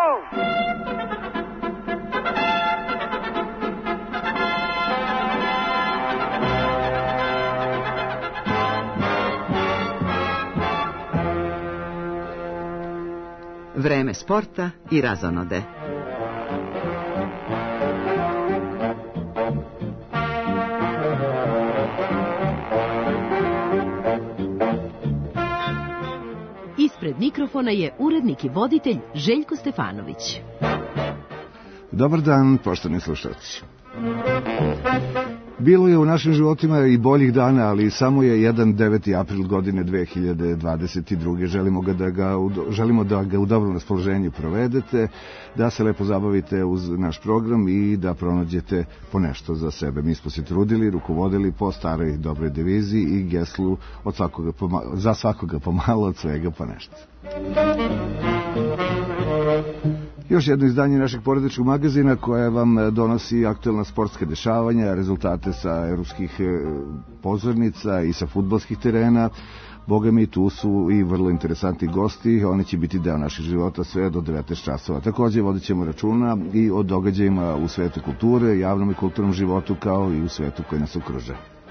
Vreme sporta i razonode. Ispred mikrofona je urednik i voditelj Željko Stefanović. Dobar dan, poštovani slušalci. Bilo je u našim životima i boljih dana, ali samo je jedan 9. april godine 2022. Želimo da ga u dobrom raspoloženju provedete, da se lepo zabavite uz naš program i da pronađete po nešto za sebe. Mi smo se trudili, rukovodili po staroj dobroj deviziji i geslu za svakoga pomalo, od svega po nešto. Još jedno izdanje našeg porodičkog magazina koje vam donosi aktuelna sportska dešavanja, rezultate sa evropskih pozornica i sa fudbalskih terena. Boga mi, tu su i vrlo interesantni gosti, oni će biti deo naših života sve do 19 časova. Također vodit ćemo računa i o događajima u svetu kulture, javnom i kulturnom životu, kao i u svetu koji nas okruža.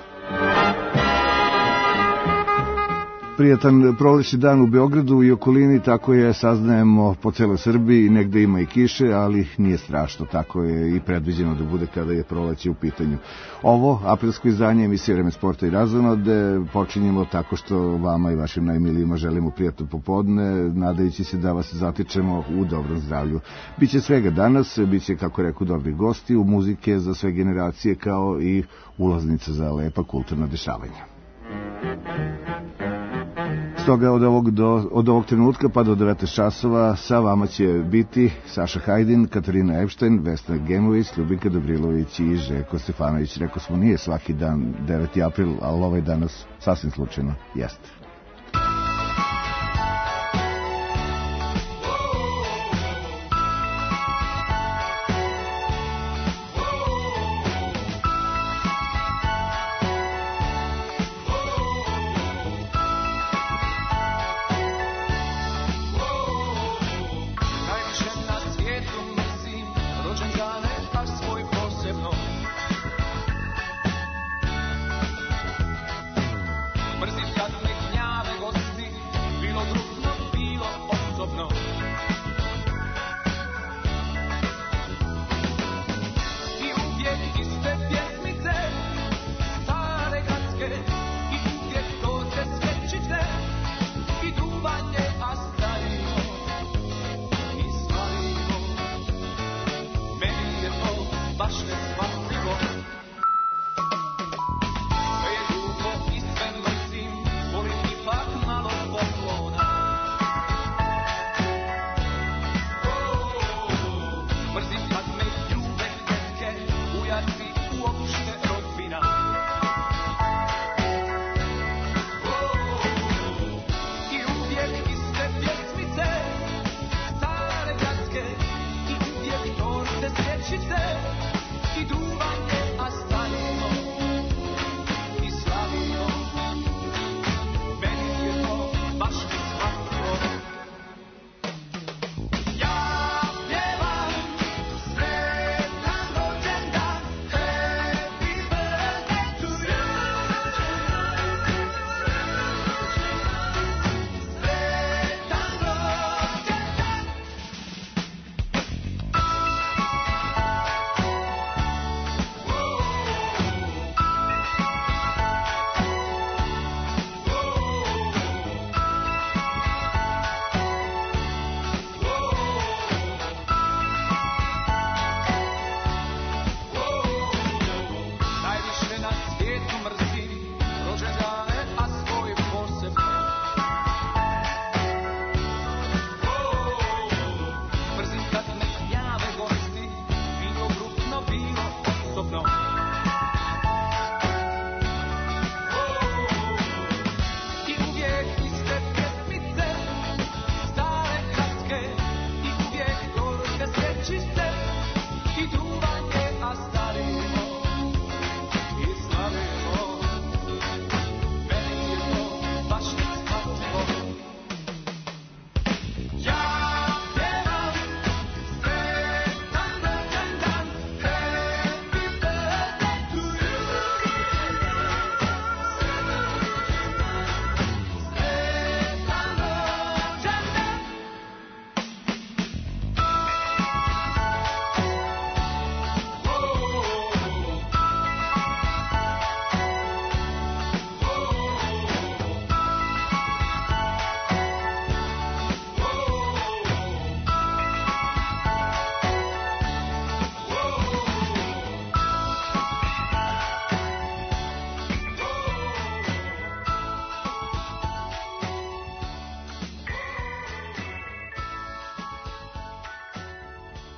Prijatan prolećni dan u Beogradu i okolini, tako je, saznajemo, po celoj Srbiji. Negde ima i kiše, ali nije strašno, tako je i predviđeno da bude kada je proleće u pitanju. Ovo aprilsko izdanje emisije Vreme sporta i razonode počinjemo tako što vama i vašim najmilijima želimo prijatno popodne, nadajući se da vas zatičemo u dobrom zdravlju. Biće svega danas, biće, kako reku, dobri gosti, u muzike za sve generacije, kao i ulaznica za lepa kulturna dešavanja. Stoga od ovog trenutka pa do 19 časova sa vama će biti Saša Hajdin, Katarina Epštajn, Vesna Gemović, Ljubinka Dobrilović i Željko Stefanović. Rekao smo, nije svaki dan 9. april, ali ovaj danas sasvim slučajno jeste. Mrzim kad me gnja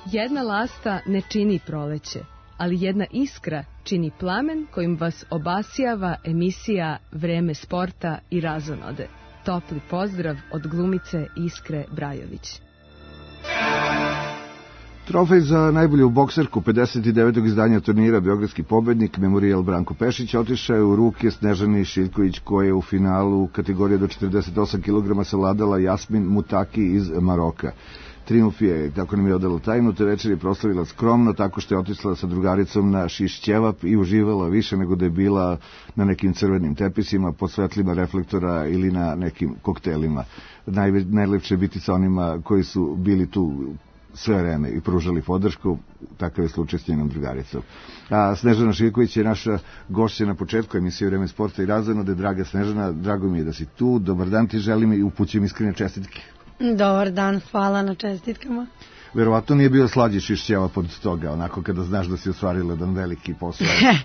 Jedna lasta ne čini proleće, ali jedna iskra čini plamen kojim vas obasjava emisija Vreme sporta i razonode. Topli pozdrav od glumice Iskre Brajović. Trofej za najbolju bokserku 59. izdanja turnira Beogradski pobednik Memorijal Branko Pešić otišao je u ruke Snežani Šiljković, koja je u finalu kategorije do 48 kg savladala Jasmin Mutaki iz Maroka. Triumf je, kako nam je odala tajnu, te večer je proslavila skromno tako što je otišla sa drugaricom na šiš ćevap i uživala više nego da je bila na nekim crvenim tepisima, pod svetlima reflektora ili na nekim koktelima. Najlepše je biti sa onima koji su bili tu sve vreme i pružali podršku, takav je slučaj s njenom drugaricom. A Snežana Šiljković je naša gošća na početku emisije Vreme sporta i razonode. Draga Snežana, drago mi je da si tu, dobar dan ti želim i upućujem iskrene čestitke. Dobar dan, hvala na čestitkama. Verovatno nije bio slađi šiš ćevap od toga, onako kada znaš da si ostvarila jedan veliki posao.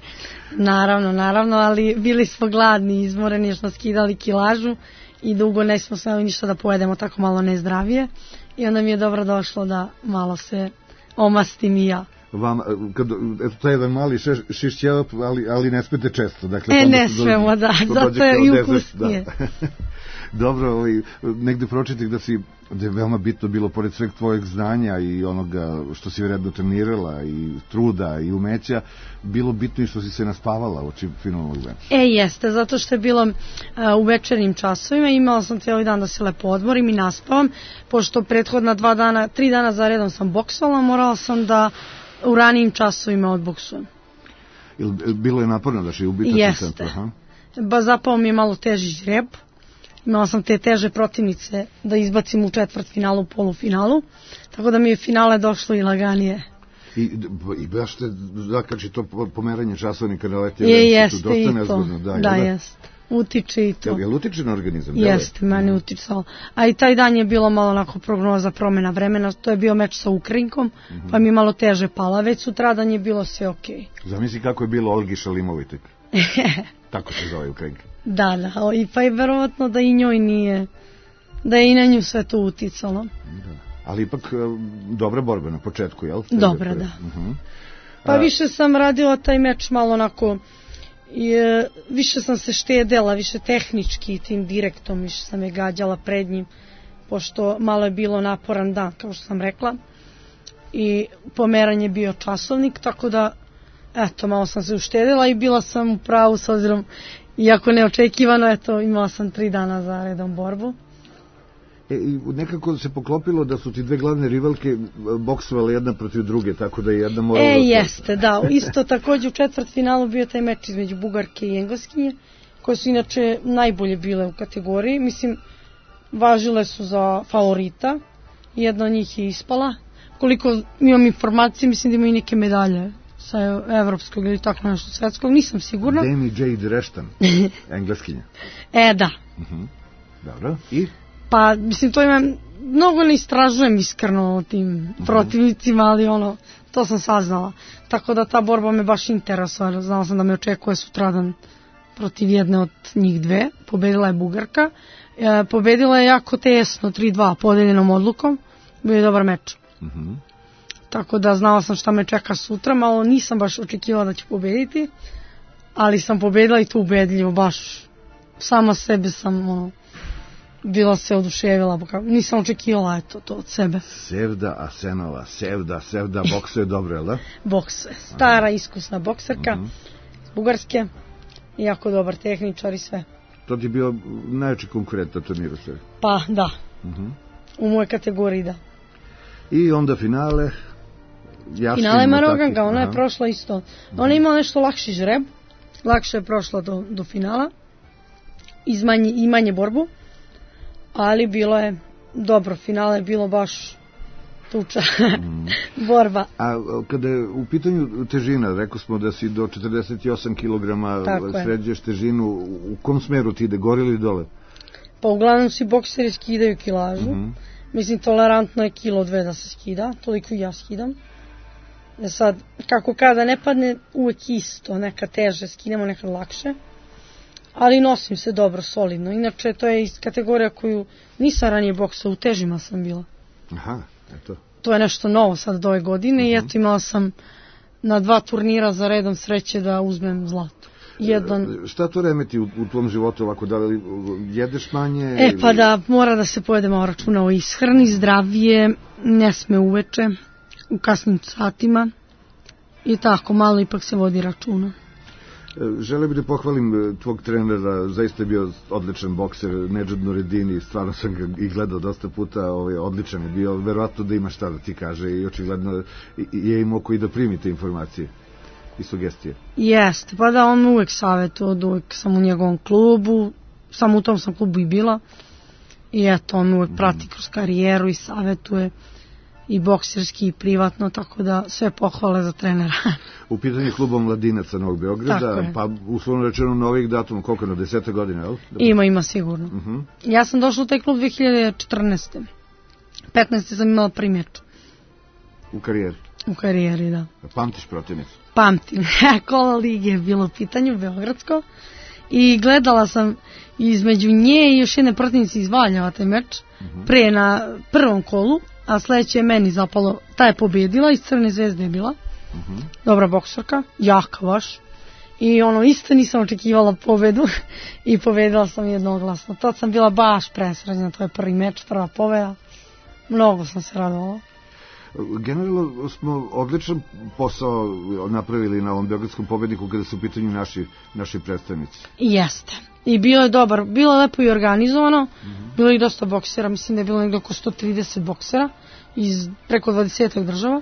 Naravno, ali bili smo gladni, izmoreni, jer smo skidali kilažu i dugo ne smo smeli ništa da pojedemo, tako malo nezdravije. I onda mi je dobro došlo da malo se omastim i ja. Eto, taj jedan mali šiš ćevap, ali ne smete često. Dakle, ne smemo, da, zato je i ukusnije. Dobro, negde pročitih da je veoma bitno bilo, pored sveg tvojeg znanja i onoga što si vredno trenirala i truda i umeća, bilo bitno i što si se naspavala oči finalnog dana. Jeste, zato što je bilo u večernjim časovima, imala sam cijeli dan da se lepo odmorim i naspavam, pošto prethodna 3 dana za redom sam boksovala, morala sam da u ranijim časovima odboksujem. Bilo je naporno da še ubita? Jeste, zapao mi je malo teži žreb. Imala sam te teže protivnice da izbacim u četvrtfinalu, u polufinalu, tako da mi je finale došlo i laganije. I baš te zakači to pomeranje časovnika na leti? Jeste i to, da, jeste. Utiče i to. Jel utiče na organizam? Jeste, meni uticalo. A i taj dan je bilo malo onako prognoza promjena vremena, to je bio meč sa Ukrajinkom, pa mi je malo teže pala, već sutradan je bilo sve okej. Zamisli kako je bilo Olgi Šalimovitek. Tako se zove Ukrajinka. Da, pa je verovatno da i njoj nije, da je i na nju sve to uticalo. Da. Ali ipak dobra borba na početku, jel? Dobra, da. Pa više sam radila taj meč malo onako, više sam se štedela, više tehnički tim direktom, više sam je gađala pred njim, pošto malo je bilo naporan dan, kao što sam rekla, i pomeranje bio časovnik, tako da, eto, malo sam se uštedila i bila sam u pravu s obzirom, iako neočekivano, eto, imala sam 3 dana za redom borbu. Nekako se poklopilo da su ti dve glavne rivalke boksovale jedna protiv druge, tako da je jedna morala... Jeste, da. Isto također u četvrtfinalu bio taj meč između Bugarke i Engleskinje, koje su inače najbolje bile u kategoriji. Mislim, važile su za favorita. Jedna od njih je ispala. Koliko imam informacije, mislim da imaju neke medalje sa evropskog ili tako nešto svetskog, nisam sigurna. Demi Jade Reštan, Engleskinja. Da. Dobro, i? Pa, mislim, to imam, mnogo ne istražujem iskreno o tim protivnicima, ali to sam saznala. Tako da ta borba me baš interesovala. Znala sam da me očekuje sutradan protiv jedne od njih dve. Pobedila je Bugarka. Pobedila je jako tesno, 3-2, podeljenom odlukom. Bio je dobar meč. Tako da znala sam šta me čeka sutra, malo nisam baš očekivala da će pobediti, ali sam pobedila i to ubedljivo, baš sama sebe sam bila se oduševila, nisam očekivala to od sebe. Sevda Asenova, Sevda boksuje dobro, jel da? Boksuje, stara iskusna bokserka, Bugarske, jako dobar tehničar i sve. To ti je bio najveći konkurent na turniru sve? Pa da, u mojoj kategoriji da. I onda finale... Finale Maroganka, ona je prošla isto. Ona je imala nešto lakši žreb, lakše je prošla do finala, i manje borbu, ali bilo je dobro, finale je bilo baš tuča borba. A kada je u pitanju težina, rekao smo da si do 48 kg sređuješ težinu, u kom smeru ti ide, gore ili dole? Pa uglavnom svi bokseri skidaju kilažu, mislim tolerantno je 1-2 kg da se skida, toliko i ja skidam. Sad, kako kada ne padne, uvek isto, neka teže skidamo, nekad lakše, ali nosim se dobro, solidno. Inače, to je iz kategorija koju nisam ranije boksao, u težima sam bila. Aha, eto. to je nešto novo sad do ove godine i eto imala sam na 2 turnira za redom sreće da uzmem zlato. Šta to remeti u tvom životu ovako, da li jedeš manje? Pa da, mora da se pojede malo računa o ishrani, zdravije, ne sme uveče, u kasnim satima i tako, malo ipak se vodi računa. Želeo bih da pohvalim tvog trenera, zaista je bio odličan bokser, Nedžad Nureddini, stvarno sam ga i gledao dosta puta, odličan je bio, verovatno da ima šta da ti kaže i očigledno je imao koji da primi te informacije i sugestije. Jeste, pa da, on uvek savjetuje, od uvek sam u njegovom klubu, samo u tom sam klubu i bila i eto, on uvek prati kroz karijeru i savjetuje i bokserski i privatno, tako da sve pohvale za trenera. U pitanju kluba Mladinaca Novog Beograda, pa uslovno rečeno novih datuma, koliko na 10 godine, jel? Ima sigurno. Ja sam došla u taj klub 2014. 15. sam imala prvi meč. U karijeri? U karijeri, da. Pamtiš protivnicu? Pamtim. Kola lige je bilo u pitanju, Beogradsko. I gledala sam između nje i još jedne protivnice iz Valjeva taj meč. Pre na prvom kolu, a sledeće je meni zapalo. Ta je pobedila, iz Crne zvezde je bila. Dobra bokserka, jaka baš. I isto nisam očekivala pobedu i pobedila sam jednoglasno. Tad sam bila baš presrećna, to je prvi meč, prva pobeda. Mnogo sam se radovala. Generalno smo odličan posao napravili na ovom beogradskom pobedniku kada su u pitanju naši predstavnici. Jeste. I bilo je dobar, bilo je lepo i organizovano, bilo je i dosta boksera, mislim da je bilo nekdo oko 130 boksera iz preko 20 država.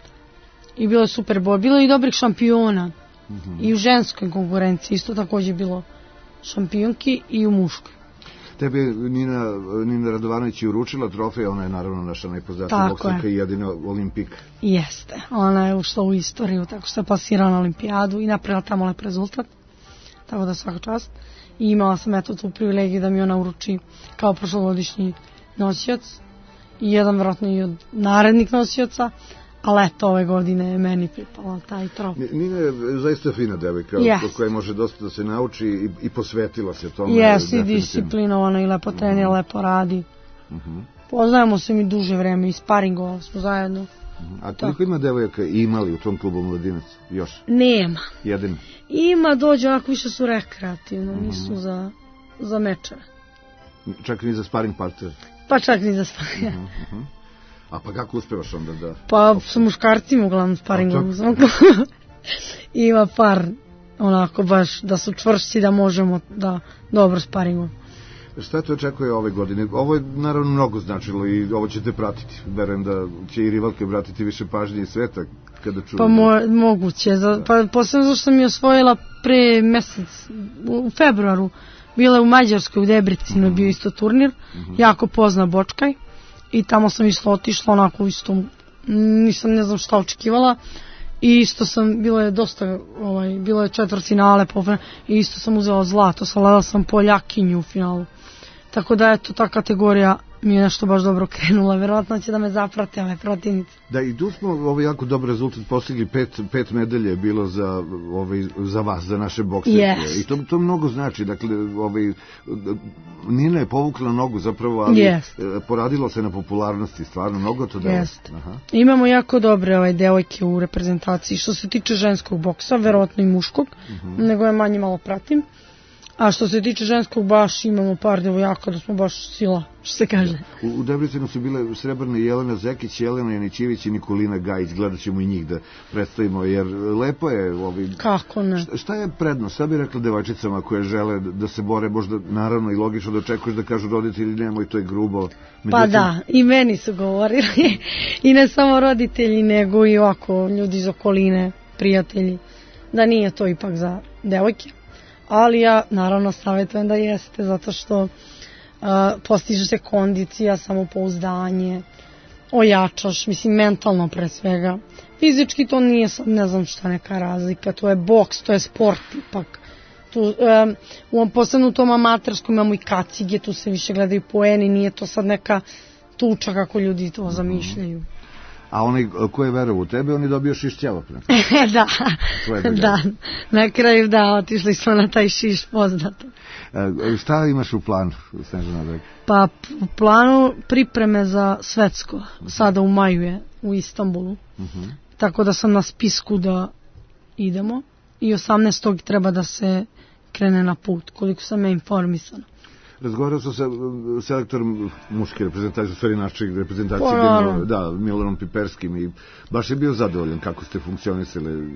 I bilo je super boj, bilo je i dobrih šampiona. I u ženskoj konkurenciji isto takođe bilo šampionki i u muškoj. Tebi je Nina Radovanović i uručila trofej, ona je naravno naša najpoznatija bokserka i jedina olimpijka. Jeste, ona je ušla u istoriju, tako što je plasirala na olimpijadu i napravila tamo lep rezultat, tako da svaka čast. I imala sam eto tu privilegiju da mi ona uruči kao prošlogodišnji nosioc i jedan vjerojatno i od narednih nosioca, ali eto ove godine je meni pripala taj trofej. Nina je zaista fina devojka, koja može dosta da se nauči i posvetila se tome. Jesi, i disciplinovana i lepo trenira, lepo radi. Poznajemo se mi duže vreme i sparingovali smo zajedno. A koliko ima devojaka imali u tom klubu Mladinac još? Nema. Jedino? Ima, dođe, ovako više su rekreativno, nisu za mečeve. Čak ni za sparing partner? Pa čak ni za sparing. A pa kako uspevaš onda da... Pa sa muškarcima uglavnom sparingom. Ima par onako baš da su čvršći da možemo da dobro sparingom. Šta te očekuje ove godine? Ovo je naravno mnogo značilo i ovo ćete pratiti. Verujem da će i rivalke obratiti više pažnje i sveta kada čuju. Pa moguće. Pa posebno zašto sam je osvojila pre mesec, u februaru. Bila je u Mađarskoj, u Debrecinu je bio isto turnir. Jako pozna Bočkaj. I tamo sam otišla onako isto, nisam ne znam šta očekivala. I isto sam, bilo je dosta, bilo je četvrtfinale i isto sam uzela zlato, savladala sam Poljakinju u finalu. Tako da eto, ta kategorija mi je nešto baš dobro krenula, verovatno će da me zaprate ove protivnice. Da, i tu smo jako dobar rezultat postigli, 5 medalje je bilo za vas, za naše bokserke. I to mnogo znači, dakle, Nina je povukla nogu zapravo, ali poradilo se na popularnosti, stvarno, mnogo to delo. Imamo jako dobre devojke u reprezentaciji, što se tiče ženskog boksa, verovatno i muškog, nego ja manje malo pratim. A što se tiče ženskog, baš imamo par devojaka da smo baš sila, što se kaže. U Debrecinu su bile srebrne Jelena Zekić, Jelena Janićević i Nikolina Gajić. Gledat ćemo i njih da predstavimo, jer lepo je... Kako ne? Šta je prednost? Šta bi rekla devojčicama koje žele da se bore, možda naravno i logično da očekuješ da kažu roditelji nemoj, to je grubo. Pa da, i meni su govorili. I ne samo roditelji, nego i ovako ljudi iz okoline, prijatelji. Da nije to ipak za devojke. Ali ja naravno savjetujem da jeste, zato što postiže se kondicija, samopouzdanje, ojačaš, mislim mentalno pre svega. Fizički to nije, ne znam šta neka razlika, to je boks, to je sport ipak. Posebno u tom amaterskom imamo i kacige, tu se više gledaju poeni, nije to sad neka tuča kako ljudi to zamišljaju. A onaj ko je verovao u tebe, on je dobio šiš ćevapa. Da, da, na kraju da, otišli smo na taj šiš poznato. Šta imaš u planu, Snežana Beg? Pa u planu pripreme za svetsko, sada u maju je u Istanbulu, tako da sam na spisku da idemo i 18. treba da se krene na put, koliko sam ja informisana. Razgovarao sam sa selektorom muške reprezentacije, u stvari naših reprezentacije, da, Milanom Piperskim, i baš je bio zadovoljan kako ste funkcionisali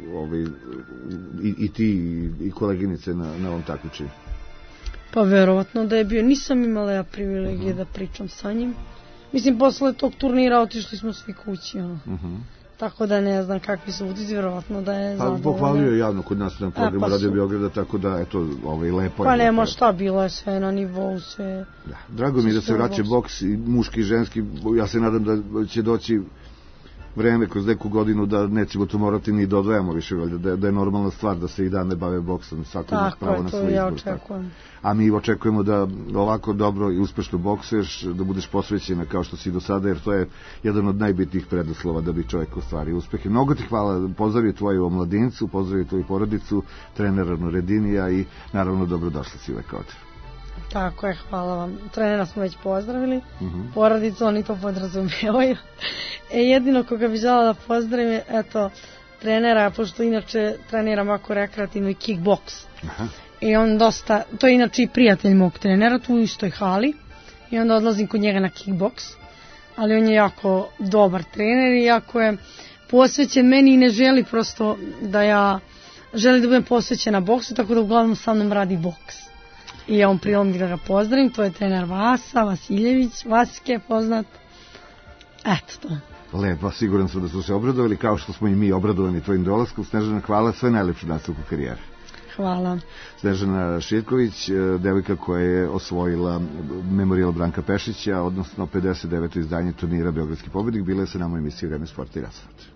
i ti i koleginice na ovom takmičenju. Pa verovatno da je bio, nisam imala ja privilegije da pričam sa njim. Mislim, posle tog turnira otišli smo svi kući, tako da ne znam kakvi su utisci, verovatno da je zadovoljno. Pohvalio je javno kod nas na programu Radio Beograda, tako da, eto, lepo je. Pa nema šta, bilo je sve na nivou, sve. Drago mi je da se vraća boks, i muški i ženski, ja se nadam da će doći vreme kroz neku godinu da nećemo to morati ni da odvajamo više, da je normalna stvar da se i dame bave boksom, svako ima pravo na svoj izbor. Očekujem. A mi očekujemo da ovako dobro i uspešno boksuješ, da budeš posvećena kao što si do sada, jer to je jedan od najbitnijih preduslova da bi čovjek ostvario uspehe. Mnogo ti hvala, pozdravio tvoju omladincu, pozdravio tvoju porodicu, trenera Nuredinija i naravno dobrodošli si u Ekvator. Tako je, hvala vam. Trenera smo već pozdravili, porodicu, oni to podrazumevaju. Jedino koga bi žela da pozdravim je, eto, trenera, pošto inače treniram ovako rekreativno i kickboks. I on dosta, to je inače i prijatelj mog trenera, tu u istoj hali, i onda odlazim kod njega na kickboks, ali on je jako dobar trener i jako je posvećen meni i ne želi prosto da ja, želi da budem posvećena boksu, tako da uglavnom sa mnom radi boks. I ja ovom prilom da ga pozdravim, to je trener Vasa Vasiljević, Vaske poznat. Eto to. Lepo, siguran sam da su se obradovali, kao što smo i mi obradovani tvojim dolaskom. Snežana, hvala, sve najlepše nastavku karijere. Hvala. Snežana Šiljković, devojka koja je osvojila memorijal Branka Pešića, odnosno 59. izdanje turnira Beogradski pobednik, bila je sa nama u emisiji Vreme sporta i razonode.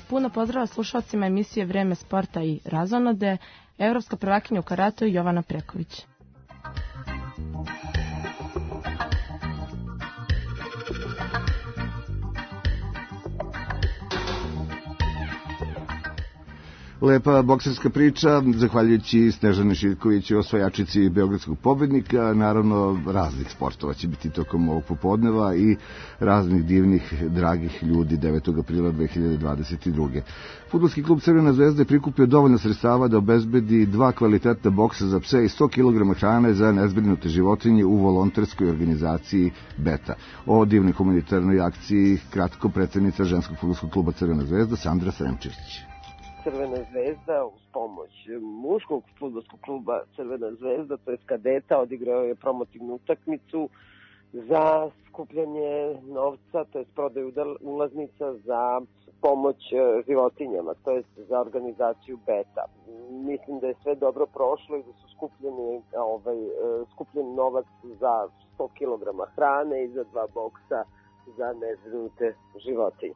Puno pozdrava slušalcima emisije Vreme sporta i razonode. Evropska prvakinja u karatu Jovana Preković. Lepa bokserska priča, zahvaljujući Snežani Šiljković, osvajačici beogradskog pobednika, naravno raznih sportova će biti tokom ovog popodneva i raznih divnih, dragih ljudi 9. aprila 2022. Fudbalski klub Crvena zvezda je prikupio dovoljno sredstava da obezbedi 2 kvalitetna boksa za pse i 100 kg hrane za nezbrinute životinje u volonterskoj organizaciji Beta. O divnoj humanitarnoj akciji kratko predsednica ženskog fudbalskog kluba Crvena zvezda Sandra Sremčić. Crvena zvezda uz pomoć muškog fudbalskog kluba Crvena zvezda, to je kadeta, odigrao je promotivnu utakmicu za skupljanje novca, to je prodaju ulaznica za pomoć životinjama, to je za organizaciju Beta. Mislim da je sve dobro prošlo i da su skupljen novac za 100 kg hrane i za 2 boksa za nezbrinute životinje.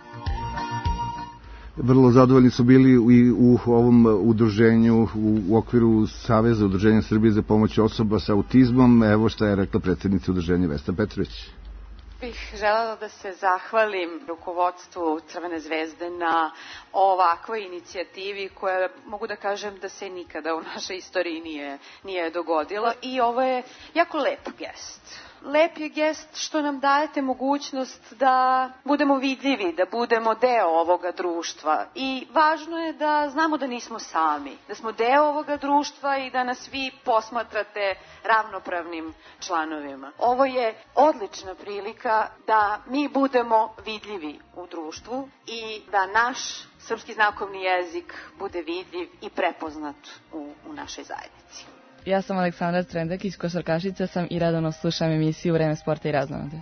Vrlo zadovoljni su bili i u ovom udruženju u okviru Saveza udruženja Srbije za pomoć osoba sa autizmom. Evo šta je rekla predsjednica udruženja Vesna Petrović. Bih želela da se zahvalim rukovodstvu Crvene zvezde na ovakvoj inicijativi koja mogu da kažem da se nikada u našoj istoriji nije dogodila i ovo je jako lep gest. Lep je gest što nam dajete mogućnost da budemo vidljivi, da budemo deo ovoga društva i važno je da znamo da nismo sami, da smo deo ovoga društva i da nas vi posmatrate ravnopravnim članovima. Ovo je odlična prilika da mi budemo vidljivi u društvu i da naš srpski znakovni jezik bude vidljiv i prepoznat u našoj zajednici. Ja sam Aleksandar Trendak iz Košarkašica sam i redovno slušam emisiju Vreme sporta i razonode.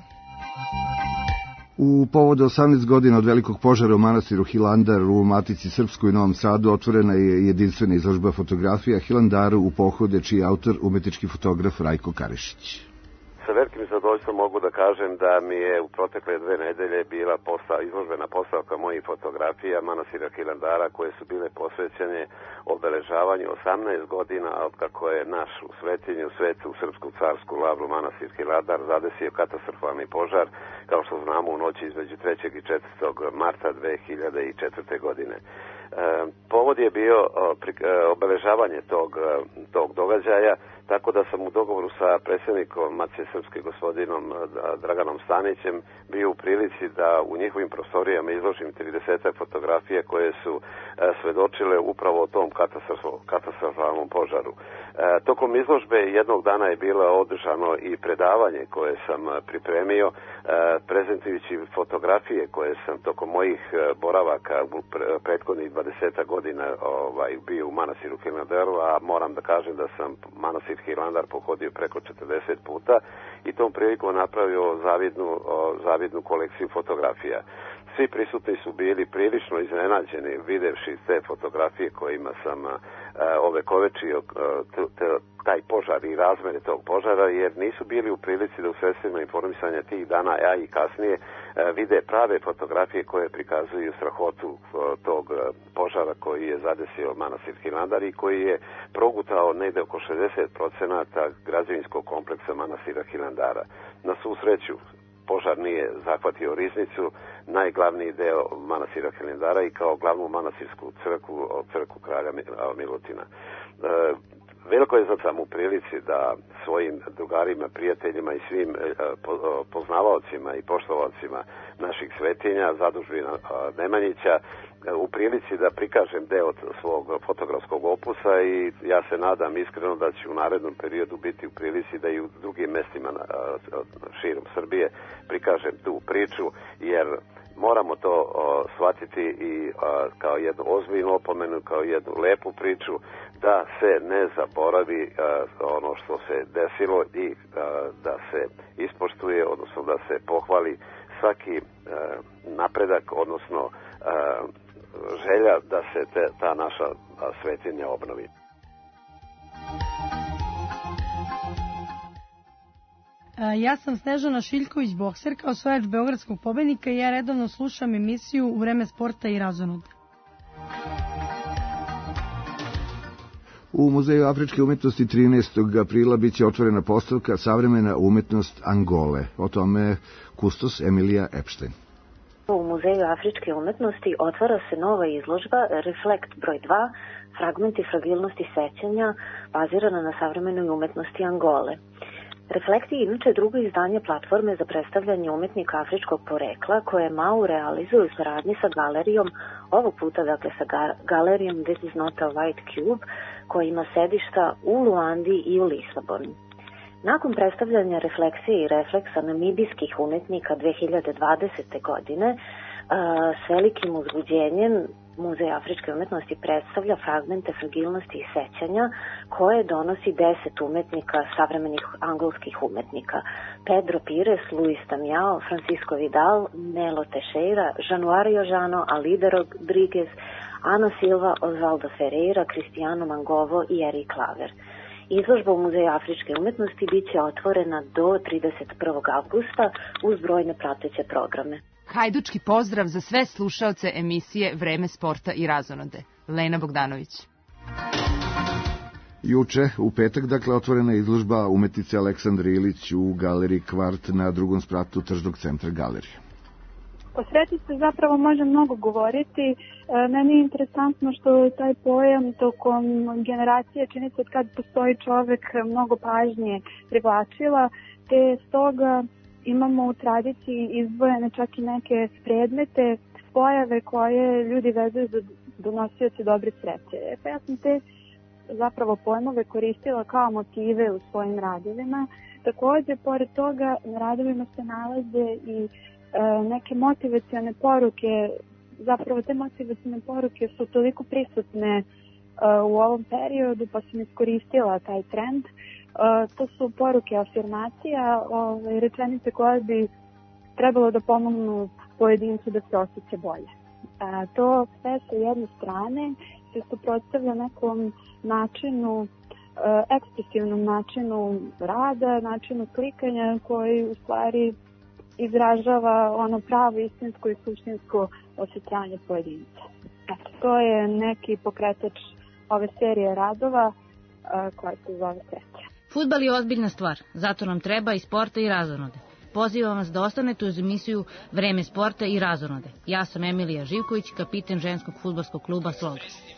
U povodu 18 godina od velikog požara u manastiru Hilandar u Matici Srpskoj i Novom Sadu otvorena je jedinstvena izložba fotografija Hilandaru u pohode, čiji je autor umetnički fotograf Rajko Karišić. Sa velikim zadovoljstvom mogu da kažem da mi je u protekle 2 nedelje bila izložbena postavka mojih fotografija manastira Hilandara koje su bile posvećene obeležavanju 18 godina od kako je naš u Svetinju, svetu Srpsku carsku lavru manastir Hilandar zadesio katastrofalni požar, kao što znamo u noći između 3. i 4. marta 2004. godine. Povod je bio obeležavanje tog događaja, tako da sam u dogovoru sa predsjednikom Matice Srpske gospodinom Draganom Stanićem bio u prilici da u njihovim prostorijama izložim 30 fotografije koje su svedočile upravo o tom katastrofalnom požaru. Tokom izložbe jednog dana je bilo održano i predavanje koje sam pripremio, prezentujući fotografije koje sam tokom mojih boravaka u prethodnih 20 godina bio u manastiru Hilandaru, a moram da kažem da sam manastir Hilandar pohodio preko 40 puta i tom prilikom napravio zavidnu kolekciju fotografija. Svi prisutni su bili prilično iznenađeni videvši te fotografije kojima sam ovekovečio taj požar i razmere tog požara, jer nisu bili u prilici da u sredstvima informisanja tih dana, a i kasnije, vide prave fotografije koje prikazuju strahotu tog požara koji je zadesio manastir Hilandar i koji je progutao negde oko 60% građevinskog kompleksa manastira Hilandara. Na svu sreću, požar nije zahvatio riznicu, najglavniji deo manastira Hilandara i kao glavnu manastirsku crkvu kralja Milutina. Veliko je sam u prilici da svojim drugarima, prijateljima i svim poznavaocima i poštovalcima naših svetinja, zadužbina Nemanjića, u prilici da prikažem deo svog fotografskog opusa i ja se nadam iskreno da ću u narednom periodu biti u prilici da i u drugim mestima širom Srbije prikažem tu priču, jer moramo to shvatiti i kao jednu ozbiljnu opomenu, kao jednu lepu priču, da se ne zaboravi ono što se desilo i da se ispoštuje, odnosno da se pohvali svaki napredak, odnosno želja da se ta naša svetinja obnovi. Ja sam Snežana Šiljković, bokserka, osvajač beogradskog pobednika i ja redovno slušam emisiju U vreme sporta i razonode. U Muzeju afričke umetnosti 13. aprila biće otvorena postavka Savremena umetnost Angole. O tome kustos Emilija Epstein. U Muzeju afričke umetnosti otvara se nova izložba Reflekt broj 2, fragmenti fragilnosti sećanja, bazirana na savremenoj umetnosti Angole. Reflekti je inače drugo izdanje platforme za predstavljanje umetnika afričkog porekla koje MAU realizuje u saradnji sa galerijom, ovog puta dakle sa galerijom This is not a white cube, koja ima sedišta u Luandi i u Lisabonu. Nakon predstavljanja refleksije i refleksa namibijskih umetnika 2020. godine, s velikim uzbuđenjem Muzej afričke umetnosti predstavlja fragmente fragilnosti i sećanja koje donosi 10 umetnika, savremenih angolskih umetnika. Pedro Pires, Luis Damiao, Francisco Vidal, Nelo Teixeira, Januario Jano, Alida Rodriguez, Ana Silva, Osvaldo Ferreira, Cristiano Mangovo i Eric Klaver. Izložba u Muzeju afričke umetnosti biće otvorena do 31. avgusta uz brojne prateće programe. Hajdučki pozdrav za sve slušaoce emisije Vreme sporta i razonode. Lena Bogdanović. Juče, u petak, dakle, otvorena je izložba umetnice Aleksandre Ilić u galeriji Kvart na drugom spratu tržnog centra galerije. O srećici zapravo može mnogo govoriti. Meni je interesantno što taj pojam tokom generacije, čini se kad postoji čovek, mnogo pažnje privlačila, te stoga imamo u tradiciji izdvojene čak i neke predmete, pojave koje ljudi vezuju za donosioce dobre sreće. Pa ja sam te zapravo pojmove koristila kao motive u svojim radovima. Takođe, pored toga, na radovima se nalaze i neke motivacione poruke. Zapravo te motivacione poruke su toliko prisutne u ovom periodu, pa sam iskoristila taj trend. To su poruke afirmacija, rečenice koje bi trebalo da pomognu pojedincu da se osjeća bolje. To sve sa jedne strane se suprotstavlja nekom načinu, ekspresivnom načinu rada, načinu klikanja koji u stvari izražava ono pravo, istinsko i suštinsko osjećanje pojedinca. To je neki pokretač ove serije radova koja se zove Sreća. Fudbal je ozbiljna stvar, zato nam treba i sporta i razonode. Pozivam vas da ostanete uz emisiju Vreme sporta i razonode. Ja sam Emilija Živković, kapiten ženskog fudbalskog kluba Sloga.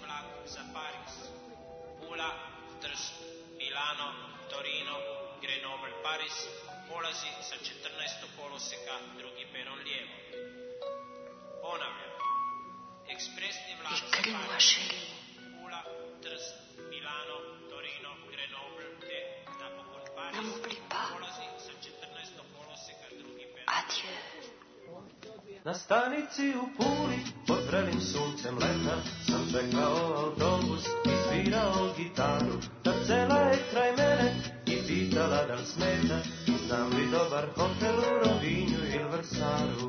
Na stanici u Puli, pod vrelim suncem leta, sam čekao autobus i svirao gitaru. Ta cela je kraj mene i pitala da li smeta, znam li dobar hotel u Rovinju ili Vrsaru.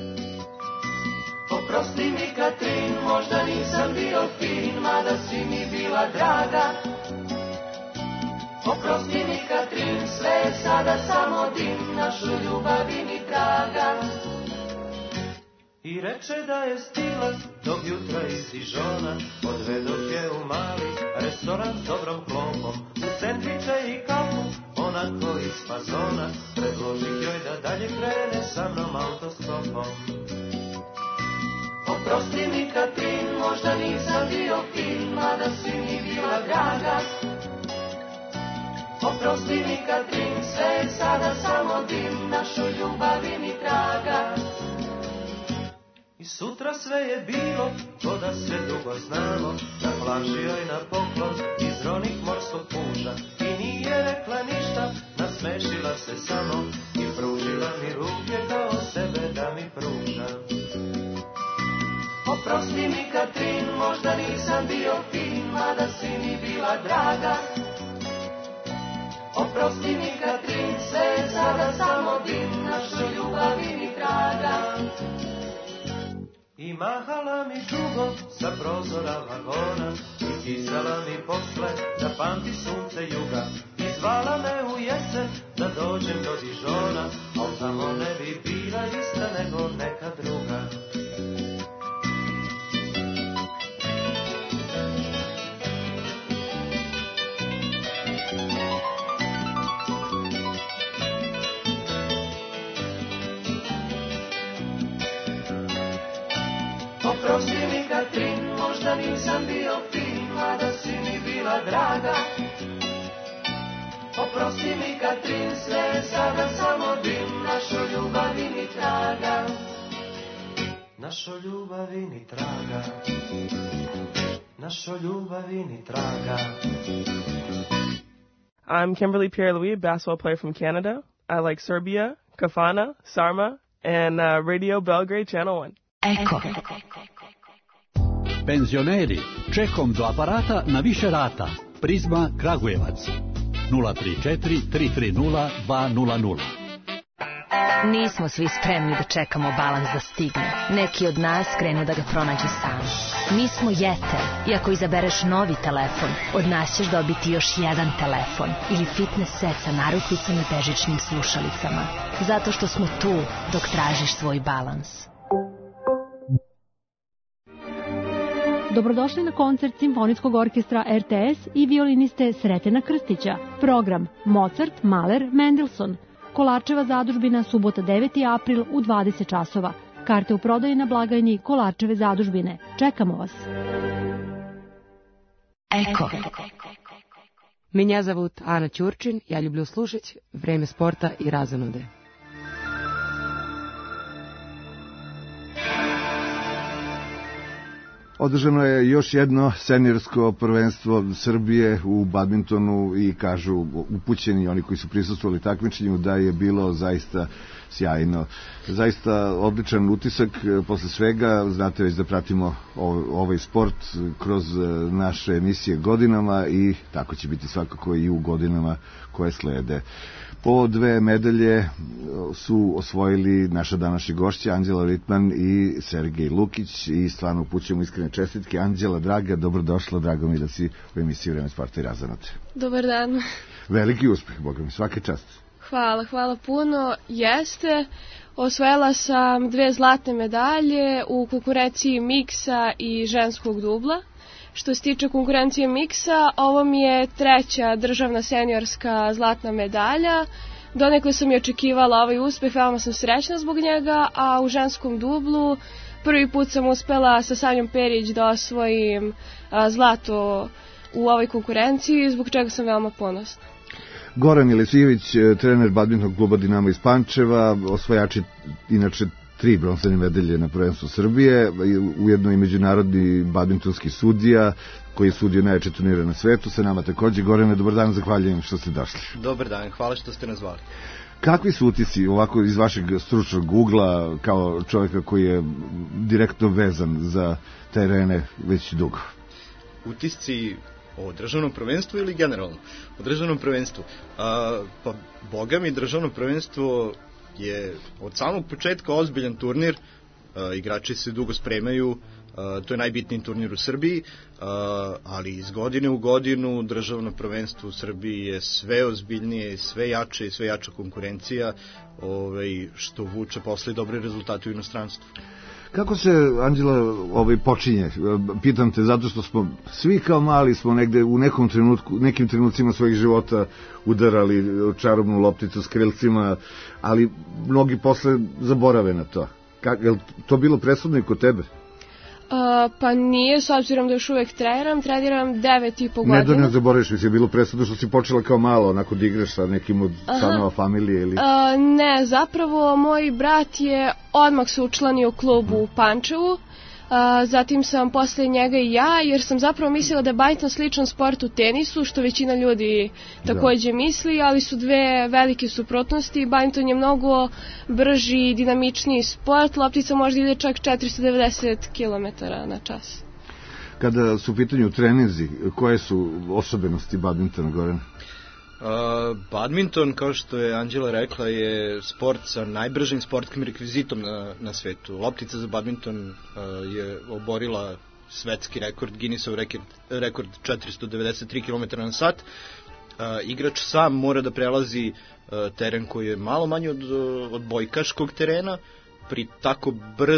Oprosti mi Katrin, možda nisam bio fin, mada si mi bila draga. Oprosti mi Katrin, sve je sada samo dim, našu ljubavi ni traga. I reče da je stila, dok jutra iz Dižona odvedoh je u mali restoran s dobrom klopom. U sendviče i kafu, onako iz fazona, predložih joj da dalje krene sa mnom autostopom. Oprosti mi Katrin, možda nisam bio fin, mada si mi bila draga. Oprosti mi Katrin, sve je sada samo dim, našu ljubavi ni traga. I sutra sve je bilo, ko da se dugo znamo, na plaži joj na poklon iz ronih morskog puža. I nije rekla ništa, nasmešila se samo i pružila mi ruke kao sebe da mi pruža. Oprosti mi Katrin, možda nisam bio fin, mada si mi bila draga. Oprosti mi Katrin, sve je sada samo dim, našoj ljubavi ni traga. I mahala mi dugo sa prozora vagona i pisala mi posle da pamti sunce juga. Iz zvala me u jesen da dođem do Dižona, al tamo ne bi bila ista nego neka druga. Oprosti mi Katrin, možda nisam bio fin, mada si mi bila draga. Oprosti mi Katrin, sve je sada samo dim, našoj ljubavi ni traga. Našoj ljubavi ni traga. Našoj ljubavi ni traga. I'm Kimberly Pierre-Louis, a basketball player from Canada. I like Serbia, Kafana, Sarma, and Radio Belgrade Channel 1. Eko. Penzioneri, čekom do aparata na više rata. Prizma Kragujevac. 034 330 200. Nismo svi spremni da čekamo balans da stigne. Neki od nas krenu da ga pronađu sami. Mi smo Jeter i ako izabereš novi telefon, od nas ćeš dobiti još jedan telefon ili fitness set sa narukvicama i bežičnim slušalicama. Zato što smo tu dok tražiš svoj balans. Dobrodošli na koncert Simfonijskog orkestra RTS i violiniste Sretena Krstića. Program Mozart, Mahler, Mendelssohn. Kolarčeva zadužbina, subota 9. april u 20 časova. Karte u prodaji na blagajni Kolarčeve zadužbine. Čekamo vas. Eko. Меня зовут Анна Чурчин, я люблю слушать «Время спорта» и «Разоноде». Održano je još jedno seniorsko prvenstvo Srbije u badmintonu i kažu upućeni oni koji su prisustvovali takmičenju da je bilo zaista sjajno. Zaista odličan utisak posle svega. Znate već da pratimo ovaj sport kroz naše emisije godinama i tako će biti svakako i u godinama koje slede. Po 2 medalje su osvojili naša današnja gošća Anđela Ritman i Sergej Lukić i stvarno upućujemo iskrene čestitke. Anđela, draga, dobrodošla, drago mi da si u emisiji Vreme sporta i razonode. Dobar dan. Veliki uspeh, Boga mi, svake časti. Hvala puno. Jeste, osvojila sam 2 zlatne medalje u konkurenciji miksa i ženskog dubla. Što se tiče konkurencije miksa, ovo mi je 3. državna seniorska zlatna medalja. Donekle sam i očekivala ovaj uspeh, veoma sam srećna zbog njega, a u ženskom dublu prvi put sam uspela sa Sanjom Perić da osvojim zlato u ovoj konkurenciji, zbog čega sam veoma ponosna. Goran Milesijević, trener badmintonskog kluba Dinamo iz Pančeva, osvajači inače 3 bronzane medalje na prvenstvu Srbije, ujedno i međunarodni badmintonski sudija koji je sudio najjače turnire na svetu. Sa nama takođe. Gorane, dobar dan, zahvaljujem što ste došli. Dobar dan, hvala što ste nas zvali. Kakvi su utisci ovako iz vašeg stručnog ugla kao čovjeka koji je direktno vezan za terene već dugo? Utisci o državnom prvenstvu ili generalno? O državnom prvenstvu. Pa, boga mi, državno prvenstvo je od samog početka ozbiljan turnir, igrači se dugo spremaju, to je najbitniji turnir u Srbiji, ali iz godine u godinu državno prvenstvo u Srbiji je sve ozbiljnije, sve jače i sve jača konkurencija, što vuče posle dobre rezultate u inostranstvu. Kako se, Anđela, počinje? Pitam te zato što smo svi kao mali smo negde u nekim trenucima svojih života udarali čarobnu lopticu s krilcima, ali mnogi posle zaborave na to. Je to bilo presudno i kod tebe? Pa nije, s obzirom da još uvek treniram 9,5 godina. Ne da ne zaboraviš, mi je bilo presudno što si počela kao malo, onako da igraš sa nekim od članova familije ili... Ne, zapravo moj brat je odmah se učlanio u klubu u Pančevu, zatim sam posle njega i ja, jer sam zapravo mislila da je badminton sličan sportu tenisu, što većina ljudi takođe misli, ali su 2 velike suprotnosti. Badminton je mnogo brži i dinamičniji sport, loptica možda ide čak 490 km na čas. Kada su u pitanju treninzi, koje su osobenosti badmintona, Goran? Badminton, kao što je Anđela rekla, je sport sa najbržim sportskim rekvizitom na svetu. Loptica za badminton je oborila svetski rekord, Guinnessov rekord 493 km na sat, igrač sam mora da prelazi teren koji je malo manji od bojkaškog terena, pri tako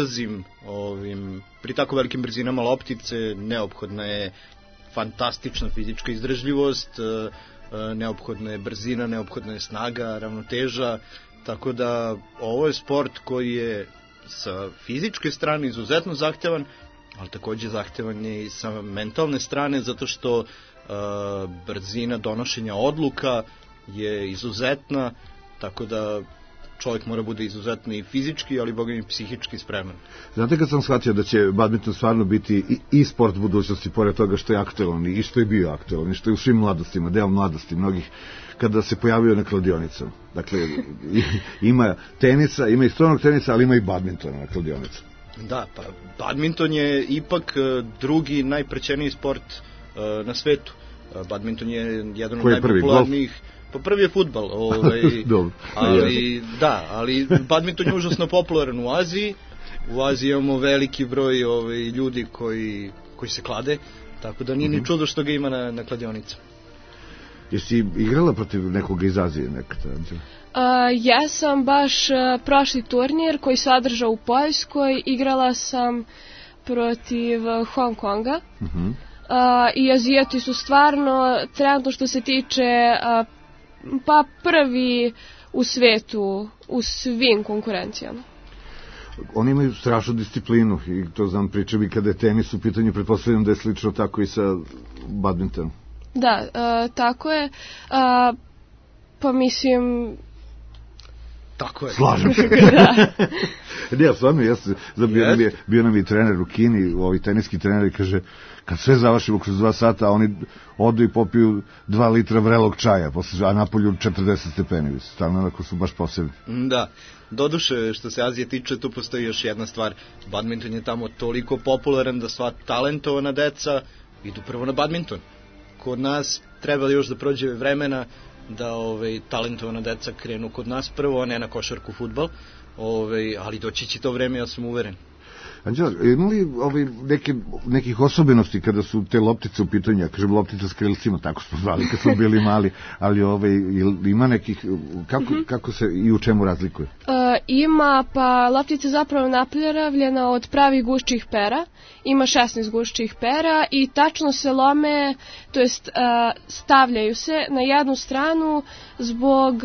velikim brzinama loptice neophodna je fantastična fizička izdržljivost, neophodna je brzina, neophodna je snaga, ravnoteža, tako da ovo je sport koji je sa fizičke strane izuzetno zahtevan, ali takođe zahtevan je i sa mentalne strane, zato što brzina donošenja odluka je izuzetna, tako da čovjek mora bude izuzetno i fizički, ali boga i psihički spreman. Znate kad sam shvatio da će badminton stvarno biti i sport budućnosti, pored toga što je aktualan i što je bio aktualan i što je u svim mladostima, deo mladosti mnogih, kada se pojavio na kladionicama. Dakle, ima tenisa, ima i stolnog tenisa, ali ima i badmintona na kladionicama. Da, pa badminton je ipak drugi najprećeniji sport na svetu. Badminton je jedan od najpopularnijih. Pa prvi je fudbal, ali badminton je užasno popularan u Aziji. U Aziji imamo veliki broj ljudi koji se klade, tako da nije ni čudo što ga ima na kladionicama. Jesi igrala protiv nekoga iz Azije nekada? Ja sam baš prošli turnir koji se održao u Poljskoj, igrala sam protiv Hong Konga. I Azijati su stvarno trenutno što se tiče pa prvi u svetu u svim konkurencijama. Oni imaju strašnu disciplinu i to znam, pričam i kada je tenis u pitanju, pretpostavljam da je slično tako i sa badmintonom. Da, tako je. Pa mislim... Tako je. Slažem se. Ne, stvarno, bio nam i trener u Kini, teniski trener, i kaže, kad sve završimo kroz 2 sata, oni odu i popiju 2 litra vrelog čaja, a napolju 40 stepeni, stavno onako su baš posebni. Da, doduše, što se Azije tiče, tu postoji još jedna stvar, badminton je tamo toliko popularan da sva talentovana deca idu prvo na badminton. Kod nas treba još da prođe vremena da talentovana deca krenu kod nas prvo, a ne na košarku, fudbal, ali doći će to vreme, ja sam uveren. Anđela, ima li nekih osobenosti kada su te loptice u pitanju, ja kažem loptica s krilcima, tako smo zvali kad smo bili mali, ali ima nekih, kako se i u čemu razlikuje? Ima, pa loptica je zapravo napravljena od pravih gušćih pera, ima 16 gušćih pera i tačno se lome, to jest stavljaju se na jednu stranu zbog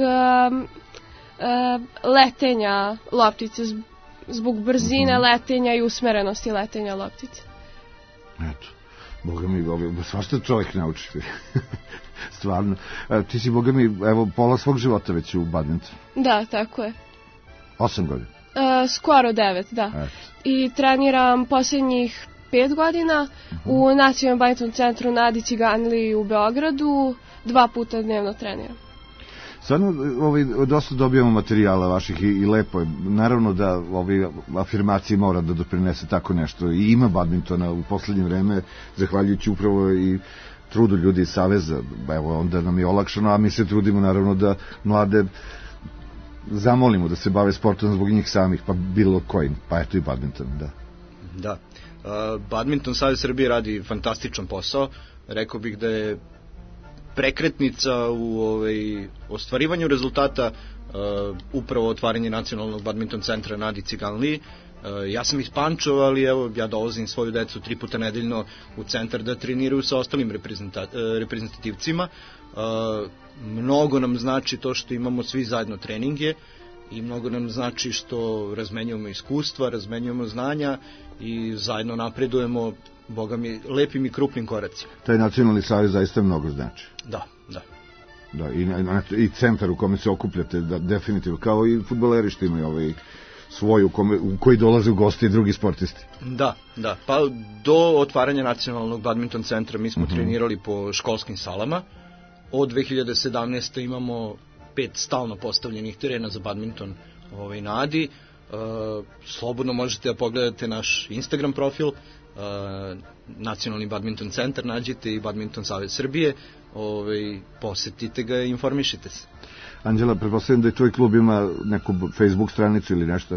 letenja loptice, zbog brzine letenja i usmerenosti letenja loptice. Eto, boga mi, svašta čovjek nauči. Stvarno. Ti si, boga mi, evo, pola svog života već u badmintonu. Da, tako je. 8 godina? Skoro 9, da. Eto. I treniram posljednjih 5 godina u Nacionalnom badminton centru Nadi Ciganliji u Beogradu, 2 puta dnevno treniram. Stvarno, dosta dobijamo materijala vaših i lepo je. Naravno da afirmacije mora da doprinese tako nešto. I ima badmintona u poslednje vreme, zahvaljujući upravo i trudu ljudi iz Saveza. Evo, onda nam je olakšano, a mi se trudimo naravno da mlade zamolimo da se bave sportom zbog njih samih, pa bilo kojim, pa eto i badminton, da. Da. Badminton Savez Srbije radi fantastičan posao. Rekao bih da je prekretnica u ostvarivanju rezultata upravo otvaranje Nacionalnog badminton centra Nadi Ciganliji. Ja sam iz Pančeva, ali evo, ja dolazim svoju decu 3 puta nedeljno u centar da treniraju sa ostalim reprezentativcima. Mnogo nam znači to što imamo svi zajedno treninge i mnogo nam znači što razmenjujemo iskustva, razmenjujemo znanja i zajedno napredujemo, boga mi, lepim i krupnim koracima. Taj nacionalni savez zaista mnogo znači. Da, da. Da, i centar u kome se okupljate, da, definitivno, kao i fudbaleri što imaju svoju, u koji dolaze u goste i drugi sportisti. Da, da, pa do otvaranja Nacionalnog badminton centra mi smo trenirali po školskim salama. Od 2017. imamo 5 stalno postavljenih terena za badminton na Adi. Slobodno možete da pogledate naš Instagram profil, Nacionalni badminton centar, nađite i Badminton Savez Srbije, posetite ga i informišite se. Anđela, pretpostavljam da je tvoj klub ima neku Facebook stranicu ili nešto?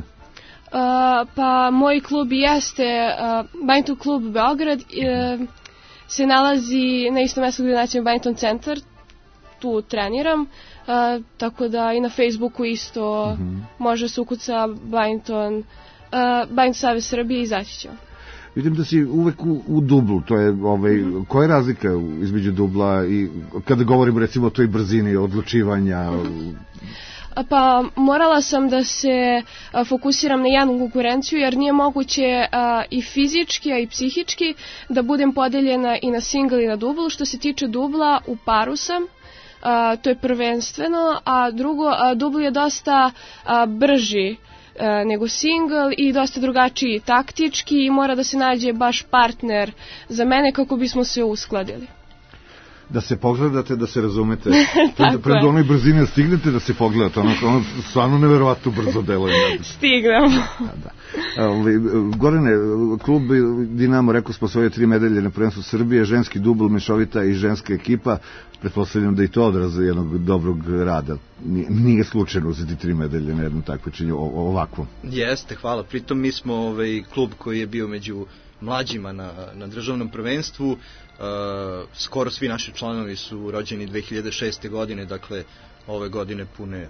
Pa moj klub jeste Badminton klub Beograd, se nalazi na istom mjestu gdje je Nacionalni badminton centar, tu treniram, tako da i na Facebooku isto može se ukuca Badminton Savez Srbije i izaći će. Vidim da si uvek u dublu, to je, koja je razlika između dubla i kada govorimo recimo o toj brzini odlučivanja? Pa morala sam da se fokusiram na jednu konkurenciju jer nije moguće i fizički, a i psihički da budem podeljena i na single i na dubl. Što se tiče dubla, u paru sam, to je prvenstveno, a drugo, dubl je dosta brži nego single i dosta drugačiji taktički i mora da se nađe baš partner za mene kako bismo se uskladili. Da se pogledate, da se razumete. Pred onoj brzine stignete da se pogledate. Ono stvarno neverovatno brzo deluje. Stignemo. Gorane, klub Dinamo, rekao smo, svoje 3 medalje na prvenstvu Srbije, ženski dubl, mešovita i ženska ekipa. Pretpostavljam da i to odraz jednog dobrog rada. Nije slučajno uzeti 3 medalje na jednom takmičenju ovakvom. Jeste, hvala. Pritom mi smo klub koji je bio među mlađima na državnom prvenstvu. Skoro svi naši članovi su rođeni 2006. godine, dakle ove godine pune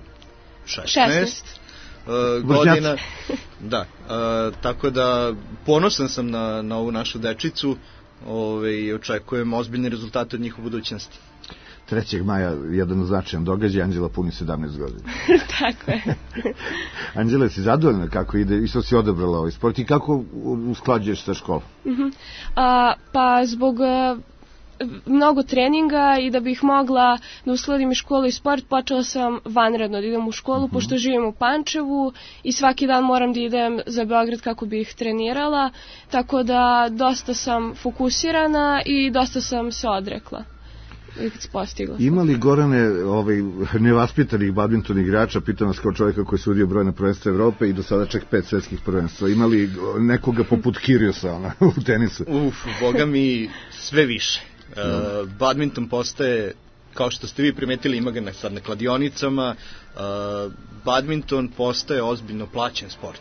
16 godina. Da, tako da ponosan sam na ovu našu dečicu i očekujem ozbiljne rezultate od njih u budućnosti. 3. maja jedan značajan događaj, Anđela puni 17 godina. Tako je. Anđela, si zadovoljna kako ide i što si odabrala ovaj sport i kako usklađuješ sa školom? Pa zbog mnogo treninga i da bih mogla da uskladim i školu i sport, počela sam vanredno da idem u školu, pošto živim u Pančevu i svaki dan moram da idem za Beograd kako bih trenirala, tako da dosta sam fokusirana i dosta sam se odrekla. Ima li, Gorane, nevaspitanih badminton igrača, pitam vas kao čovjeka koji se udio broj na prvenstvo Evrope i do sada čak 5 svetskih prvenstva, ima li nekoga poput Kyrgiosa u tenisu? Boga mi sve više. Badminton postaje, kao što ste vi primetili, ima ga sad na kladionicama, badminton postaje ozbiljno plaćen sport.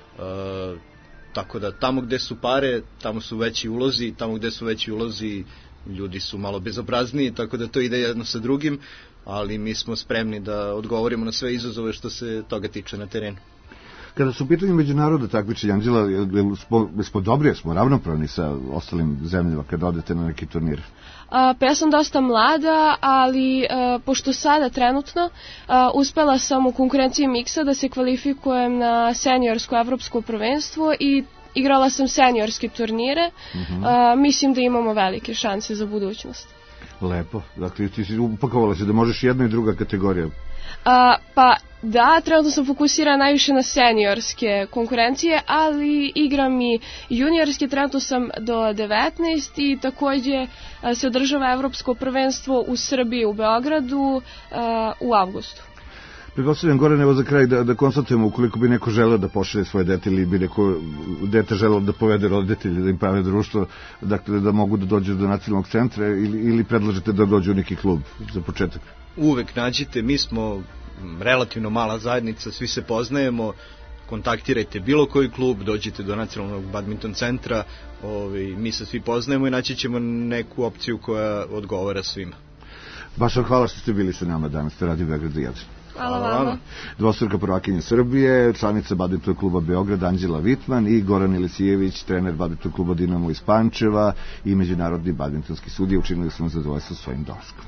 Tako da tamo gde su pare, tamo su veći ulozi, tamo gde su veći ulozi ljudi su malo bezobrazniji, tako da to ide jedno sa drugim, ali mi smo spremni da odgovorimo na sve izazove što se toga tiče na terenu. Kada su u pitanju međunarodne takmičenja, Anđela, smo dobri, smo ravnopravni sa ostalim zemljama kada odete na neki turnir? Pa ja sam dosta mlada, ali pošto sada trenutno uspela sam u konkurenciji miksa da se kvalifikujem na seniorsko evropsko prvenstvo i igrala sam seniorske turnire. Mislim da imamo velike šanse za budućnost. Lepo. Dakle, ti si upakovala se da možeš jedna i druga kategorija. Pa da, trenutno sam fokusirana najviše na seniorske konkurencije, ali igram i juniorske, trenutno sam do 19 i takođe se održava evropsko prvenstvo u Srbiji, u Beogradu, u avgustu. Pretpostavljam, Goran, evo za kraj da konstatujemo, ukoliko bi neko želeo da pošalje svoje dete ili bi neko dete želeo da povede roditelji, da im prave društvo, dakle da mogu da dođu do nacionalnog centra ili predlažete da dođu u neki klub za početak? Uvek nađite, mi smo relativno mala zajednica, svi se poznajemo, kontaktirajte bilo koji klub, dođite do nacionalnog badminton centra, mi se svi poznajemo i naći ćemo neku opciju koja odgovara svima. Baš vam hvala što ste bili sa nama danas, ste Radio Beograd 1. Hvala vama. Dvostruka prvakinja Srbije, članica badminton kluba Beograd Anđela Vitman i Goran Ilisijević, trener badminton kluba Dinamo iz Pančeva i međunarodni badmintonski sudija, učinili su nam zadovoljstvo svojim dolaskom.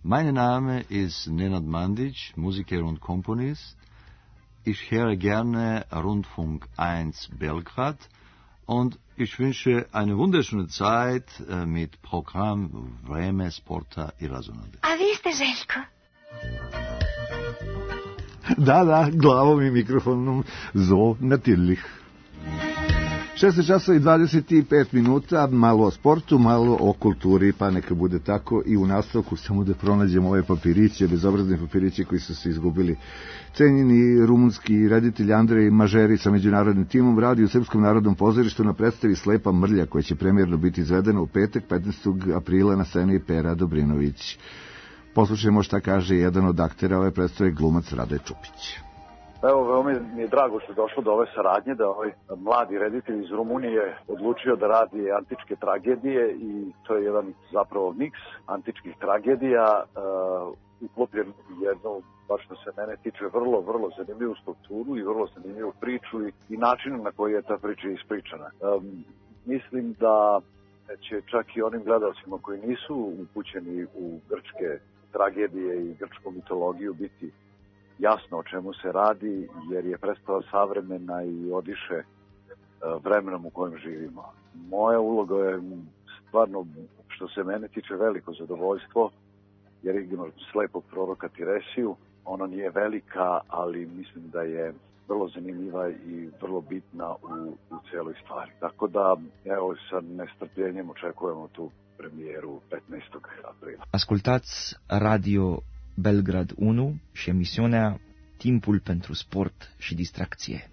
Mein Name ist Nenad Mandić, Musiker und Komponist. Ich höre gerne Rundfunk 1 Belgrad und ich wünsche eine wunderschöne Zeit mit Programm Vreme sporta i razonode. A vi ste Željko? Da, glavom i mikrofonom, so natürlich. 16 časova i 25 minuta, malo o sportu, malo o kulturi, pa neka bude tako i u nastavku samo da pronađemo ove papiriće, bezobrazne papiriće koji su se izgubili. Cenjeni rumunski reditelj Andrej Mažeri sa međunarodnim timom radi u Srpskom narodnom pozorištu na predstavi Slepa mrlja, koja će premijerno biti izvedena u petak 15. aprila na sceni Pera Dobrinović. Poslušajmo šta kaže jedan od aktera ove predstave, glumac Rade Čupić. Evo, veoma mi je drago što je došlo do ove saradnje, da ovaj mladi reditelj iz Rumunije odlučio da radi antičke tragedije i to je jedan zapravo miks antičkih tragedija, uklopljen u jednu, baš što se mene tiče, vrlo zanimljivu strukturu i vrlo zanimljivu priču i način na koji je ta priča ispričana. Mislim da će čak i onim gledalcima koji nisu upućeni u grčke tragedije i grčku mitologiju biti jasno o čemu se radi, jer je predstava savremena i odiše vremenom u kojem živimo. Moja uloga je stvarno, što se mene tiče, veliko zadovoljstvo, jer igram slepog proroka Tiresiju. Ona nije velika, ali mislim da je vrlo zanimljiva i vrlo bitna u cijeloj stvari. Tako da, evo, sa nestrpljenjem očekujemo tu premijeru 15. aprila. Ascultați Radio Belgrad 1 și emisiunea Timpul pentru sport și distracție.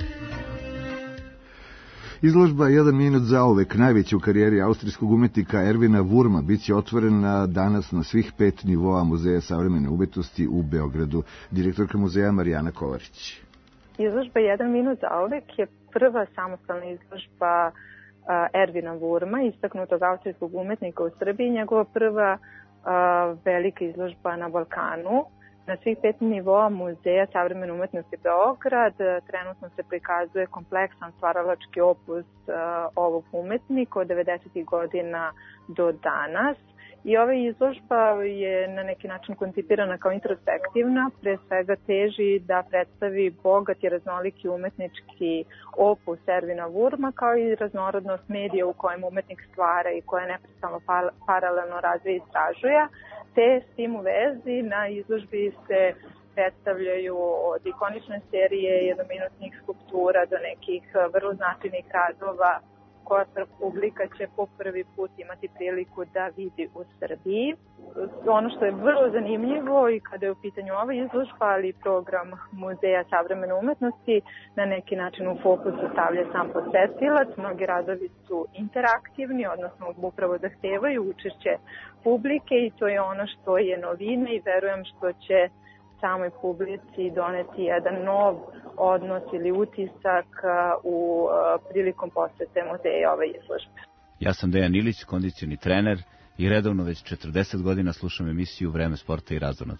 Izložba 1 minut zauvek, najveća u karijeri austrijskog umetnika Ervina Wurma, bit će otvorena danas na svih 5 nivoa Muzeja savremene umetnosti u Beogradu. Direktorka muzeja Marijana Kovarić. Izložba 1 minut zauvek je prva samostalna izložba Ervina Wurma, istaknutog austrijskog umetnika u Srbiji, njegova prva velika izložba na Balkanu. Na svih 5 nivoa Muzeja savremene umetnosti Beograd trenutno se prikazuje kompleksan stvaralački opus ovog umetnika od 90. godina do danas. I ova izložba je na neki način koncipirana kao introspektivna, pre svega teži da predstavi bogat i raznoliki umetnički opus Ervina Wurma, kao i raznorodnost medija u kojem umetnik stvara i koje neprestano paralelno razvija i istražuje. Te s tim u vezi na izložbi se predstavljaju od ikonične serije jednominutnih skulptura do nekih vrlo značajnih radova koja publika će po prvi put imati priliku da vidi u Srbiji. Ono što je vrlo zanimljivo i kada je u pitanju ova izložba, ali i program Muzeja savremene umetnosti, na neki način u fokusu stavlja sam posetilac. Mnogi radovi su interaktivni, odnosno upravo zahtevaju učešće publike i to je ono što je novina i verujem što će samoj publici doneti jedan nov odnos ili utisak prilikom posete muzeja ove izložbe. Ja sam Dejan Ilić, kondicioni trener i redovno već 40 godina slušam emisiju Vreme sporta i razonode.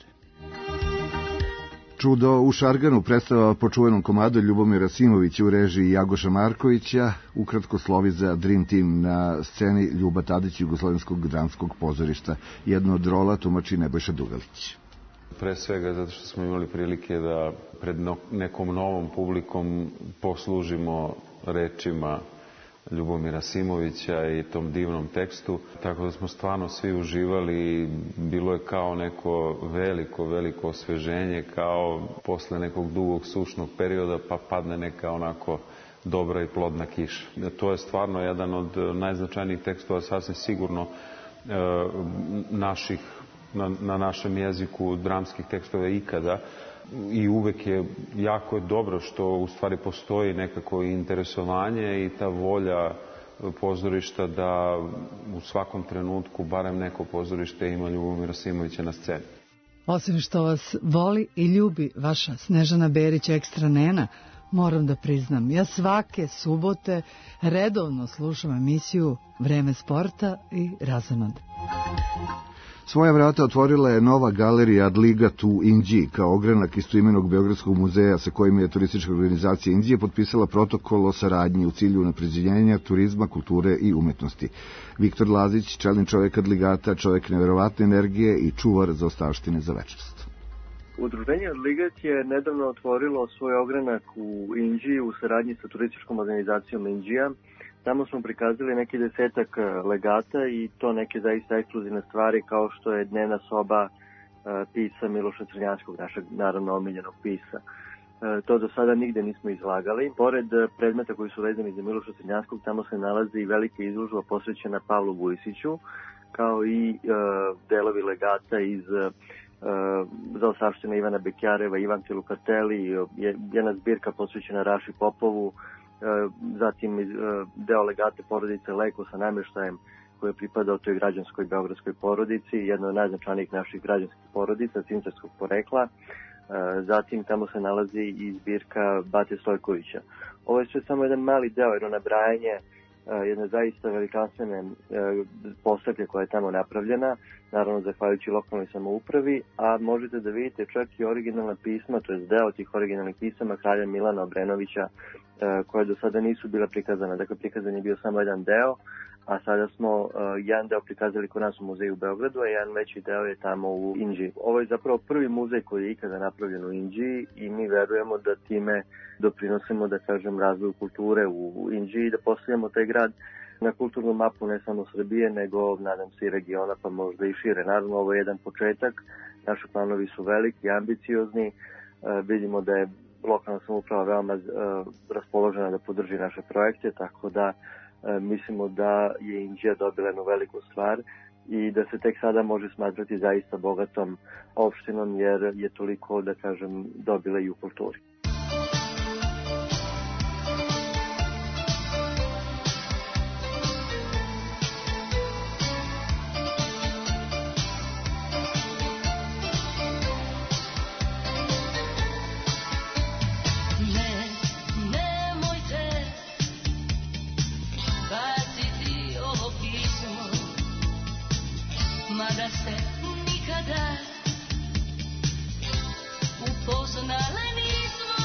Čudo u Šarganu predstava po čuvenom komadu Ljubomira Simovića u režiji Jagoša Markovića, ukratko slovi za Dream Team na sceni Ljuba Tadić Jugoslovenskog dramskog pozorišta. Jedno od rola tumači Nebojša Dugalić. Pre svega zato što smo imali prilike da pred nekom novom publikom poslužimo rečima Ljubomira Simovića i tom divnom tekstu, tako da smo stvarno svi uživali i bilo je kao neko veliko osveženje, kao posle nekog dugog sušnog perioda pa padne neka onako dobra i plodna kiša. To je stvarno jedan od najznačajnijih tekstova, sasvim sigurno na našem jeziku dramskih tekstova ikada i uvek je jako dobro što u stvari postoji nekako interesovanje i ta volja pozorišta da u svakom trenutku barem neko pozorište ima Ljubomira Simovića na sceni. Osim što vas voli i ljubi vaša Snežana Berić ekstra nena, moram da priznam, ja svake subote redovno slušam emisiju Vreme sporta i razonode. Svoja vrata otvorila je nova galerija Adliga tu Inđi, kao ogranak istoimenog Beogradskog muzeja sa kojim je turistička organizacija Indije potpisala protokol o saradnji u cilju unapređenja turizma, kulture i umetnosti. Viktor Lazić, čelni čovjek Adligata, čovjek neverovatne energije i čuvar za ostavštine za večnost. Udruženje Adligat je nedavno otvorilo svoj ogranak u Indiji u saradnji sa turističkom organizacijom Indija. Tamo smo prikazali neki 10 legata i to neke zaista ekskluzivne stvari kao što je dnevna soba pisa Miloša Crnjanskog, našeg naravno omiljenog pisa. To do sada nigde nismo izlagali. Pored predmeta koji su vezani za Miloša Crnjanskog, tamo se nalazi i velika izložba posvećena Pavlu Vujsiću, kao i delovi legata iz za ostavštine Ivana Bekjareva, Ivanke Lukateli, jedna zbirka posvećena Raši Popovu, zatim deo legate porodice Leko sa namještajem koji je pripadao toj građanskoj beogradskoj porodici, jedna od najznačajnijih naših građanskih porodica, cincarskog porekla. Zatim tamo se nalazi i zbirka Bate Stojkovića. Ovo je sve samo jedan mali deo, jedno nabrajanje jedne zaista velikanstvene postavke koja je tamo napravljena, naravno zahvaljujući lokalnoj samoupravi, a možete da vidite čak i originalna pisma, to je deo tih originalnih pisama kralja Milana Obrenovića, koje do sada nisu bila prikazana. Dakle, prikazan je bio samo jedan deo, a sada smo jedan deo prikazali kod nas u muzeju u Beogradu, a jedan veći deo je tamo u Indiji. Ovo je zapravo prvi muzej koji je ikada napravljen u Indiji i mi verujemo da time doprinosimo, da kažem, razvoju kulture u Indiji i da postavljamo taj grad na kulturnu mapu ne samo Srbije, nego nadam se i regiona, pa možda i šire. Naravno, ovo je jedan početak, naši planovi su veliki, ambiciozni, vidimo da je lokalna samouprava veoma raspoložena da podrži naše projekte, tako da mislimo da je Indija dobila jednu veliku stvar i da se tek sada može smatrati zaista bogatom opštinom jer je toliko, da kažem, dobila i u kulturi. Mada se nikada upoznale nismo.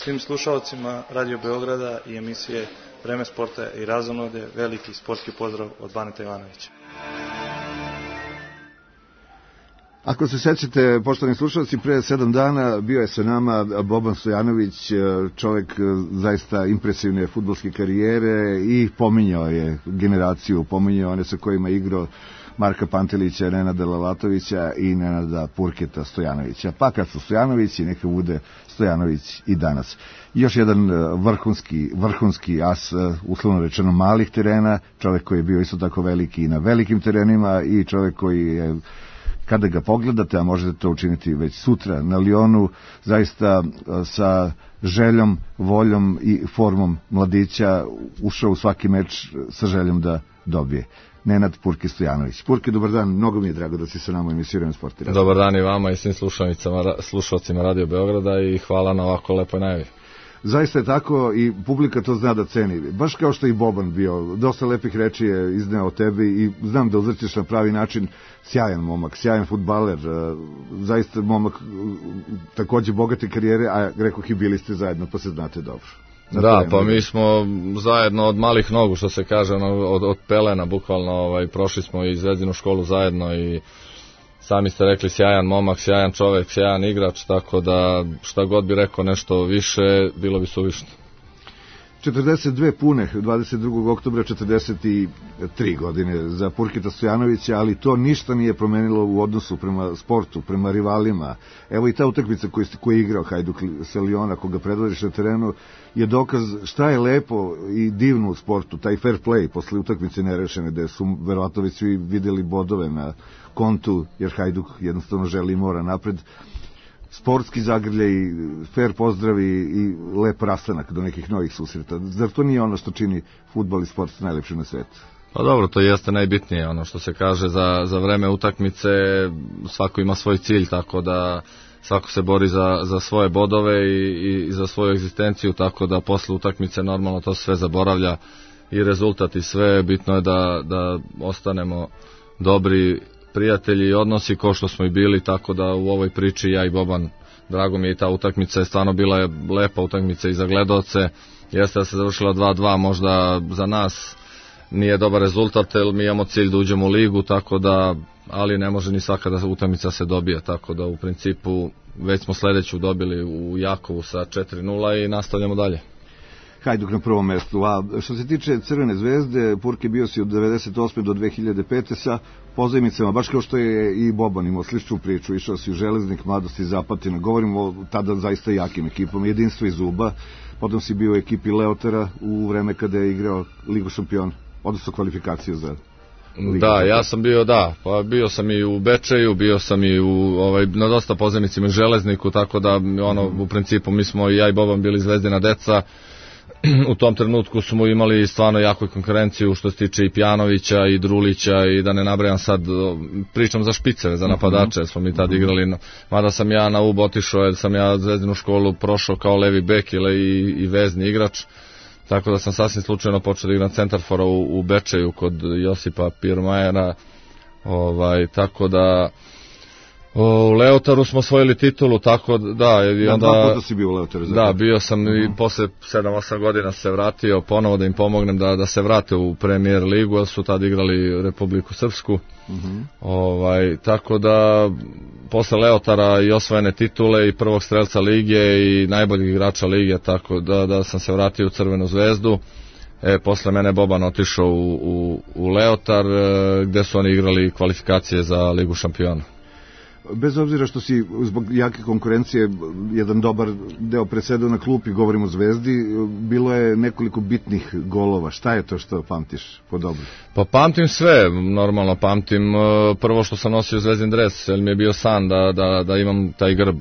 svim slušalcima Radio Beograda i emisije Vreme sporta i razonode, veliki sportski pozdrav od Baneta Ivanovića. Ako se sećate, poštovani slušalci, pre 7 dana bio je sa nama Boban Stojanović, čovjek zaista impresivne fudbalske karijere i pominjao je generaciju, pominjao one sa kojima je igrao Marka Pantelića, Nenada Lalatovića i Nenada Purketa Stojanovića. Pa kad su Stojanovići, neka bude Stojanović i danas. Još jedan vrhunski as, uslovno rečeno malih terena, čovjek koji je bio isto tako veliki i na velikim terenima i čovjek koji je, kada ga pogledate, a možete to učiniti već sutra na Lionu, zaista sa željom, voljom i formom mladića ušao u svaki meč sa željom da dobije. Nenad Purke Stojanović. Purke, dobar dan, mnogo mi je drago da si sa nama u emisiji Vreme sporta i razonode. Dobar dan i vama i svim slušalcima Radio Beograda i hvala na ovako lepoj najavi. Zaista je tako i publika to zna da ceni. Baš kao što i Boban bio, dosta lepih reči je izneo o tebi i znam da uzvrćeš na pravi način. Sjajan momak, sjajan fudbaler, zaista momak takođe bogate karijere, a rekoh i bili ste zajedno, pa se znate dobro. Da, pa mi smo zajedno od malih nogu, što se kaže, od pelena, bukvalno, prošli smo i Zvezdinu školu zajedno i sami ste rekli sjajan momak, sjajan čovek, sjajan igrač, tako da šta god bi rekao nešto više, bilo bi suvišno. 42 pune, 22. oktobra 43 godine za Purketa Stojanovića, ali to ništa nije promenilo u odnosu prema sportu, prema rivalima. Evo i ta utakmica koju je igrao Hajduk sa Liona, koga predvodiš na terenu, je dokaz šta je lepo i divno u sportu, taj fair play posle utakmice nerešene, gde su verovatno već svi videli bodove na kontu, jer Hajduk jednostavno želi i mora napred. Sportski zagrljaj, fair pozdravi i lep rastanak do nekih novih susreta. Zar to nije ono što čini fudbal i sport najlepše na svetu? Pa dobro, to jeste najbitnije, ono što se kaže za vreme utakmice, svako ima svoj cilj, tako da svako se bori za svoje bodove i za svoju egzistenciju, tako da posle utakmice normalno to sve zaboravlja i rezultat i sve, bitno je da ostanemo dobri prijatelji i odnosi kao što smo i bili, tako da u ovoj priči ja i Boban, drago mi je i ta utakmica je stvarno bila lepa utakmica i za gledaoce, jeste da se završila 2-2, možda za nas nije dobar rezultat, jer mi imamo cilj da uđemo u ligu, tako da, ali ne može ni svaka da utakmica se dobije, tako da u principu već smo sledeću dobili u Jakovu sa 4-0 i nastavljamo dalje. Hajduk na prvom mestu. A što se tiče Crvene zvezde, Purke bio si od 98. do 2005. sa pozajmicama, baš kao što je i Boban imao sličnu priču, išao si u Železnik, Mladost i Zapatina, govorimo o tada zaista jakim ekipama, Jedinstvo iz Zuba, potom si bio u ekipi Leotara u vreme kada je igrao Ligu šampiona, odnosno kvalifikaciju za Ligu. Da, ja sam bio, pa bio sam i u Bečeju, bio sam i na dosta pozajmicima u Železniku, tako da u principu mi smo i ja i Boban bili Zvezdina deca. U tom trenutku smo imali stvarno jaku konkurenciju što se tiče i Pjanovića i Drulića i da ne nabrajam sad, pričam za špiceve, za napadače, smo mi tad igrali, mada sam ja na UB otišao, jer sam ja Zvezdinu školu prošao kao levi bek i vezni igrač, tako da sam sasvim slučajno počeo da igram centarfora u Bečeju kod Josipa Pirmajera, tako da u Leotaru smo osvojili titulu, tako da i onda dva puta si bio u Leotaru. Da, bio sam i posle 7-8 godina se vratio ponovo da im pomognem da se vrate u Premier ligu, jer su tad igrali Republiku Srpsku. Tako da posle Leotara i osvojene titule i prvog strelca lige i najboljeg igrača lige, tako da sam se vratio u Crvenu zvezdu. Posle mene Boban otišao u Leotar, gde su oni igrali kvalifikacije za Ligu šampiona. Bez obzira što si zbog jake konkurencije jedan dobar deo presedao na klupi, govorimo o Zvezdi, bilo je nekoliko bitnih golova. Šta je to što pamtiš po dobro? Pa pamtim sve, normalno pamtim. Prvo što sam nosio Zvezdin dres, jer mi je bio san da imam taj grb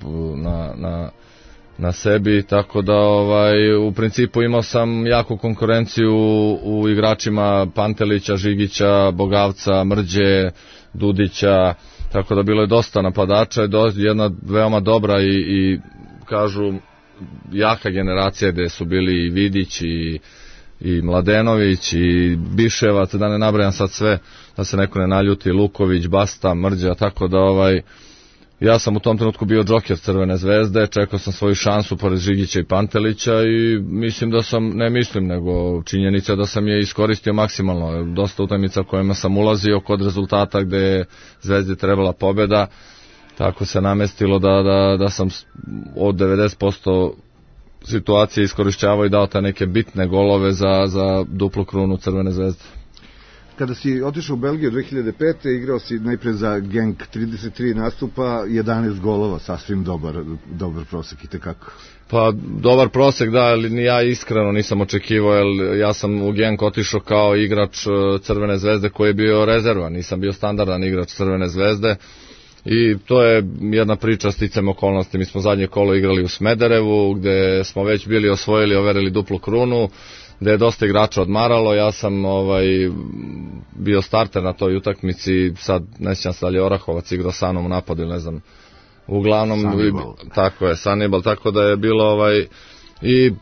na sebi, tako da u principu imao sam jaku konkurenciju u igračima Pantelića, Žigića, Bogavca, Mrđe, Dudića, tako da bilo je dosta napadača, jedna veoma dobra i kažu jaka generacija gde su bili i Vidić i Mladenović i Biševac, da ne nabrajam sad sve, da se neko ne naljuti, Luković, Basta, Mrđa, tako da ja sam u tom trenutku bio džoker Crvene zvezde, čekao sam svoju šansu pored Žigića i Pantelića i mislim da sam, ne mislim, nego činjenica da sam je iskoristio maksimalno. Dosta utakmica kojima sam ulazio kod rezultata gde je Zvezdi trebala pobjeda, tako se namestilo da sam od 90% situacije iskorišćavao i dao ta neke bitne golove za duplu krunu Crvene zvezde. Kada si otišao u Belgiju 2005. igrao si najpre za Genk 33 nastupa, 11 golova, sasvim dobar prosek i tekako. Pa dobar prosek, da, ali ni ja iskreno nisam očekivao, jer ja sam u Genk otišao kao igrač Crvene zvezde koji je bio rezervan, nisam bio standardan igrač Crvene zvezde. I to je jedna priča sticam okolnosti. Mi smo zadnje kolo igrali u Smederevu, gde smo već bili osvojili, overili duplu krunu, gde je dosta igrača odmaralo. Ja sam bio starter na toj utakmici, sad ne sjećam se da li je Orahovac igrao sa mnom u napadu ili ne znam. Uglavnom, Sanibal. Tako je, Sanibal, tako da je bilo i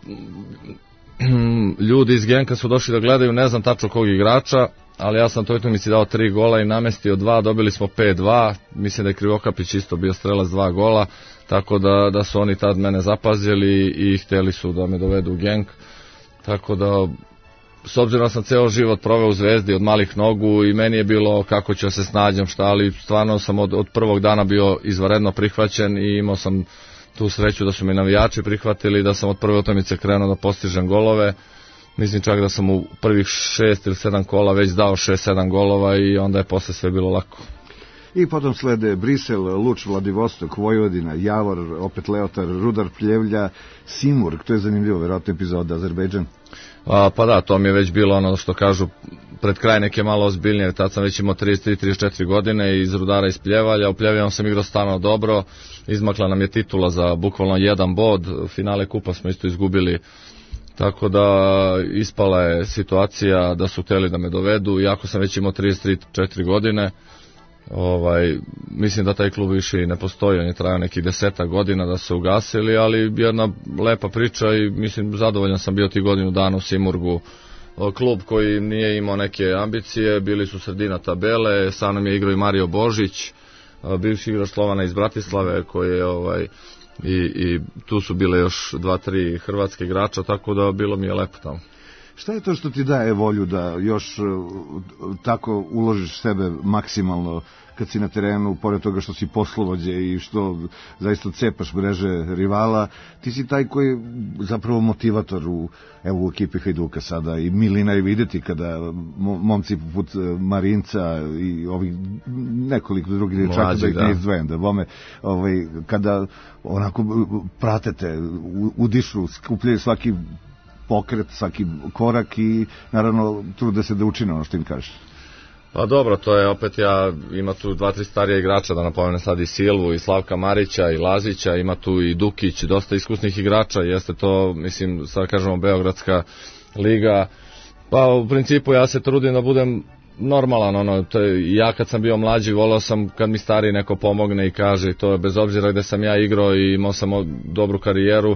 ljudi iz Genka su došli da gledaju, ne znam tačno kog igrača, ali ja sam toj utakmici dao 3 gola i namestio 2, dobili smo 5-2, mislim da je Krivokapić isto bio strelac 2 gola, tako da su oni tad mene zapazili i htjeli su da me dovedu u Genk, tako da s obzirom da sam ceo život proveo u Zvezdi od malih nogu i meni je bilo kako ću se snađem šta, ali stvarno sam od prvog dana bio izvanredno prihvaćen i imao sam tu sreću da su mi navijači prihvatili, da sam od prve utakmice krenuo da postižem golove. Mislim čak da sam u prvih 6 ili 7 kola već dao 6-7 golova i onda je posle sve bilo lako. I potom slede Brisel, Luč, Vladivostok, Vojvodina, Javor, opet Leotar, Rudar Pljevlja, Simurg, to je zanimljivo, verovatno epizoda, Azerbejdžan. Pa da, to mi je već bilo ono što kažu pred kraj neke malo ozbiljnije, tad sam već imao 33-34 godine iz Rudara iz Pljevalja, u Pljevalju sam igrao stvarno dobro, izmakla nam je titula za bukvalno 1 bod, finale kupa smo isto izgubili, tako da ispala je situacija da su htjeli da me dovedu, iako sam već imao 33-4 godine, mislim da taj klub više ne postoji, on je trajao nekih 10 godina da se ugasili, ali jedna lepa priča i mislim zadovoljan sam bio tih godinu dana u Simurgu. Klub koji nije imao neke ambicije, bili su sredina tabele, sa mnom je igrao i Mario Božić, bivši igrač Slovana iz Bratislave, koji je i tu su bile još 2-3 hrvatske igrača, tako da bilo mi je lepo tamo. Šta je to što ti daje volju da još tako uložiš sebe maksimalno kad si na terenu, pored toga što si poslovođe i što zaista cepaš mreže rivala, ti si taj koji je zapravo motivator u ekipi Hajduka sada i milina je videti kada momci poput Marinca i ovih nekoliko drugih dječaka, da ih ne izdvojam, da bome, kada onako pratete, udišu, skupljaju svaki pokret, svaki korak i naravno trude se da učine ono što im kažeš. Pa dobro, to je opet ima tu 2-3 starije igrača, da napomenem sad i Silvu, i Slavka Marića, i Lazića, ima tu i Dukić, dosta iskusnih igrača, jeste to, mislim, sad kažemo Beogradska liga, pa u principu ja se trudim da budem normalan, ja kad sam bio mlađi volao sam kad mi stariji neko pomogne i kaže, to je bez obzira gde sam ja igrao i imao sam dobru karijeru,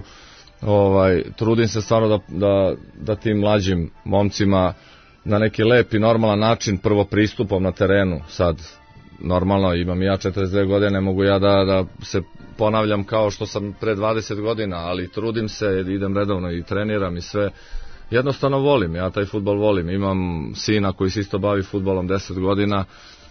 trudim se stvarno da tim mlađim momcima na neki lep i normalan način prvo pristupom na terenu. Sad normalno imam ja 42 godine, ne mogu ja da se ponavljam kao što sam pre 20 godina, ali trudim se, idem redovno i treniram i sve. Jednostavno volim, ja taj fudbal volim. Imam sina koji se isto bavi fudbalom 10 godina,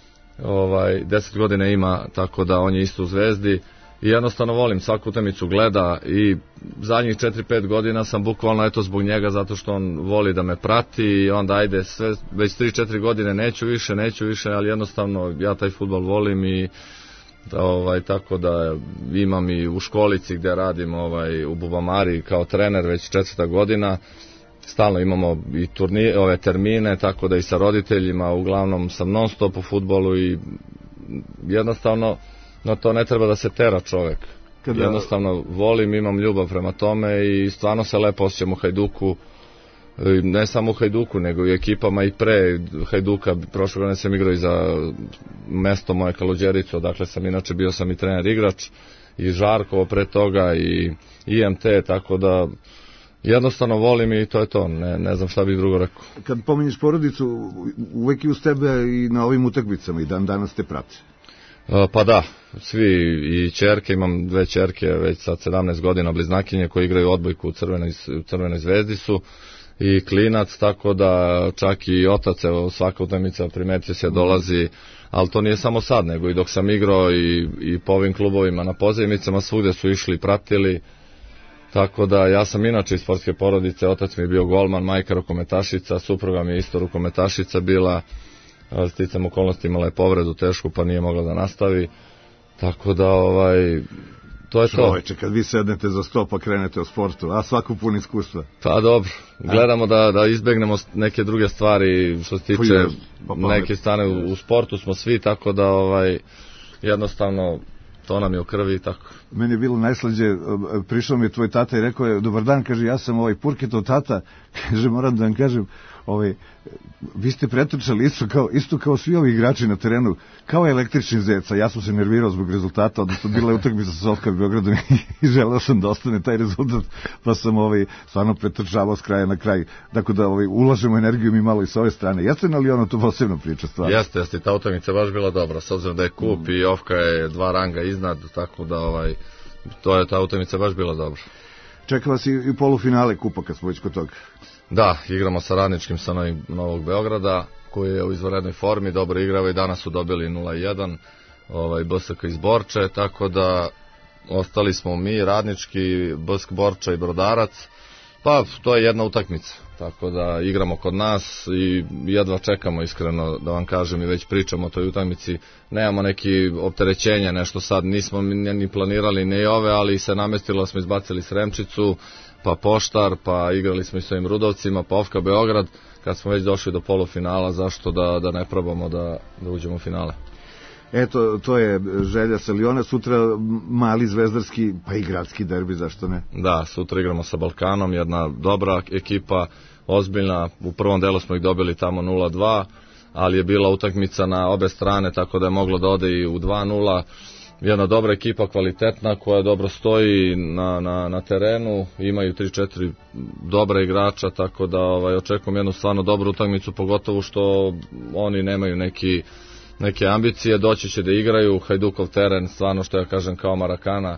10 godina ima, tako da on je isto u Zvezdi. I jednostavno volim, svaku utakmicu gleda i zadnjih 4-5 godina sam bukvalno zbog njega, zato što on voli da me prati i onda ajde sve, već 3-4 godine neću više, ali jednostavno ja taj fudbal volim i tako da imam i u školici gdje radim u Bubamari kao trener već 4. godina, stalno imamo i ove termine, tako da i sa roditeljima, uglavnom sam non stop u fudbalu i jednostavno no to ne treba da se tera čovjek. Jednostavno volim, imam ljubav prema tome i stvarno se lepo osjećam u Hajduku, ne samo u Hajduku nego i ekipama i pre Hajduka. Prošle godine sam igrao i za mesto moje Kaluđericu, dakle sam inače bio sam i trener igrač i Žarkovo pre toga i IMT, tako da jednostavno volim i to je to, ne znam šta bih drugo rekao. Kad pominješ porodicu, uvek i uz tebe i na ovim utakmicama i dan danas te prate. Pa da, svi i ćerke, imam 2 ćerke, već sad 17 godina, bliznakinje koje igraju odbojku u Crvenoj zvezdi su i klinac, tako da čak i otac, evo svaka utakmica primetio se dolazi, ali to nije samo sad, nego i dok sam igrao i po ovim klubovima na pozajmicama, svugde su išli i pratili, tako da ja sam inače iz sportske porodice, otac mi je bio golman, majka rukometašica, supruga mi je isto rukometašica bila, sticam okolnosti imala je povredu tešku pa nije mogla da nastavi, tako da to je to. Čoveče, kad vi sednete za sto pa krenete o sportu, a svako pun iskustva. Pa dobro, gledamo da izbegnemo neke druge stvari što se tiče neke strane u sportu smo svi, tako da jednostavno to nam je u krvi i tako. Meni je bilo najslađe, prišao mi je tvoj tata i rekao je, dobar dan, kaže, ja sam Purkitov tata, kaže, moram da vam kažem, vi ste pretrčali isto kao svi ovi igrači na terenu, kao električni zec, a ja sam se nervirao zbog rezultata, odnosno bila je utakmica sa Sofka Beogradom i želeo sam da ostane taj rezultat, pa sam stvarno pretrčavao s kraja na kraj, tako da ulažemo energiju mi malo i s ove strane. Jeste li to posebno priča stvarno? Jeste, ta utakmica baš bila dobra, s obzirom da je kup i Ofka je 2 ranga iznad, tako da ta utakmica baš bila dobra. Čeka vas i polufinale kupa kad smo već kod toga. Da, igramo sa Radničkim sa Novog Beograda, koji je u izvanrednoj formi, dobro igrao i danas su dobili 0-1, BSK iz Borče, tako da ostali smo mi, Radnički, BSK Borča i Brodarac, pa to je jedna utakmica, tako da igramo kod nas i jedva čekamo, iskreno da vam kažem, i već pričamo o toj utakmici, nemamo neki opterećenja, nešto sad nismo ni planirali ni ove, ali se namestilo, smo izbacili Sremčicu, pa Poštar, pa igrali smo i s ovim Rudovcima, pa Ofka Beograd, kad smo već došli do polufinala, zašto da ne probamo da uđemo u finale. Eto, to je želja Saliona, sutra mali zvezdarski, pa i gradski derbi, zašto ne? Da, sutra igramo sa Balkanom, jedna dobra ekipa, ozbiljna, u prvom delu smo ih dobili tamo 0-2, ali je bila utakmica na obe strane, tako da je moglo da ode i u 2-0, jedna dobra ekipa, kvalitetna, koja dobro stoji na terenu, imaju 3-4 dobra igrača, tako da očekujem jednu stvarno dobru utakmicu, pogotovo što oni nemaju neke ambicije, doći će da igraju, Hajdukov teren, stvarno što ja kažem kao Marakana,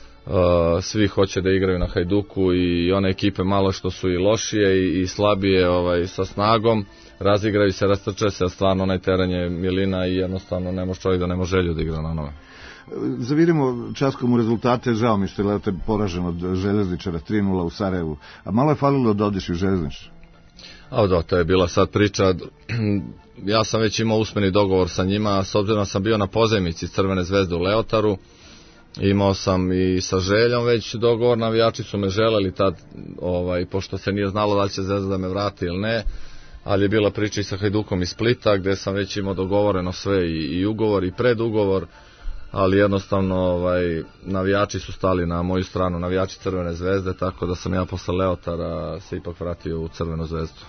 svi hoće da igraju na Hajduku i one ekipe malo što su i lošije i slabije sa snagom, razigraju se, rastrče se, a stvarno onaj teren je milina i jednostavno ne može čovjek da nema želju da igra na nove. Zavirimo Časkomu rezultate, žao mi što je Leotar poražen od Željezničara 3-0 u Sarajevu, a malo je falilo da odiš u Željezničar. Da, to je bila sad priča, ja sam već imao usmeni dogovor sa njima, s obzirom sam bio na pozajmici Crvene zvezde u Leotaru, imao sam i sa Željom već dogovor, navijači su me želeli tad, pošto se nije znalo da li će Zvezda da me vrati ili ne, ali je bila priča i sa Hajdukom iz Splita, gde sam već imao dogovoreno sve i ugovor i predugovor, ali jednostavno navijači su stali na moju stranu, navijači Crvene zvezde, tako da sam ja posle Leotara se ipak vratio u Crvenu zvezdu.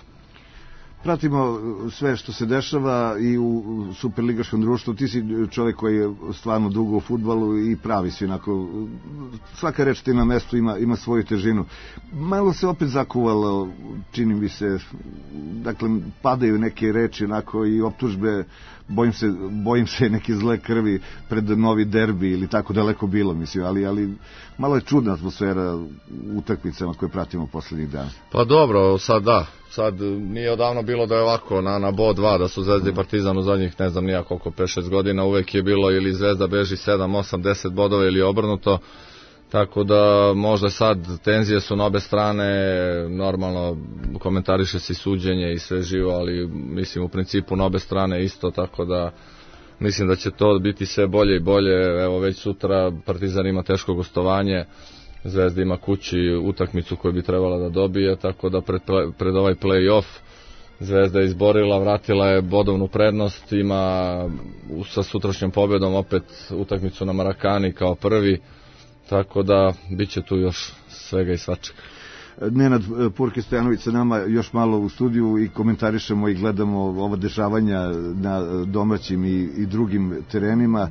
Pratimo sve što se dešava i u superligaškom društvu. Ti si čovjek koji je stvarno dugo u fudbalu i pravi si onako, svaka reč ti na mestu ima svoju težinu. Malo se opet zakuvalo, čini mi se, dakle padaju neke reči onako i optužbe, bojim se neke zle krvi pred novi derbi ili tako daleko bilo, mislim, ali malo je čudna atmosfera u utakmicama koje pratimo poslednjih dana. Pa dobro, sad nije odavno bilo da je ovako na bod 2, da su Zvezda i Partizan u zadnjih ne znam nija koliko 5-6 godina, uvek je bilo ili Zvezda beži 7, 8, 10 bodova ili obrnuto, tako da možda sad tenzije su na obe strane, normalno komentariše se i suđenje i sve živo, ali mislim u principu na obe strane isto, tako da mislim da će to biti sve bolje i bolje. Evo već sutra Partizan ima teško gostovanje, Zvezda ima kući utakmicu koju bi trebala da dobije, tako da pred ovaj play-off Zvezda je izborila, vratila je bodovnu prednost, ima sa sutrašnjom pobjedom opet utakmicu na Marakani kao prvi, tako da bit će tu još svega i svačega. Nenad Purki Stojanović sa nama još malo u studiju i komentarišemo i gledamo ova dešavanja na domaćim i drugim terenima.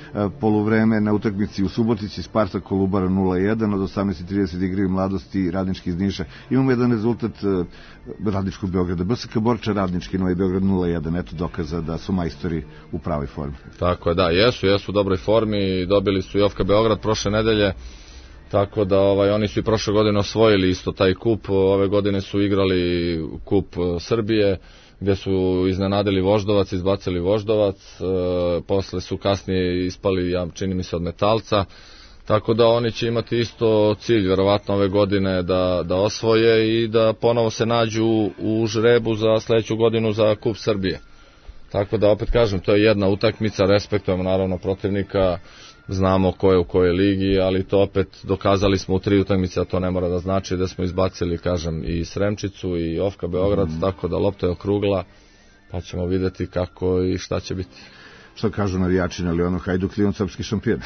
poluvreme na utakmici u Subotici Spartak Kolubara 0-1, od 18:30 igraju Mladosti Radnički iz Niša. Imamo jedan rezultat Radničkog Beograda, BSK Borča Radnički, Novi Beograd 0-1, eto dokaza da su majstori u pravoj formi. Tako je, da, jesu u dobroj formi, dobili su i OFK Beograd prošle nedelje, tako da oni su i prošle godine osvojili isto taj kup, ove godine su igrali kup Srbije, gdje su iznenadili Voždovac, izbacili Voždovac, posle su kasnije ispali, čini mi se, od Metalca, tako da oni će imati isto cilj, verovatno ove godine, da osvoje i da ponovo se nađu u žrebu za sledeću godinu za kup Srbije. Tako da, opet kažem, to je jedna utakmica, respektujemo naravno protivnika, znamo ko je u kojoj ligi, ali to opet dokazali smo u 3 utakmice, a to ne mora da znači da smo izbacili, kažem, i Sremčicu i OFK Beograd, tako da lopta je okrugla, pa ćemo vidjeti kako i šta će biti. Što kažu navijači, ali Hajduk Lion srpski šampion.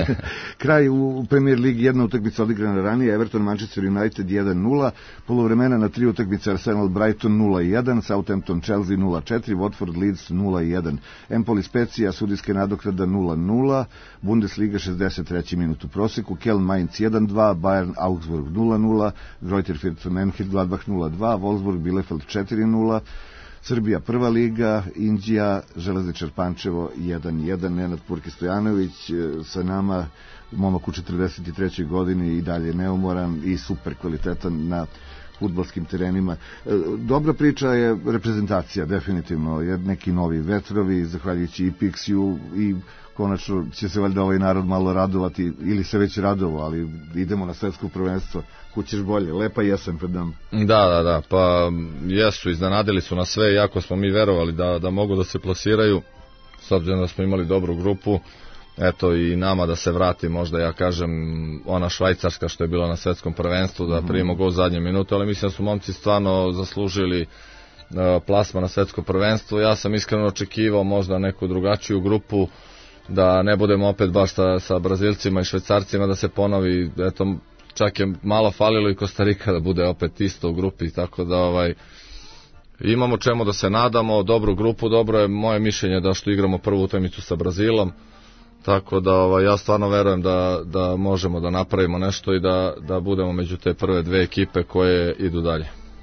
Kraj u Premier Ligi, jedna utakmica odigrana ranije, Everton Manchester United 1-0, poluvremena na 3 utakmice Arsenal Brighton 0-1, Southampton Chelsea 0-4, Watford Leeds 0-1, Empoli Specija, sudijske nadoknada 0-0, Bundesliga 63. minut u proseku, Köln Mainz 1-2, Bayern Augsburg 0-0, Greuther Fürth Mönchengladbach 0-2, Wolfsburg Bielefeld 4-0, Srbija prva liga, Indija, Železničar Pančevo 1-1, Nenad Purki Stojanović sa nama, momak u 43. godini i dalje neumoran i super kvalitetan na fudbalskim terenima. Dobra priča je reprezentacija, definitivno, neki novi vetrovi, zahvaljujući i Pixiju i konačno će se valjda ovaj narod malo radovati, ili se već radovo, ali idemo na svetsko prvenstvo, kućeš bolje, lepa jesen pred nama. Da, pa jesu, iznenadili su nas sve, iako smo mi verovali da mogu da se plasiraju, s obzirom da smo imali dobru grupu, eto i nama da se vrati, možda ja kažem, ona Švajcarska što je bila na svetskom prvenstvu, da primimo gol zadnje minute, ali mislim da su momci stvarno zaslužili plasma na svetsko prvenstvo. Ja sam iskreno očekivao možda neku drugačiju grupu, da ne budemo opet baš sa Brazilcima i Švajcarcima, da se ponovi, eto, čak je malo falilo i Kostarika da bude opet isto u grupi, tako da imamo čemu da se nadamo, dobru grupu, dobro je moje mišljenje da što igramo prvu utakmicu sa Brazilom, tako da ja stvarno verujem da možemo da napravimo nešto i da budemo među te prve 2 ekipe koje idu dalje.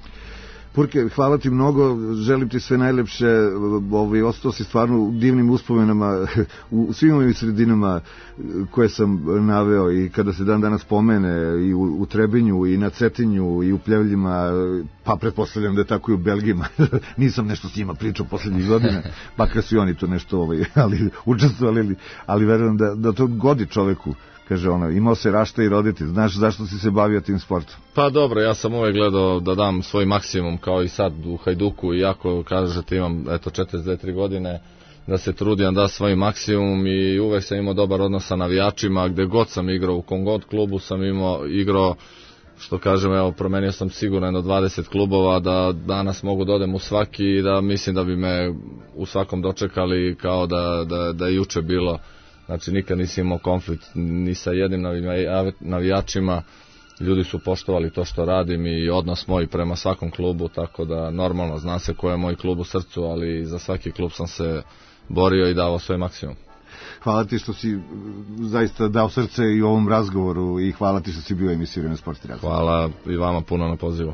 Purke, hvala ti mnogo, želim ti sve najlepše, ostao si stvarno u divnim uspomenama u svim ovim sredinama koje sam naveo i kada se dan danas pomene i u Trebinju i na Cetinju i u Pljevljima, pa pretpostavljam da je tako i u Belgijima, nisam nešto s njima pričao poslednjih godina, makar su i oni to nešto ali učestvovali, ali verujem da to godi čoveku. Kaže imao se rašta i roditi, znaš zašto si se bavio tim sportom? Pa dobro, ja sam uvek gledao da dam svoj maksimum, kao i sad u Hajduku, iako kažete imam 42-3 godine, da se trudim da svoj maksimum i uvek sam imao dobar odnos sa navijačima, gde god sam igrao, u kom god klubu sam igrao, što kažem, promenio sam sigurno jedno 20 klubova, da danas mogu da odem u svaki i da mislim da bi me u svakom dočekali kao da je juče bilo. Znači nikad nisi imao konflikt ni sa jednim navijačima, ljudi su poštovali to što radim i odnos moj prema svakom klubu, tako da normalno zna se ko je moj klub u srcu, ali za svaki klub sam se borio i dao svoj maksimum. Hvala ti što si zaista dao srce i u ovom razgovoru i hvala ti što si bio u emisiji Vreme sporta i razgovora. Hvala i vama puno na pozivu.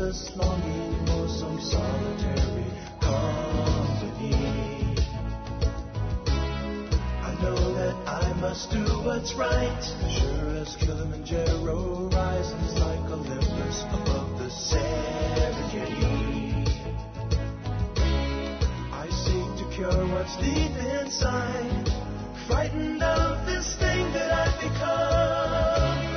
endless longing for some solitary company. I know that I must do what's right, sure as Kilimanjaro rises like Olympus above the Serengeti. I seek to cure what's deep inside, frightened of this thing that I've become.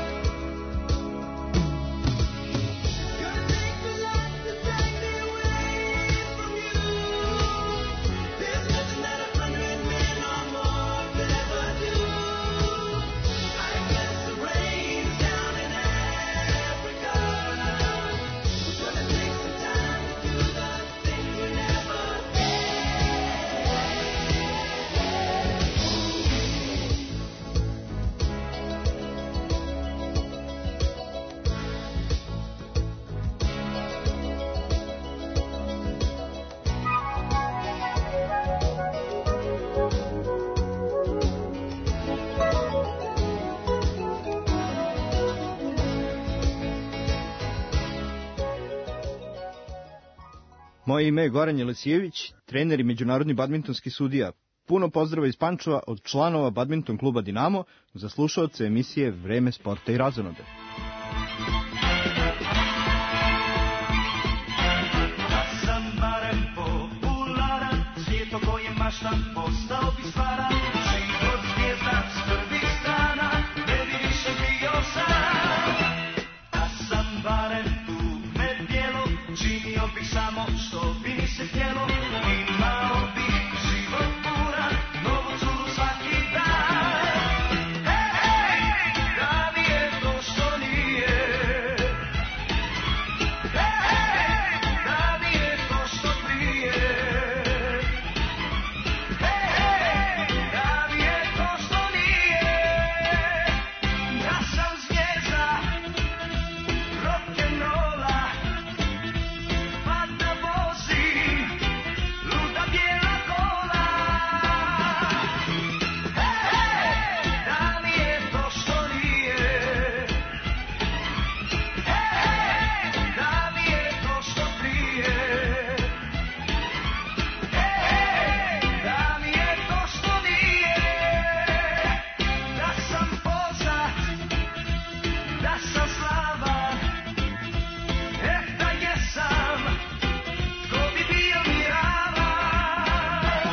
Moje ime je Goran Jelesijević, trener i međunarodni badmintonski sudija. Puno pozdrava iz Pančeva od članova badminton kluba Dinamo za slušaoce emisije Vreme sporta i razonode. Da sam barem popularan, svijet o kojem maštam postao bi stvaran. Život zvijezda s prvih strana, ne bi više bio sam. Da sam barem tu med bijelo, činio bih samo što bi mi se htjelo. Imao bih život puran, novu curu svaki dan. Hej, hej, da mi je to što nije. Hej, hej, da mi je to što prije. Hej, hej, da mi je to što nije. Da sam zvijezda rock'n'rolla, pa da vozim luda bijela kola. Hej, hej, da mi je to što nije. Hej, hej, da mi je to što prije. Hej, hej, da mi je to što nije. Da sam poznat, da sam slavan, da jesam, tko bi bio mi ravan.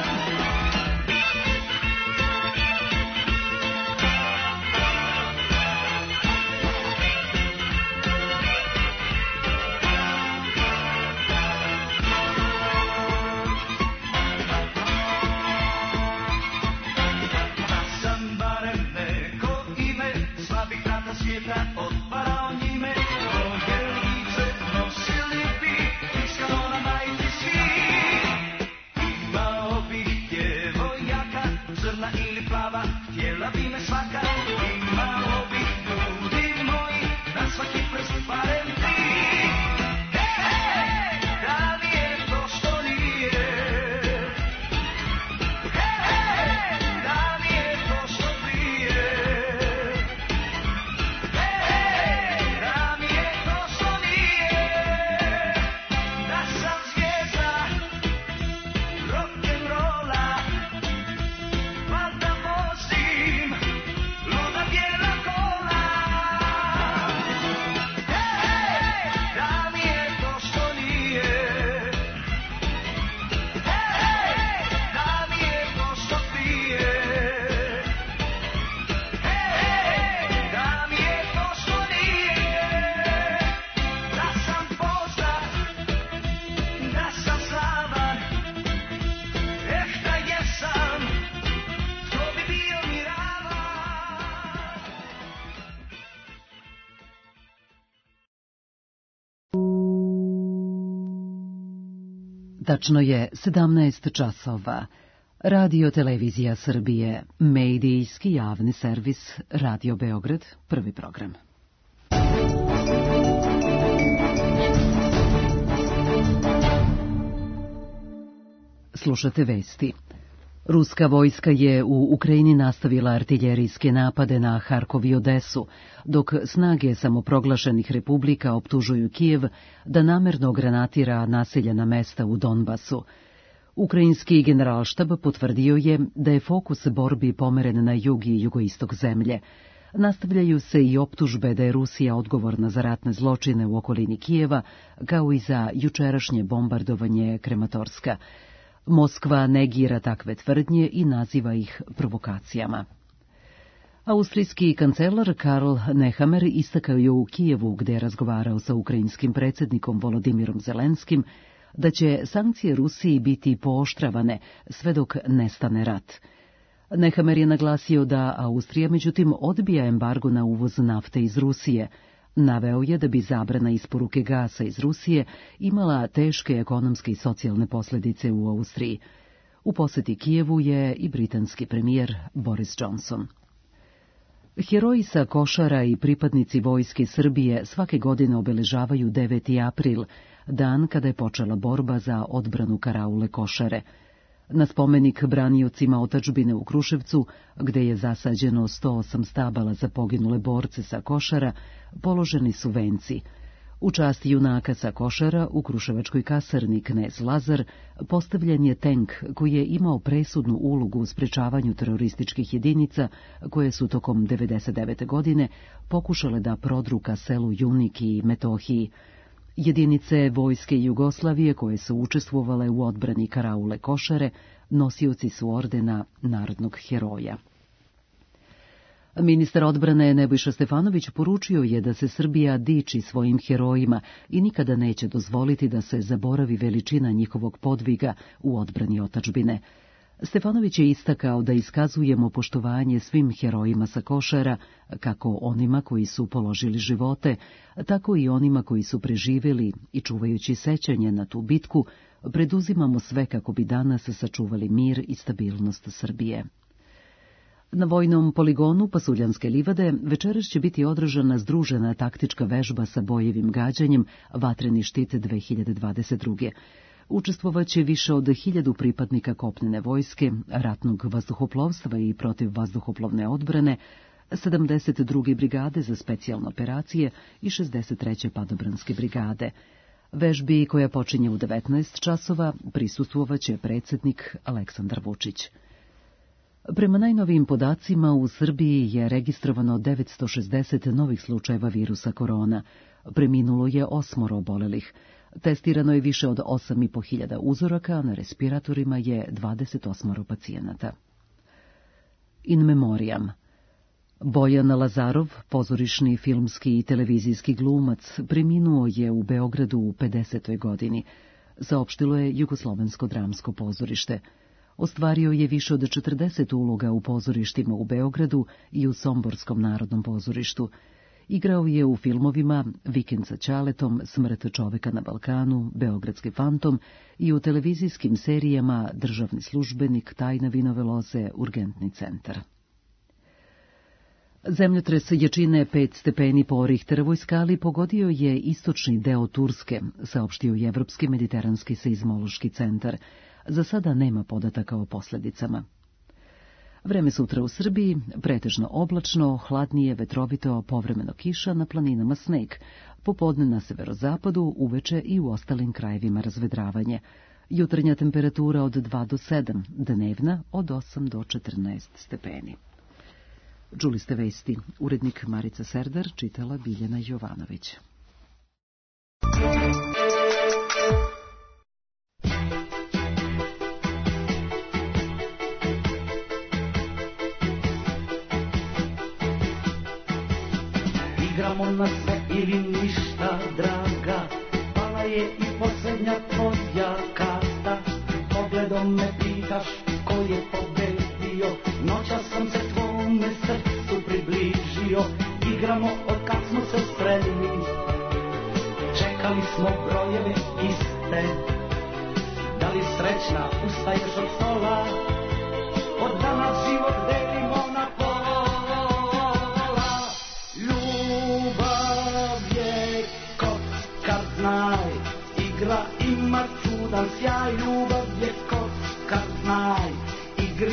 Da sam barem neko ime, slabih vrata svijeta otvarao njime. Moje lice nosili bi tiskano na majici svi. Imao bih djevojaka, crna ili plava, htjela bi me svaka. Imao bih ljudi moji, na svaki prst barem tri. Hej, hej, da mi je to što nije. Hej, hej, da mi je to što prije. Hej, hej, da mi je to što nije. Da sam zvijezda rock'n'rolla, pa da vozim luda bijela kola. Hej, hej, da mi je to što nije. Hej, hej, da mi je to što prije. Hej, hej, da mi je to što nije. Da sam poznat, da sam slavan, da jesam, tko bi bio mi ravan. Tačno je 17 časova. Radio Televizija Srbije, medijski javni servis Radio Beograd, prvi program. Slušate vesti. Ruska vojska je u Ukrajini nastavila artiljerijske napade na Harkov i Odesu, dok snage samoproglašenih republika optužuju Kijev da namerno granatira naseljena mesta u Donbasu. Ukrajinski generalštab potvrdio je da je fokus borbi pomeren na jug i jugoistok zemlje. Nastavljaju se i optužbe da je Rusija odgovorna za ratne zločine u okolini Kijeva, kao i za jučerašnje bombardovanje Krematorska. Moskva negira takve tvrdnje i naziva ih provokacijama. Austrijski kancelar Karl Nehammer istakao je u Kijevu, gde je razgovarao sa ukrajinskim predsjednikom Volodimirom Zelenskim, da će sankcije Rusiji biti pooštravane sve dok nestane rat. Nehammer je naglasio da Austrija međutim odbija embargo na uvoz nafte iz Rusije. Naveo je da bi zabrana isporuke gasa iz Rusije imala teške ekonomske i socijalne posljedice u Austriji. U posjeti Kijevu je i britanski premijer Boris Johnson. Heroji sa Košara i pripadnici vojske Srbije svake godine obeležavaju 9. april, dan kada je počela borba za odbranu karaule Košare. Na spomenik braniocima otadžbine u Kruševcu, gde je zasađeno 108 stabala za poginule borce sa Košara, položeni su venci. U čast junaka sa Košara u kruševačkoj kasarni Knez Lazar postavljen je tenk koji je imao presudnu ulogu u sprečavanju terorističkih jedinica koje su tokom 1999. godine pokušale da prodru ka selu Junik i Metohiji. Jedinice vojske Jugoslavije koje su učestvovale u odbrani karaule Košare nosioci su ordena narodnog heroja. Ministar odbrane Nebojša Stefanović poručio je da se Srbija diči svojim herojima i nikada neće dozvoliti da se zaboravi veličina njihovog podviga u odbrani otadžbine. Stefanović je istakao da iskazujemo poštovanje svim herojima sa Košara, kako onima koji su položili živote, tako i onima koji su preživjeli i čuvajući sećanje na tu bitku, preduzimamo sve kako bi danas sačuvali mir i stabilnost Srbije. Na vojnom poligonu Pasuljanske livade večeras će biti održana združena taktička vežba sa bojevim gađanjem Vatreni štit 2022. Učestvovaće više od 1000 pripadnika kopnene vojske, ratnog vazduhoplovstva i protivvazduhoplovne odbrane, 72. brigade za specijalne operacije i 63. padobranske brigade. Vežbi koja počinje u 19 časova prisustvovaće predsjednik Aleksandar Vučić. Prema najnovijim podacima u Srbiji je registrovano 960 novih slučajeva virusa korona. Preminulo je 8 obolelih. Testirano je više od 8.500 uzoraka, a na respiratorima je 28 pacijenata. In memoriam. Bojan Lazarov, pozorišni, filmski i televizijski glumac, preminuo je u Beogradu u 50. godini, saopštilo je Jugoslovensko dramsko pozorište. Ostvario je više od 40 uloga u pozorištima u Beogradu i u Somborskom narodnom pozorištu. Igrao je u filmovima Vikend sa Ćaletom, Smrt čoveka na Balkanu, Beogradski fantom i u televizijskim serijama Državni službenik, Tajna vinove loze, Urgentni centar. Zemljotres jačine 5 stepeni po Richterovoj skali pogodio je istočni deo Turske, saopštio je Evropski mediteranski seizmološki centar. Za sada nema podataka o posljedicama. Vreme sutra u Srbiji, pretežno oblačno, hladnije, vetrovito, povremeno kiša, na planinama sneg, popodne na severozapadu, uveče i u ostalim krajevima razvedravanje. Jutarnja temperatura od 2 do 7, dnevna od 8 do 14 stepeni. Čuli ste vesti, urednik Marica Serdar, čitala Biljana Jovanović. Igramo na sve ili ništa, draga, pala je i posljednja tvoja karta. Pogledom me pitaš ko je pobedio, noćas sam se tvome srcu približio. Igramo od kad smo se sreli, čekali smo brojeve iste. Da li srećna ustaješ od stola, od danas život delimo na pola. Ljubav je kockar, znaj, igra ima čudan sjaj. Ljubav je kockar, znaj, igra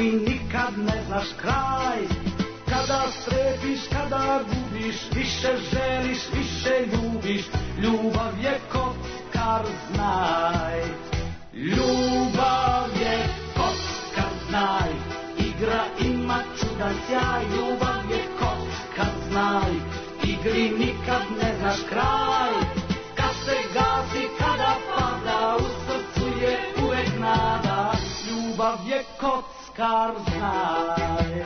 ne znaš kraj. Kada strepiš, kada gubiš, više želiš, više ljubiš. Ljubav je kockar, znaj. Ljubav je kockar, znaj. Igra ima čudan sjaj. Ljubav je kockar, znaj. Igri nikad ne znaš kraj. Kad se gasi, kada pada, u srcu je uvek nada. Ljubav je kockar, znaj.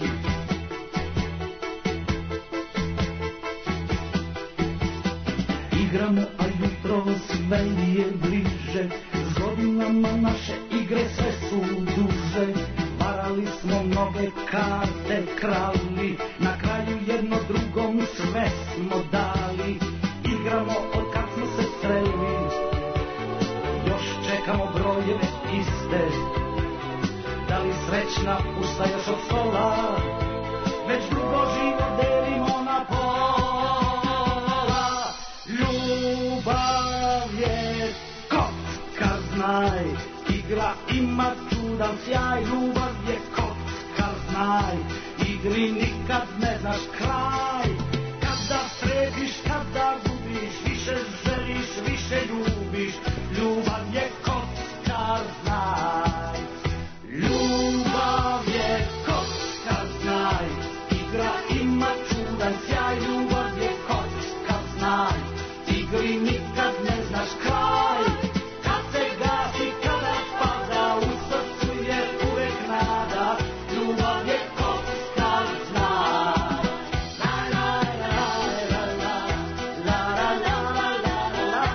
Igramo, a jutro sve je bliže. S godinama naše igre sve su duže. Varali smo mnoge karte, krali. Na kraju jedno drugom sve smo dali. Igramo od kad smo se sreli. Još čekamo brojeve iste. Da li srećna usta još od stola? Već dugo život delimo na pola. Ljubav je kockar, znaj. Igra ima čudan sjaj. Ljubav je kockar, znaj. Igri nikad ne znaš kraj. Kada strebiš, kada gubiš, više želiš, više ljubiš. Ljubav je kockar, znaj. Ljubav je kockar, znaj. Igra ima čudan sjaj. Ljubav je kockar, znaj. Igri nikad ne znaš kraj. Kad se gasi, kada pada, u srcu je uvek nada. Ljubav je kockar, znaj. La la la la la la la la la la la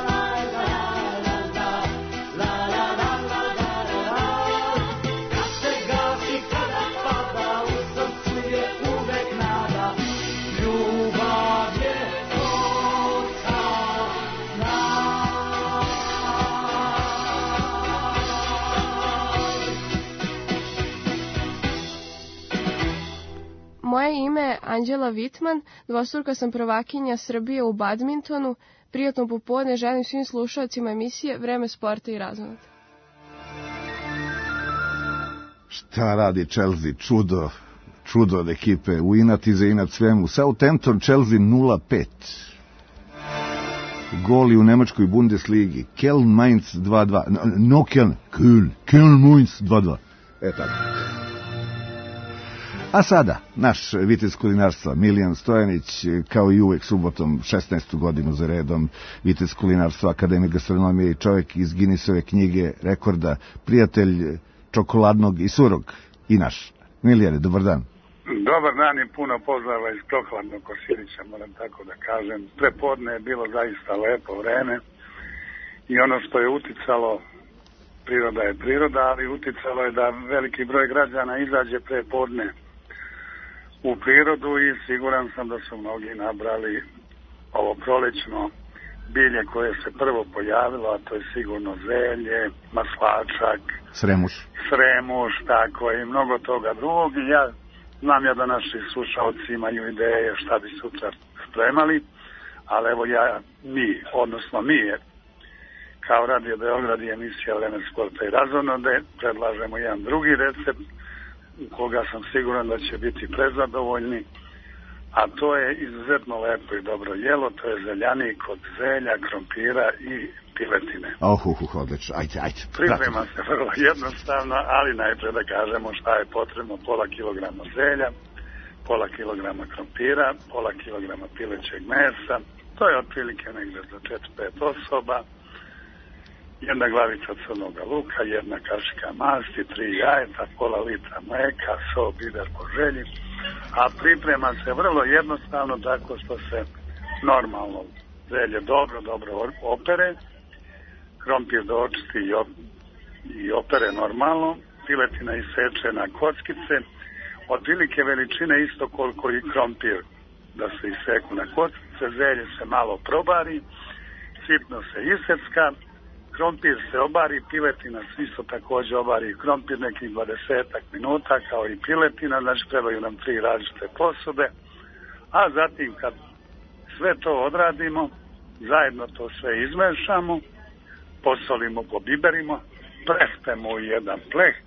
la la la. Kad se gasi, kada pada, u srcu je uvek nada. Ljubav je kockar, Moje ime je Anđela Vitman, dvostruka sam prvakinja Srbije u badmintonu. Prijatno popodne želim svim slušalcima emisije Vreme sporta i razonode. Šta radi Chelsea? Čudo od ekipe. U inat i za inat svemu. Southampton, Chelsea 0-5. Goli u nemačkoj Bundesligi. Köln Mainz 2-2. No Köln Mainz 2-2. Tako. A sada, naš vitez kulinarstva, Milijan Stojanić, kao i uvek subotom, 16. godinu za redom, vitez kulinarstva, Akademije gastronomije i čovjek iz Guinnessove knjige rekorda, prijatelj čokoladnog i surog, i naš. Milijane, dobar dan. Dobar dan i puno pozdrava iz prokladnog Kosilića, moram tako da kažem. Prepodne je bilo zaista lepo vreme i ono što je uticalo, priroda je priroda, ali uticalo je da veliki broj građana izađe prepodne u prirodu i siguran sam da su mnogi nabrali ovo prolećno bilje koje se prvo pojavilo, a to je sigurno zelje, maslačak, sremuš, tako i mnogo toga drugog. I ja znam da naši slušalci imaju ideje šta bi sutra spremali, ali evo mi kao Radio Beograd i emisija Vreme sporta i razonode predlažemo jedan drugi recept koga sam siguran da će biti prezadovoljni, a to je izuzetno lepo i dobro jelo, to je zeljanik od zelja, krompira i piletine. Odlično, ajde. Priprema se vrlo jednostavno, ali najprej da kažemo šta je potrebno: pola kilograma zelja, pola kilograma krompira, pola kilograma pilećeg mesa, to je otprilike negde za 4-5 osoba, jedna glavica crnog luka, jedna kašika masti, 3 jajeta, pola litra mleka, so, biber po želji, a priprema se vrlo jednostavno tako što se normalno zelje dobro opere, krompir dočisti i opere normalno, piletina iseče na kockice, otprilike veličine isto koliko i krompir da se iseku na kockice, zelje se malo probari, sitno se isecka, krompir se obari, piletina se isto također obari, krompir nekih 20 minuta kao i piletina, znači trebaju nam 3 različite posude, a zatim kad sve to odradimo, zajedno to sve izmešamo, posolimo, pobiberimo, pleskamo u jedan pleh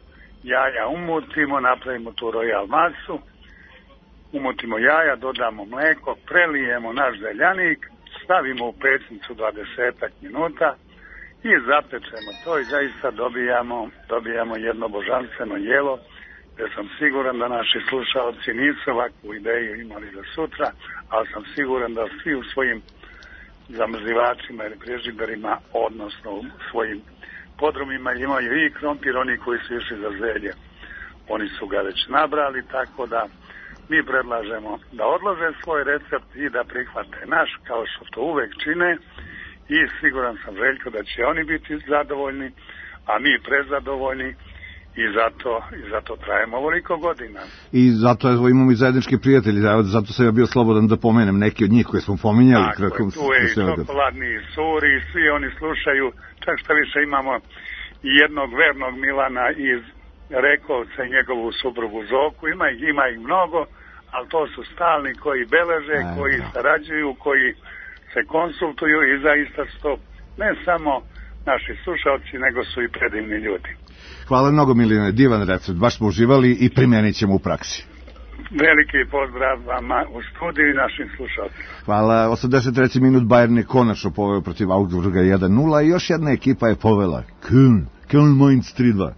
jaja umutimo, napravimo tu royal masu, umutimo jaja, dodamo mleko, prelijemo naš zeljanik, stavimo u pećnicu 20 minuta i zapečemo to i zaista dobijamo jedno božanstveno jelo, gdje sam siguran da naši slušalci nisu ovakvu ideju imali za sutra, ali sam siguran da svi u svojim zamrzivačima ili frižiderima, odnosno u svojim podrumima imaju i krompir, oni koji su išli za zelje. Oni su ga već nabrali, tako da mi predlažemo da odlože svoj recept i da prihvate naš, kao što to uvek čine, i siguran sam, Željko, da će oni biti zadovoljni, a mi prezadovoljni, i zato trajemo ovoliko godina. I zato imamo i zajednički prijatelji, zato sam ja bio slobodan da pomenem neki od njih koje smo pominjali. Tako je, tu je i Čokoladni Suri, svi oni slušaju, čak što više imamo i jednog vernog Milana iz Rekovca i njegovu suprugu Zoku, ima ih mnogo, ali to su stalni koji beleže, koji sarađuju, koji se konsultuju i zaista su to ne samo naši slušalci, nego su i predivni ljudi. Hvala mnogo, Milijane, divan recept, baš smo uživali i primenit ćemo u praksi. Veliki pozdrav vama u studiju i našim slušalcima. Hvala, 83. minut Bayern je konačno poveo protiv Augsburga 1-0 i još jedna ekipa je povela, Köln Mainz 3-2.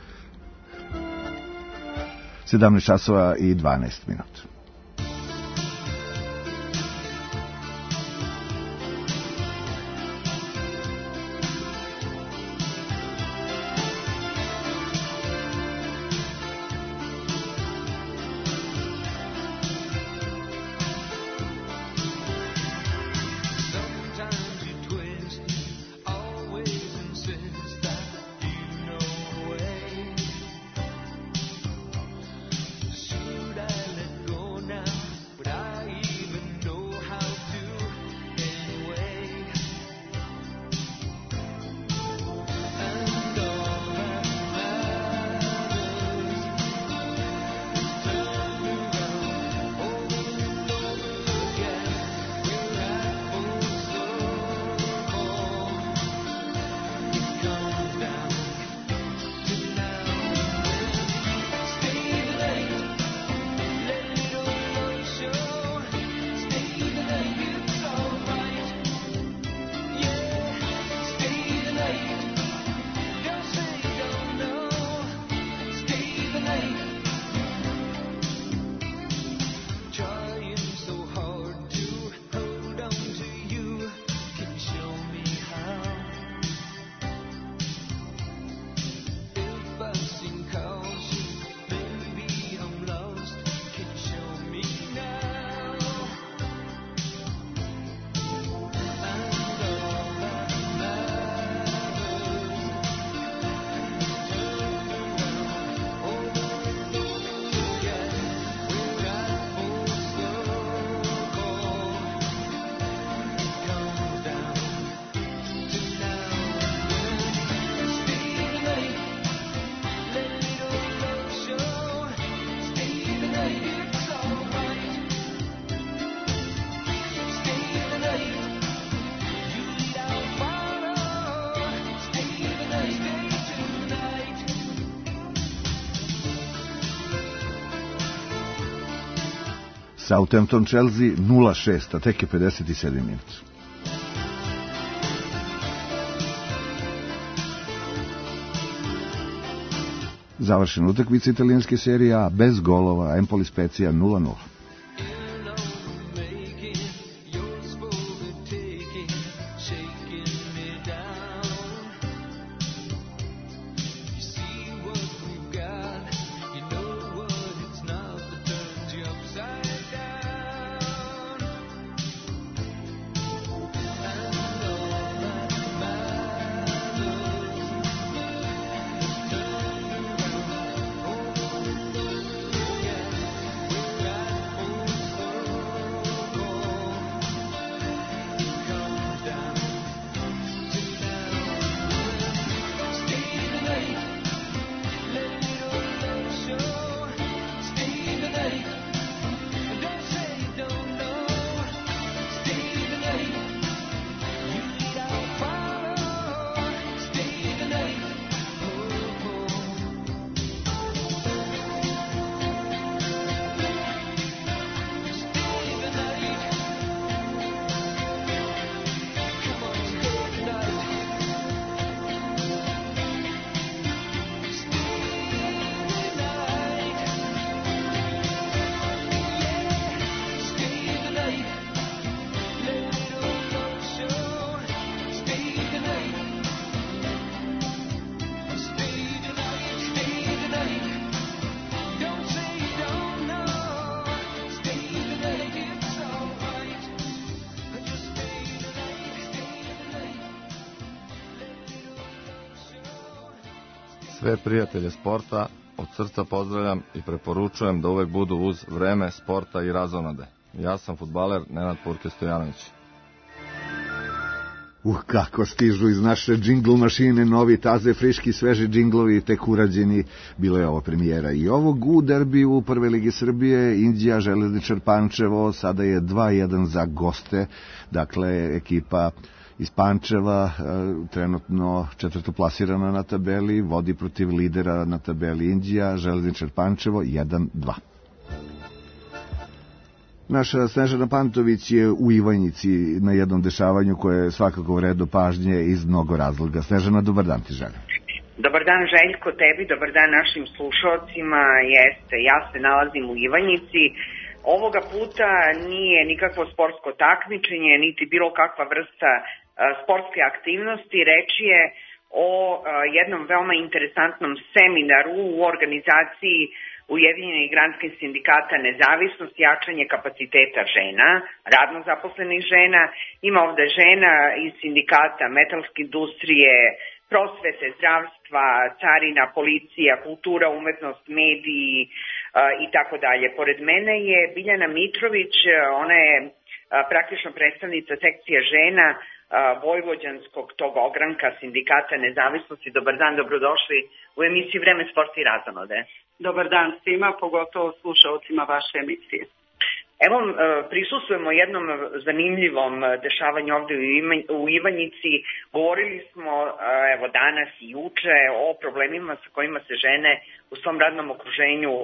17 časova i 12 minuta. Southampton Chelsea 0-6, a tek je 57 minuta. Završena utakmica italijanske serije A bez golova, Empoli Spezia 0-0. Sve prijatelje sporta od srca pozdravljam i preporučujem da uvek budu uz Vreme sporta i razonode. Ja sam fudbaler Nenad Purke Stojanović. Kako stižu iz naše džingl mašine novi, taze, friški, sveži džinglovi, tek urađeni. Bilo je ovo premijera i ovog u derbiju Prve ligi Srbije, Indija, Železničar Pančevo, sada je 2-1 za goste, dakle ekipa iz Pančeva, trenutno četvrtoplasirana na tabeli, vodi protiv lidera na tabeli Indija, Železničar Pančevo 1-2. Naša Snežana Pantović je u Ivanjici na jednom dešavanju koje je svakako vredo pažnje iz mnogo razloga. Snežana, dobar dan ti želim. Dobar dan Željko, tebi, dobar dan našim slušalcima. Jeste, ja se nalazim u Ivanjici. Ovoga puta nije nikakvo sportsko takmičenje, niti bilo kakva vrsta sportske aktivnosti. Reč je o jednom veoma interesantnom seminaru u organizaciji Ujedinjenih granskih sindikata Nezavisnost, jačanje kapaciteta žena, radno zaposlenih žena. Ima ovde žena iz sindikata metalske industrije, prosvete, zdravstva, carina, policija, kultura, umetnost, mediji i tako dalje. Pored mene je Biljana Mitrović, ona je praktično predstavnica sekcije žena Vojvođanskog tog ogranka sindikata Nezavisnosti. Dobar dan, dobrodošli u emisiju Vreme sporta i razonode. Dobar dan svima, pogotovo slušalcima vaše emisije. Evo, prisustvujemo jednom zanimljivom dešavanju ovde u Ivanjici. Govorili smo, evo, danas i juče o problemima sa kojima se žene u svom radnom okruženju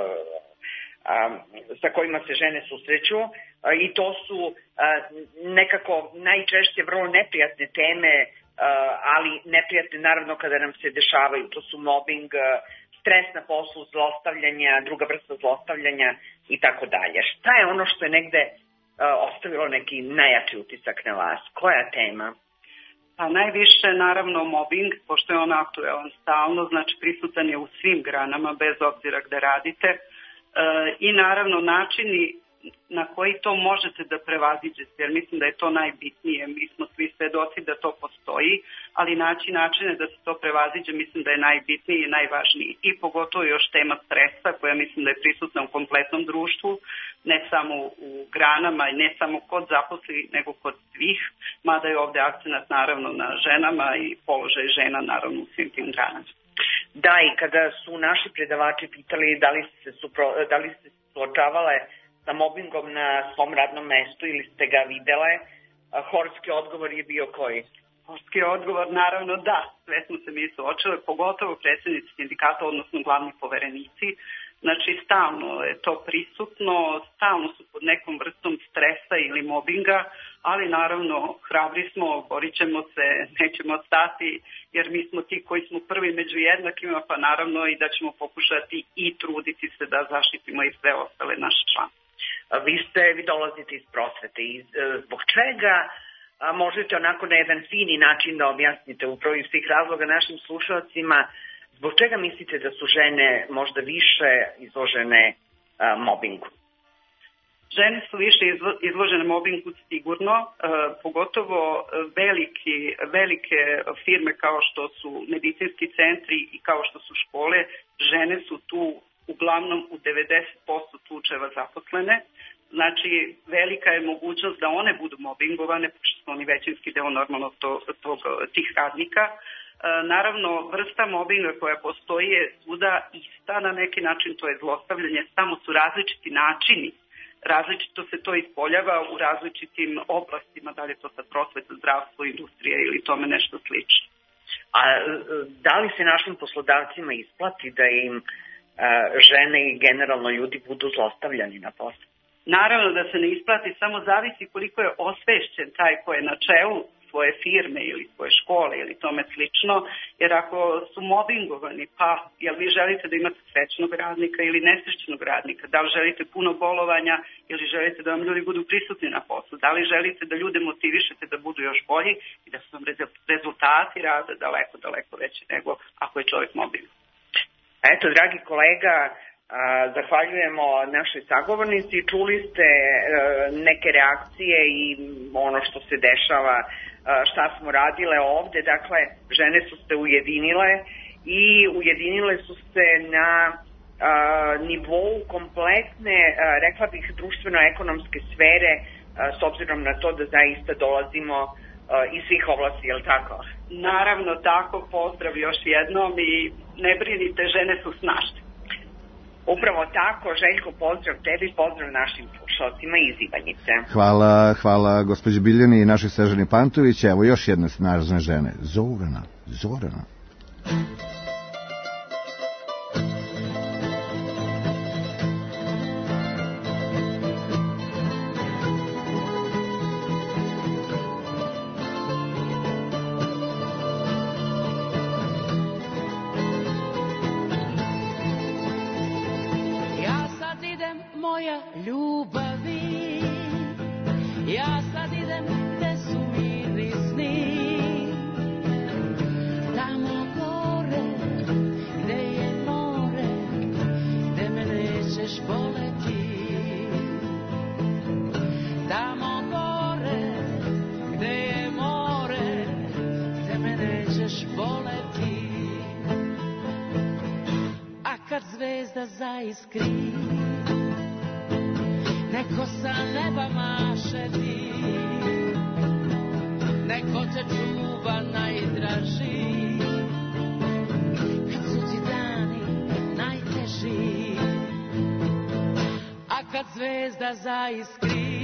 sa kojima se žene susreću i to su nekako najčešće vrlo neprijatne teme, ali neprijatne naravno kada nam se dešavaju. To su mobbing, stres na poslu, zlostavljanja, druga vrsta zlostavljanja i tako dalje. Šta je ono što je negde ostavilo neki najjači utisak na vas? Koja tema? Pa najviše naravno mobbing, pošto je on aktuelan stalno, znači prisutan je u svim granama bez obzira gde radite. I naravno načini na koji to možete da prevaziđete, jer mislim da je to najbitnije. Mi smo svi svedoci da to postoji, ali naći načine da se to prevaziđe mislim da je najbitnije i najvažniji. I pogotovo još tema stresa koja mislim da je prisutna u kompletnom društvu, ne samo u granama i ne samo kod zaposlenih, nego kod svih, mada je ovde akcenat naravno na ženama i položaj žena naravno u svim tim granama. Da, i kada su naši predavači pitali da li ste suočavale sa mobbingom na svom radnom mestu ili ste ga videle, horski odgovor je bio koji? Horski odgovor naravno da, sve smo se mi suočile, pogotovo predsjednici sindikata, odnosno glavni poverenici. Znači stalno je to prisutno, stalno su pod nekom vrstom stresa ili mobinga, ali naravno hrabri smo, borit ćemo se, nećemo stati, jer mi smo ti koji smo prvi među jednakima, pa naravno i da ćemo pokušati i truditi se da zaštitimo i sve ostale naše člane. Vi dolazite iz prosvete i zbog čega možete onako na jedan fini način da objasnite upravo iz tih razloga našim slušalcima, zbog čega mislite da su žene možda više izložene mobingu? Žene su više izložene mobingu sigurno, pogotovo velike firme kao što su medicinski centri i kao što su škole. Žene su tu uglavnom u 90% slučajeva zaposlene. Znači, velika je mogućnost da one budu mobingovane, pošto su oni većinski deo normalno tih radnika. Naravno, vrsta mobinga koja postoji je svuda ista na neki način, to je zlostavljanje, samo su različiti načini. Različito se to ispoljava u različitim oblastima, da li je to sad prosveta, zdravstvo, industrija ili tome nešto slično. A da li se našim poslodavcima isplati da im žene i generalno ljudi budu zlostavljani na poslu? Naravno da se ne isplati, samo zavisi koliko je osvešćen taj ko je na čelu svoje firme ili svoje škole ili tome slično, jer ako su mobingovani, pa jel vi želite da imate srećnog radnika ili nesrećnog radnika, da li želite puno bolovanja ili želite da vam ljudi budu prisutni na poslu, da li želite da ljude motivišete da budu još bolji i da su vam rezultati rada daleko veći nego ako je čovjek mobbingovan. Eto, dragi kolega, zahvaljujemo našoj sagovornici. Čuli ste neke reakcije i ono što se dešava, šta smo radile ovde. Dakle, žene su se ujedinile i ujedinile su se na nivou kompletne, rekla bih, društveno-ekonomske sfere, s obzirom na to da zaista dolazimo iz svih oblasti, je li tako? Naravno tako, pozdrav još jednom i ne brinite, žene su snažne. Upravo tako, Željko, pozdrav tebi, pozdrav našim slušalcima iz Ivanjice. Hvala gospođi Biljani i našoj Snežani Pantović. Evo još jedne snažne žene. Zorana. Moja ljubavi, ja sad idem gde su mirni sni, tamo gore gde je more, gde me nećeš boleti, tamo gore gde je more, gde me nećeš boleti, a kad zvezda zaiskri, neko sa neba maše ti, neko te čuva najdraži, kad su ti dani najteži, a kad zvezda zaiskri,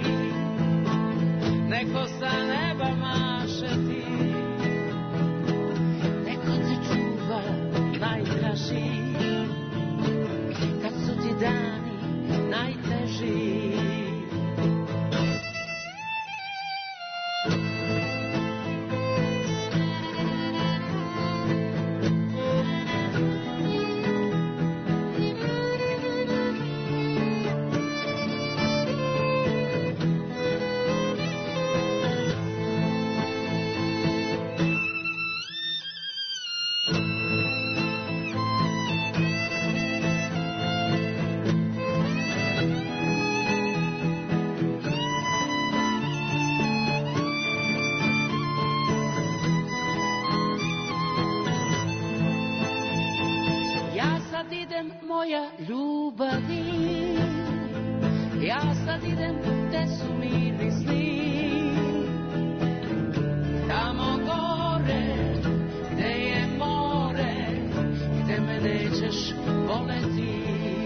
neko sa neba maše ti, neko te čuva najdraži, kad su ti dani najteži. Moja ljubavi, ja sad idem gde su mirni sni, tamo gore gde je more, gde me nećeš voleti,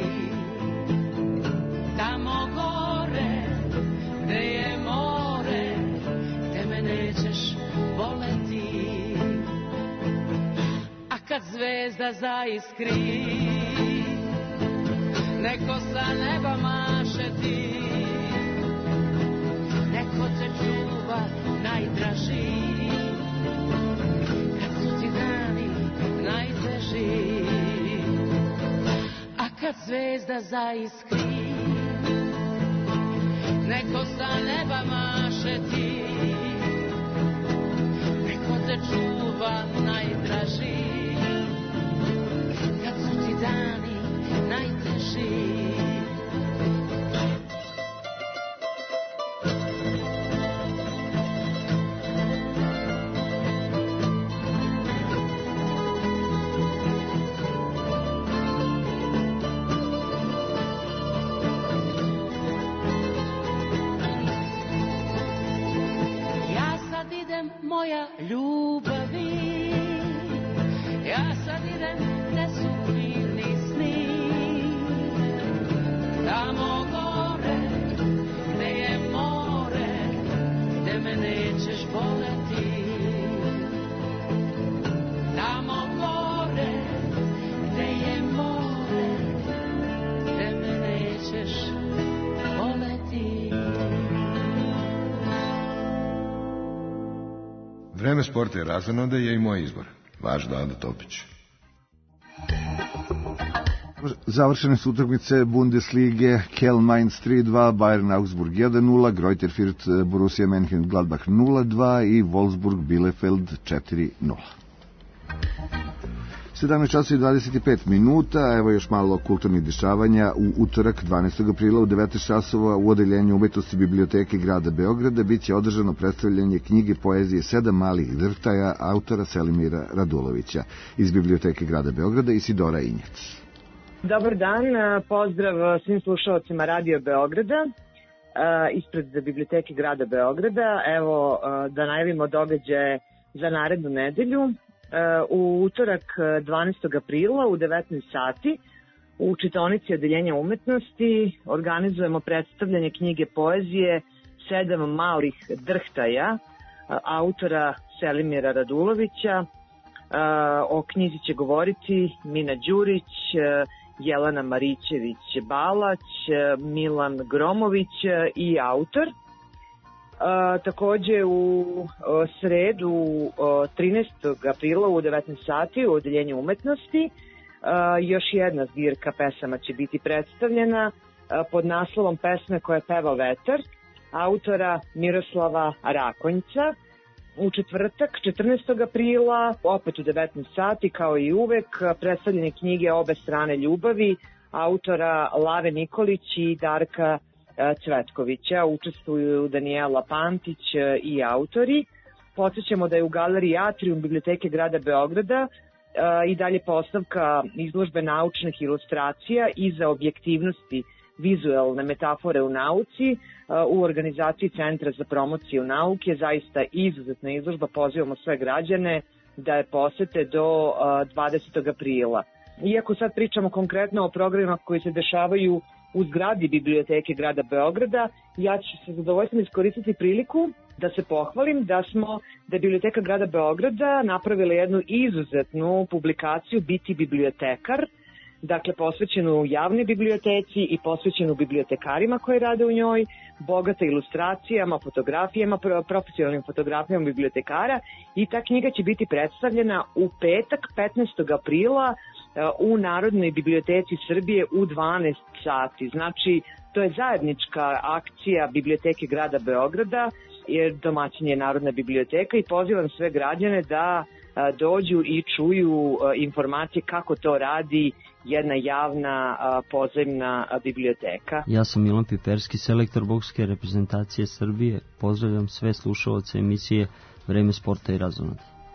tamo gore gde je more, gde me nećeš voleti, a kad zvezda zaiskri, neko sa neba maše ti, neko te čuva najdraži, kad su ti dani najteži, a kad zvezda zaiskri, neko sa neba maše ti, neko te čuva najdraži, kad su ti dani najteži. Ja sad idem, moja ljubavi, ja sad idem gde su mirni sni, tamo gore gde je more, gde me nećeš voleti, tamo gore gde je more, gde me nećeš voleti. Vreme sporta i razonode je i moj izbor. Vaš Dada Topić. Završene su utakmice Bundeslige, Kiel-Mainz 3-2, Bayern Augsburg 1-0, Greuther Fürth Borussia Mönchengladbach 0-2 i Wolfsburg Bielefeld 4-0. 17 časa i 25 minuta, evo još malo kulturnih dešavanja. U utorak 12. aprila u 19 časova u Odeljenju umetnosti Biblioteke grada Beograda biće održano predstavljanje knjige poezije Sedam malih drhtaja autora Selimira Radulovića. Iz Biblioteke grada Beograda Isidora Injac. Dobar dan, pozdrav svim slušalcima Radio Beograda. Ispred Biblioteke grada Beograda, evo da najavimo događaje za narednu nedelju. U utorak 12. aprila u 19 sati u čitaonici Odeljenja umetnosti organizujemo predstavljanje knjige poezije Sedam malih drhtaja autora Selimira Radulovića. O knjizi će govoriti Mina Đurić, Jelena Marićević-Balać, Milan Gromović i autor. Takođe u sredu 13. aprila u 19 sati u Odeljenju umetnosti još jedna zbirka pesama će biti predstavljena pod naslovom Pesme koje peva vetar autora Miroslava Rakonjca. U četvrtak 14. aprila opet u 19 sati kao i uvek predstavljene knjige Obe strane ljubavi autora Lave Nikolić i Darka Cvetkovića. Učestvuju Danijela Pantić i autori. Podsećamo da je u galeriji Atrium Biblioteke grada Beograda i dalje postavka izložbe naučnih ilustracija i za objektivnosti vizuelne metafore u nauci u organizaciji Centra za promociju nauke. Zaista izuzetna izložba, pozivamo sve građane da je posete do 20. aprila. Iako sad pričamo konkretno o programima koji se dešavaju u zgradi Biblioteke grada Beograda, ja ću se zadovoljstvom iskoristiti priliku da se pohvalim da je Biblioteka grada Beograda napravila jednu izuzetnu publikaciju Biti bibliotekar, dakle posvećenu javnoj biblioteci i posvećenu bibliotekarima koji rade u njoj, bogata ilustracijama, fotografijama, profesionalnim fotografijama bibliotekara, i ta knjiga će biti predstavljena u petak 15. aprila u Narodnoj biblioteci Srbije u 12 sati. Znači, to je zajednička akcija Biblioteke grada Beograda, jer domaćin je Narodna biblioteka, i pozivam sve građane da dođu i čuju informacije kako to radi jedna javna pozemna biblioteka. Ja sam Milan Piperski, selektor bokske reprezentacije Srbije. Pozdravljam sve slušalce emisije Vreme sporta i razonode.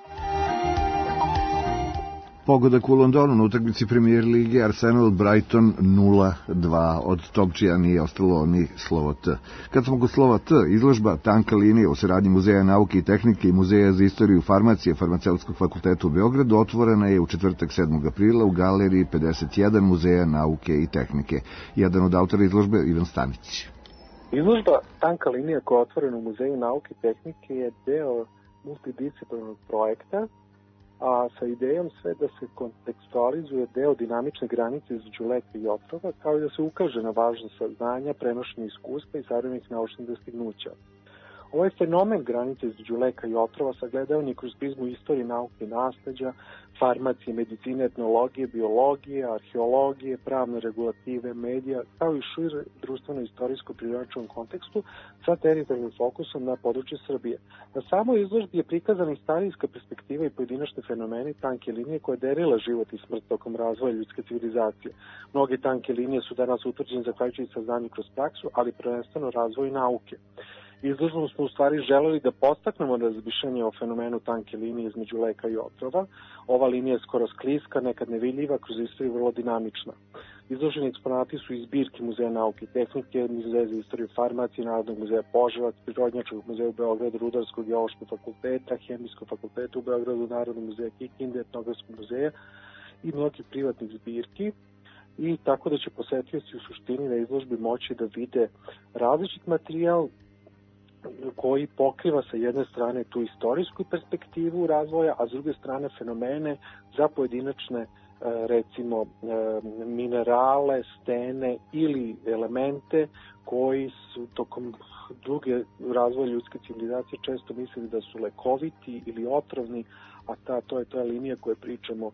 Pogodak u Londonu na utakmici Premier lige Arsenal Brighton 0-2. Od tog čija nije ostalo ni slovo T. Kad smo kod slova T, izložba Tanka linija u saradnji Muzeja nauke i tehnike i Muzeja za istoriju farmacije Farmaceutskog fakulteta u Beogradu otvorena je u četvrtak 7. aprila u galeriji 51 Muzeja nauke i tehnike. Jedan od autora izložbe Ivan Stanić. Izložba Tanka linija koja je otvorena u Muzeju nauke i tehnike je deo multidisciplinarnog projekta, a sa idejom sve da se kontekstualizuje deo dinamične granice između leka i otrova, kao i da se ukaže na važnost saznanja, prenošenja iskustva i savremenih naučnih dostignuća. Ovaj fenomen granice između leka i otrova sagledavan je kroz prizmu istorije nauke i nasleđa, farmacije, medicine, etnologije, biologije, arheologije, pravne regulative, medija, kao i šire društveno-istorijsko prirodničkom kontekstu sa teritorijalnim fokusom na područje Srbije. Na samoj izložbi je prikazana istorijska perspektiva i pojedinačne fenomene tanke linije koje derila život i smrt tokom razvoja ljudske civilizacije. Mnoge tanke linije su danas utvrđene zahvaljujući saznanju kroz praksu, ali prvenstveno razvoju nauke. Izložbom smo u stvari želeli da podstaknemo razmišljanje o fenomenu tanke linije između leka i otrova. Ova linija je skoro skliska, nekad nevidljiva, kroz istoriju vrlo dinamična. Izloženi eksponati su iz zbirki Muzeja nauke i tehnike, Muzeja za istoriju farmacije, Narodnog muzeja Požarevac, Prirodnjačkog muzeja u Beogradu, Rudarskog geološkog fakulteta, Hemijskog fakulteta u Beogradu, Narodnog muzeja Kikinde, Etnografskog muzeja i mnogih privatnih zbirki. I tako da će posetioci u suštini na izložbi moći da vide različit materijal koji pokriva sa jedne strane tu istorijsku perspektivu razvoja, a s druge strane fenomene za pojedinačne recimo minerale, stene ili elemente koji su tokom duge razvoja ljudske civilizacije često mislili da su lekoviti ili otrovni, a to je linija koje pričamo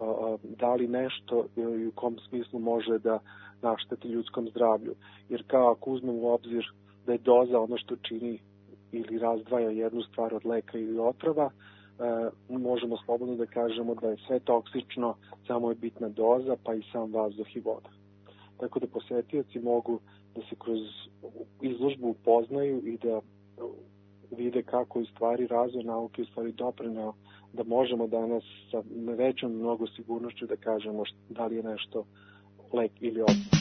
da li nešto i u kom smislu može da našteti ljudskom zdravlju. Jer kao ako uzmemo u obzir da je doza ono što čini ili razdvaja jednu stvar od leka ili otrova, možemo slobodno da kažemo da je sve toksično, samo je bitna doza, pa i sam vazduh i voda. Tako da posetioci mogu da se kroz izložbu upoznaju i da vide kako je u stvari razvoj nauke u stvari doprineo da možemo danas sa većom mnogo sigurnošću da kažemo da li je nešto lek ili otpad.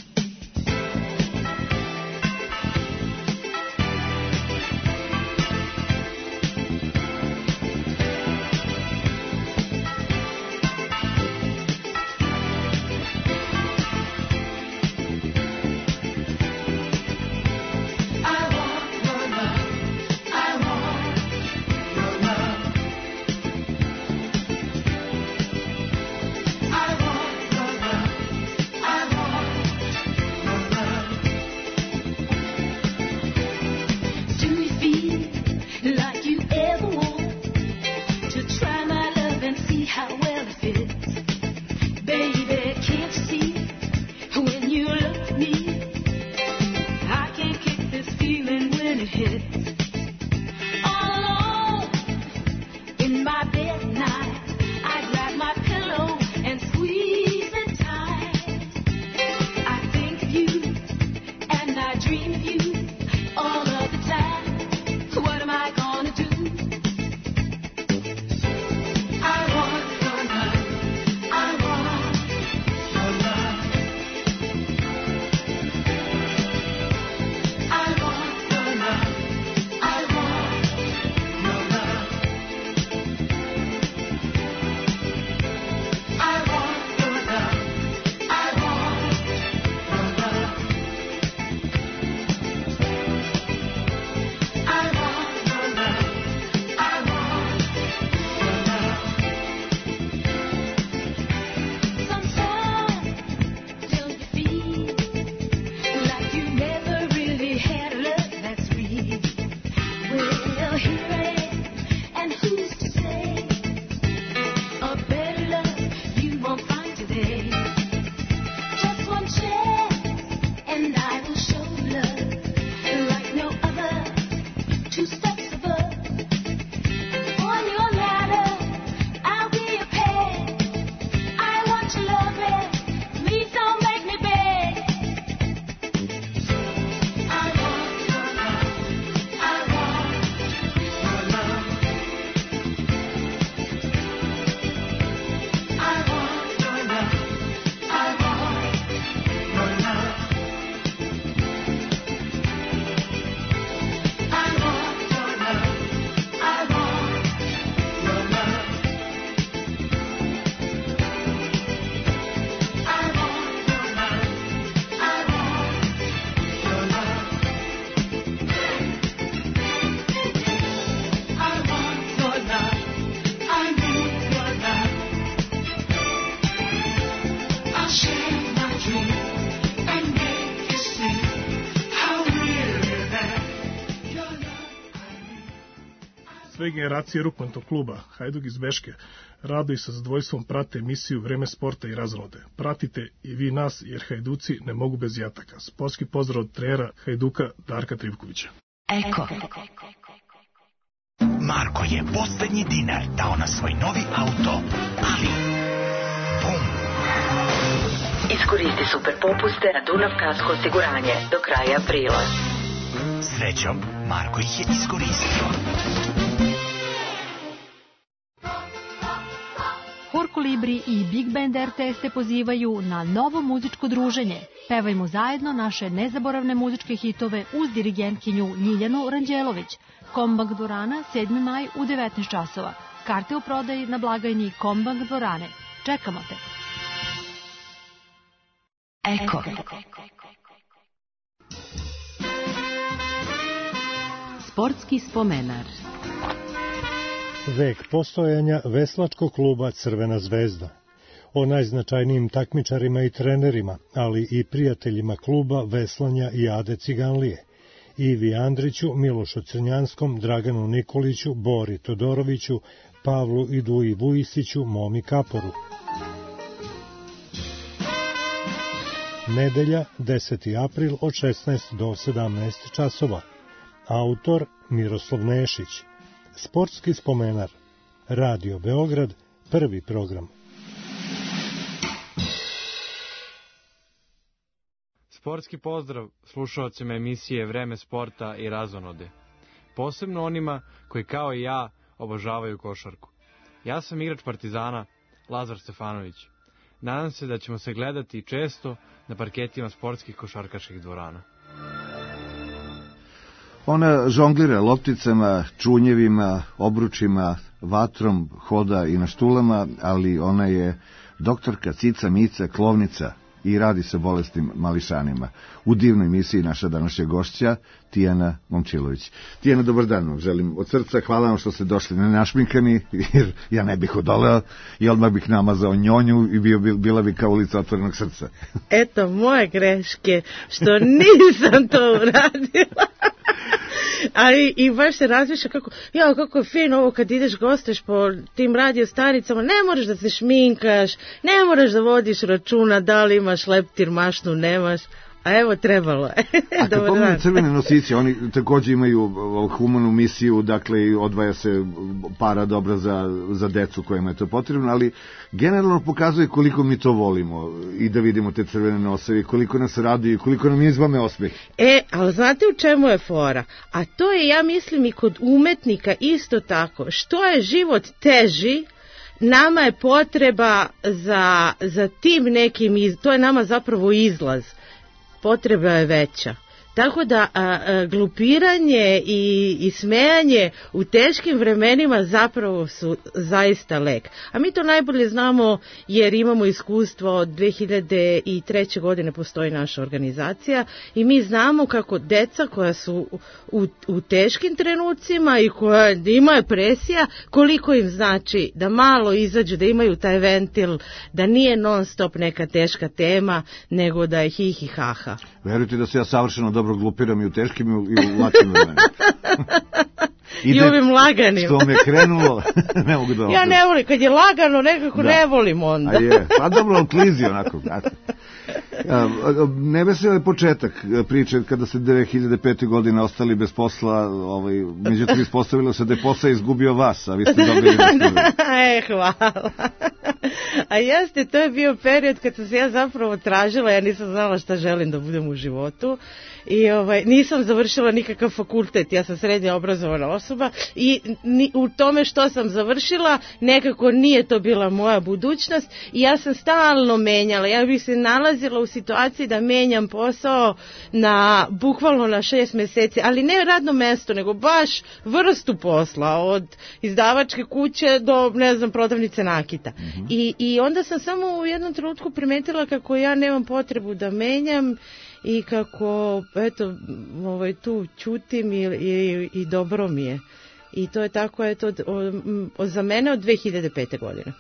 Sve generacije rukometnog kluba Hajduk iz Beške rado i sa zadovoljstvom prate emisiju Vreme sporta i razonode. Pratite i vi nas, jer Hajduci ne mogu bez jataka. Sportski pozdrav od trenera Hajduka Darka Trivkovića. Eko. Marko je poslednji dinar dao na svoj novi auto, ali bum! Iskoristi super popuste na Dunav Kasko osiguranje do kraja aprila. Srećom, Marko ih je iskoristio. Hor Kolibri i Big Band RTS te pozivaju na novo muzičko druženje. Pevajmo zajedno naše nezaboravne muzičke hitove uz dirigentkinju Ljiljanu Ranđelović. Kombank dvorana, 7. maj u 19 časova. Karte u prodaji na blagajni Kombank dvorane. Čekamo te. Eko. Sportski spomenar. Vek postojanja veslačkog kluba Crvena zvezda. O najznačajnijim takmičarima i trenerima, ali i prijateljima kluba veslanja i Ade Ciganlije. Ivi Andriću, Milošu Crnjanskom, Draganu Nikoliću, Bori Todoroviću, Pavlu i Duji Vujisiću, Momi Kaporu. Nedelja, 10. april od 16 do 17 časova. Autor Miroslav Nešić. Sportski spomenar. Radio Beograd, prvi program. Sportski pozdrav slušaocima emisije Vreme sporta i razonode. Posebno onima koji kao i ja obožavaju košarku. Ja sam igrač Partizana, Lazar Stefanović. Nadam se da ćemo se gledati često na parketima sportskih košarkaških dvorana. Ona žonglira lopticama, čunjevima, obručima, vatrom, hoda i na štulama, ali ona je doktorka Cica Mica Klovnica i radi sa bolesnim mališanima. U divnoj emisiji naša današnja gošća, Tijana Momčilović. Tijana, dobar dan, želim od srca, hvala vam što ste došli nenašminkani, jer ja ne bih odoleo i odmah bih namazao njonju i bila bi kao ulica otvorenog srca. Eto, moje greške, što nisam to uradila. Ali i baš se razmišlja kako je fino ovo kad ideš gostuješ po tim radio stanicama, ne moraš da se šminkaš, ne moraš da vodiš računa da li imaš leptir, mašnu, nemaš, a evo trebalo je. A kad pomenu Crvene nosiće, oni također imaju humanu misiju, dakle odvaja se para dobra za decu kojima je to potrebno, ali generalno pokazuje koliko mi to volimo i da vidimo te crvene noseve, koliko nas radi i koliko nam izvame osmeh. Ali znate u čemu je fora? A to je, ja mislim, i kod umetnika isto tako. Što je život teži, nama je potreba za tim nekim, to je nama zapravo izlaz. Potreba je veća. Tako da glupiranje i smejanje u teškim vremenima zapravo su zaista lek. A mi to najbolje znamo jer imamo iskustvo od 2003. godine postoji naša organizacija i mi znamo kako deca koja su u teškim trenucima i koja imaju presija, koliko im znači da malo izađu, da imaju taj ventil, da nije non stop neka teška tema, nego da je hi hi ha ha. Verujte da se ja savršeno dobro glupiram i u teškim i u lakim vremenima. I ovim laganim. Što me krenulo, ne mogu da... Ja ne volim, kad je lagano nekako ne volim onda. A je, pa dobro, klizi onako. Nevesel je početak priče kada se 2005. godine ostali bez posla, međutim ispostavilo se da je posao izgubio vas, a vi ste dobili hvala. A jeste, to je bio period kad sam se ja zapravo tražila, ja nisam znala šta želim da budem u životu i nisam završila nikakav fakultet, ja sam srednje obrazovana osoba i u tome što sam završila nekako nije to bila moja budućnost i ja sam stalno menjala, ja bih se nalazila u situaciji da menjam posao bukvalno na 6 mjeseci, ali ne radno mesto, nego baš vrstu posla, od izdavačke kuće do, prodavnice nakita. I onda sam samo u jednom trenutku primetila kako ja nemam potrebu da menjam i kako, eto, tu ćutim i dobro mi je. I to je tako, eto, za mene od 2005. godine.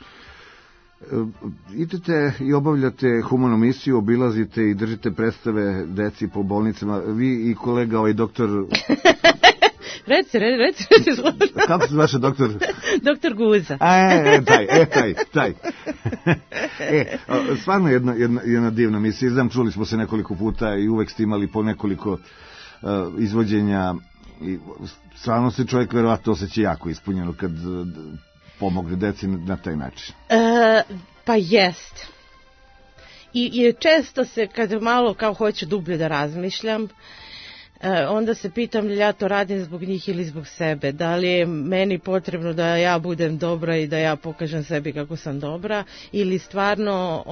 Idete i obavljate humanu misiju, obilazite i držite predstave deci po bolnicama. Vi i kolega, doktor... Reci. Kako se vaše doktor? Doktor Guza. Taj. Stvarno jedna divna misija. Znam, čuli smo se nekoliko puta i uvek ste imali po nekoliko izvođenja i stvarno se čovjek verovatno osjeća jako ispunjeno kad pomogne deci na taj način. Pa jest. I često se, kad malo kao hoću dublje da razmišljam, onda se pitam li ja to radim zbog njih ili zbog sebe. Da li je meni potrebno da ja budem dobra i da ja pokažem sebi kako sam dobra ili stvarno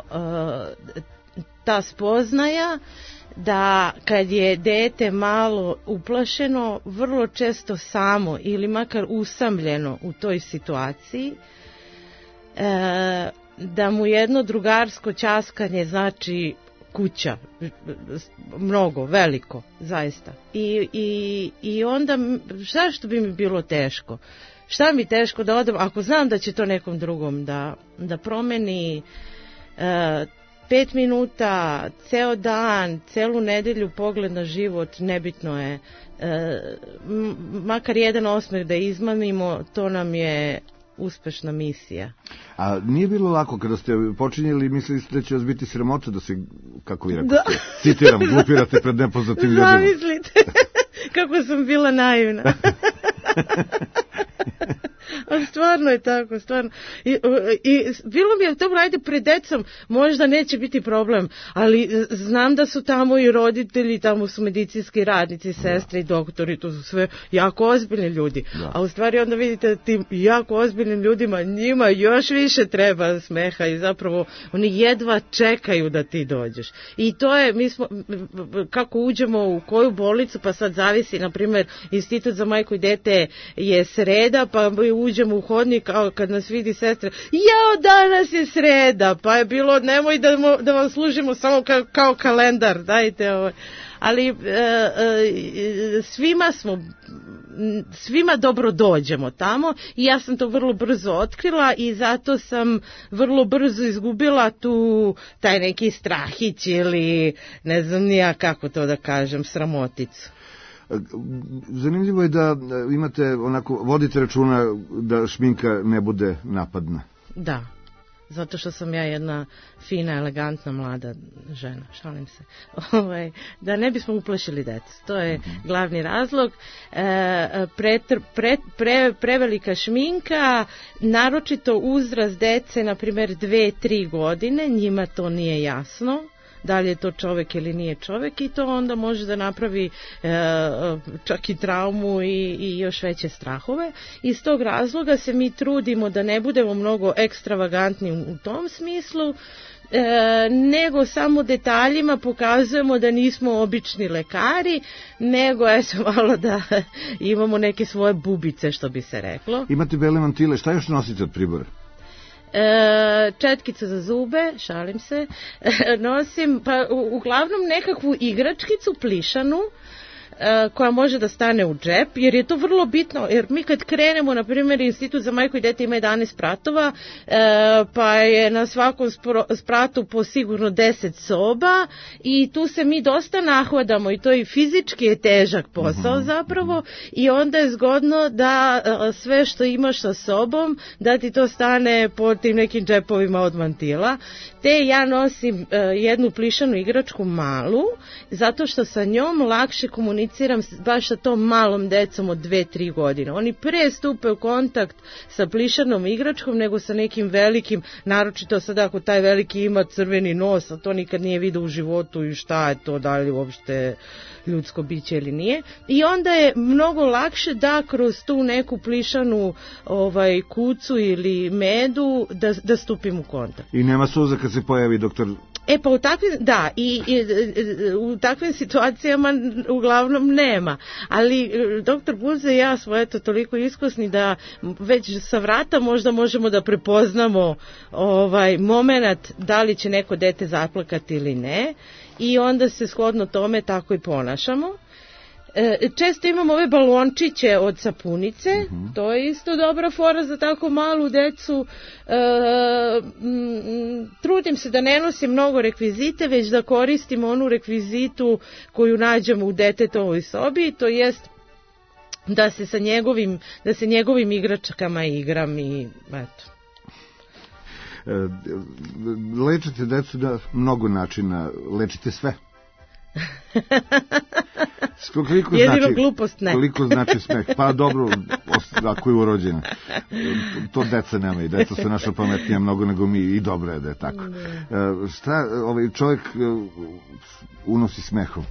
ta spoznaja da kad je dete malo uplašeno, vrlo često samo ili makar usamljeno u toj situaciji, da mu jedno drugarsko ćaskanje znači kuća, mnogo, veliko, zaista. I onda, zašto bi mi bilo teško? Šta mi teško da odem, ako znam da će to nekom drugom da promeni 5 minuta, ceo dan, celu nedelju pogled na život, nebitno je. Makar jedan osmeh da izmamimo, to nam je uspešna misija. A nije bilo lako kada ste počinjeli, mislili ste da će vas biti sramota da se, kako vi rekao, citiram, glupirate pred nepoznatim ljudima. Zamislite kako sam bila naivna. A stvarno je tako, stvarno. I bilo mi je to, ajde, pred decom možda neće biti problem, ali znam da su tamo i roditelji, tamo su medicinski radnici, sestre i doktori, to su sve jako ozbiljni ljudi. Da. A u stvari onda vidite tim jako ozbiljnim ljudima, njima još više treba smeha i zapravo oni jedva čekaju da ti dođeš. I to je, mi smo, kako uđemo u koju bolnicu, pa sad zavisi, na primjer, Institut za majku i dete je sreda, pa uđemo u hodnik, kad nas vidi sestre, jao, danas je sreda, pa je bilo, nemoj da vam služimo samo kao kalendar, dajte ovo. Ali svima dobro dođemo tamo i ja sam to vrlo brzo otkrila i zato sam vrlo brzo izgubila taj neki strahić ili ne znam ni ja kako to da kažem, sramoticu. Zanimljivo je da imate onako, vodite računa da šminka ne bude napadna. Da. Zato što sam ja jedna fina, elegantna, mlada žena, šalim se. Da ne bismo uplašili decu. To je glavni razlog. Prevelika šminka, naročito uzrast dece, na primjer 2-3 godine, njima to nije jasno. Da li je to čovjek ili nije čovjek i to onda može da napravi čak i traumu i još veće strahove. Iz tog razloga se mi trudimo da ne budemo mnogo ekstravagantni u tom smislu, nego samo detaljima pokazujemo da nismo obični lekari, nego malo da imamo neke svoje bubice, što bi se reklo. Imate bele mantile, šta još nosite od pribora? Četkicu za zube, šalim se, nosim pa uglavnom nekakvu igračkicu plišanu koja može da stane u džep, jer je to vrlo bitno, jer mi kad krenemo, na primjer, Institut za majku i dete ima 11 spratova, pa je na svakom spratu po sigurno 10 soba i tu se mi dosta nahvadamo i to i fizički je težak posao zapravo i onda je zgodno da sve što imaš sa sobom, da ti to stane po tim nekim džepovima od mantila. Te ja nosim jednu plišanu igračku malu, zato što sa njom lakše komuniciram baš sa tom malom decom od 2-3 godine. Oni pre stupe u kontakt sa plišanom igračkom nego sa nekim velikim, naročito sad ako taj veliki ima crveni nos, a to nikad nije vidio u životu i šta je to, da li uopšte ljudsko biće ili nije. I onda je mnogo lakše da kroz tu neku plišanu kucu ili medu da stupim u kontakt. I nema suza kad se pojavi doktor... Pa u takvim, da, i u takvim situacijama uglavnom nema, ali doktor Buze i ja smo eto toliko iskusni da već sa vrata možda možemo da prepoznamo moment da li će neko dete zaplakati ili ne i onda se shodno tome tako i ponašamo. Često imamo ove balončiće od sapunice, to je isto dobra fora za tako malu decu. Trudim se da ne nosim mnogo rekvizite, već da koristim onu rekvizitu koju nađemo u detetovoj sobi, to jest da se njegovim igračkama igram i eto. Lečite decu na mnogo načina, lečite sve. Jedino glupost ne. Koliko znači smeh? Pa dobro, ako je urođena. To deca nema i deca su naša pametnija mnogo nego mi i dobro je da je tako. Šta čovjek unosi smehom?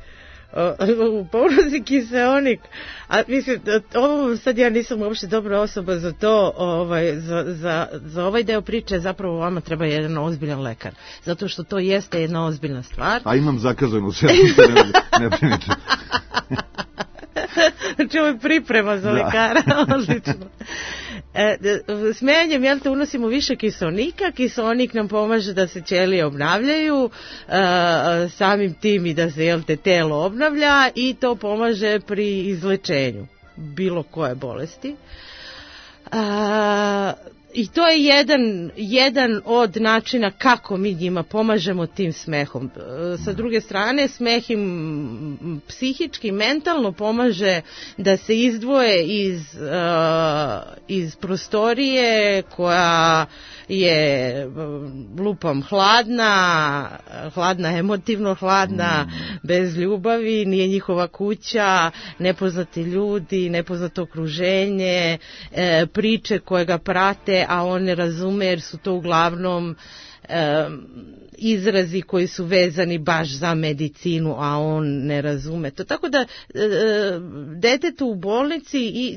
Unosi kiseonik, a mislim, ovo sad ja nisam uopšte dobra osoba za to, za ovaj deo priče zapravo vama treba jedan ozbiljan lekar, zato što to jeste jedna ozbiljna stvar. A imam zakazanu sedmicu, ne brinite. Znači ovo je priprema za lekara, odlično. Smejanjem, unosimo više kiseonika, kiseonik nam pomaže da se ćelije obnavljaju, samim tim i da se telo obnavlja i to pomaže pri izlečenju bilo koje bolesti. I to je jedan od načina kako mi njima pomažemo tim smehom. Sa druge strane, smeh im psihički, mentalno pomaže da se izdvoje iz prostorije koja je lupam hladna, emotivno hladna, bez ljubavi, nije njihova kuća, nepoznati ljudi, nepoznato okruženje, priče koje ga prate, a on ne razume jer su to uglavnom izrazi koji su vezani baš za medicinu, a on ne razume to. Tako da detetu u bolnici i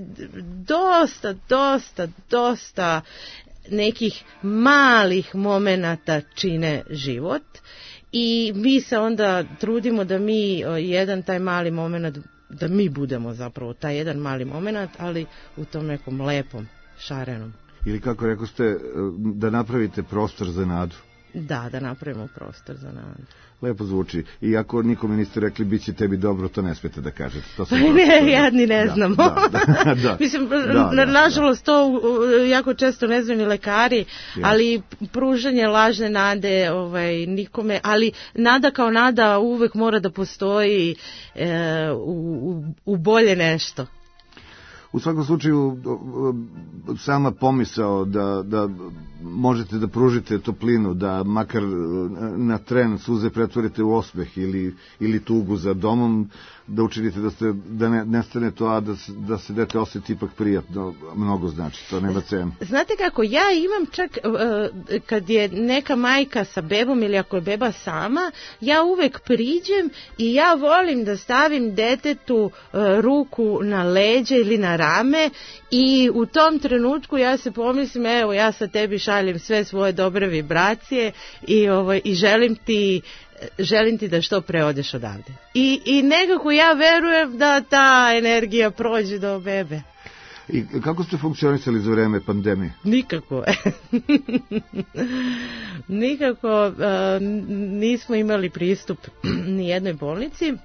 dosta nekih malih momenata čine život i mi se onda trudimo da mi jedan taj mali moment, da mi budemo zapravo taj jedan mali moment, ali u tom nekom lepom, šarenom. Ili kako rekao ste, da napravite prostor za nadu. Da napravimo prostor za nadu. Lepo zvuči. I ako nikome niste rekli bit će tebi dobro, to ne smete da kažete. To ja ni ne znam. Da. Mislim, nažalost, to jako često ne znaju ni lekari, ali pružanje lažne nade nikome, ali nada kao nada uvek mora da postoji u bolje nešto. U svakom slučaju, sama pomisao da možete da pružite toplinu, da makar na tren suze pretvorite u osmeh ili tugu za domom, da učinite da nestane to, a da se dete osjeti ipak prijatno, mnogo znači, to nema cenu. Znate kako, ja imam čak, kad je neka majka sa bebom ili ako je beba sama, ja uvek priđem i ja volim da stavim detetu ruku na leđe ili na rame i u tom trenutku ja se pomislim, evo ja sa tebi šaljem sve svoje dobre vibracije i želim ti da što pre odeš odavde. I nekako ja verujem da ta energija prođe do bebe. I kako ste funkcionisali za vreme pandemije? Nikako. Nikako nismo imali pristup ni jednoj bolnici.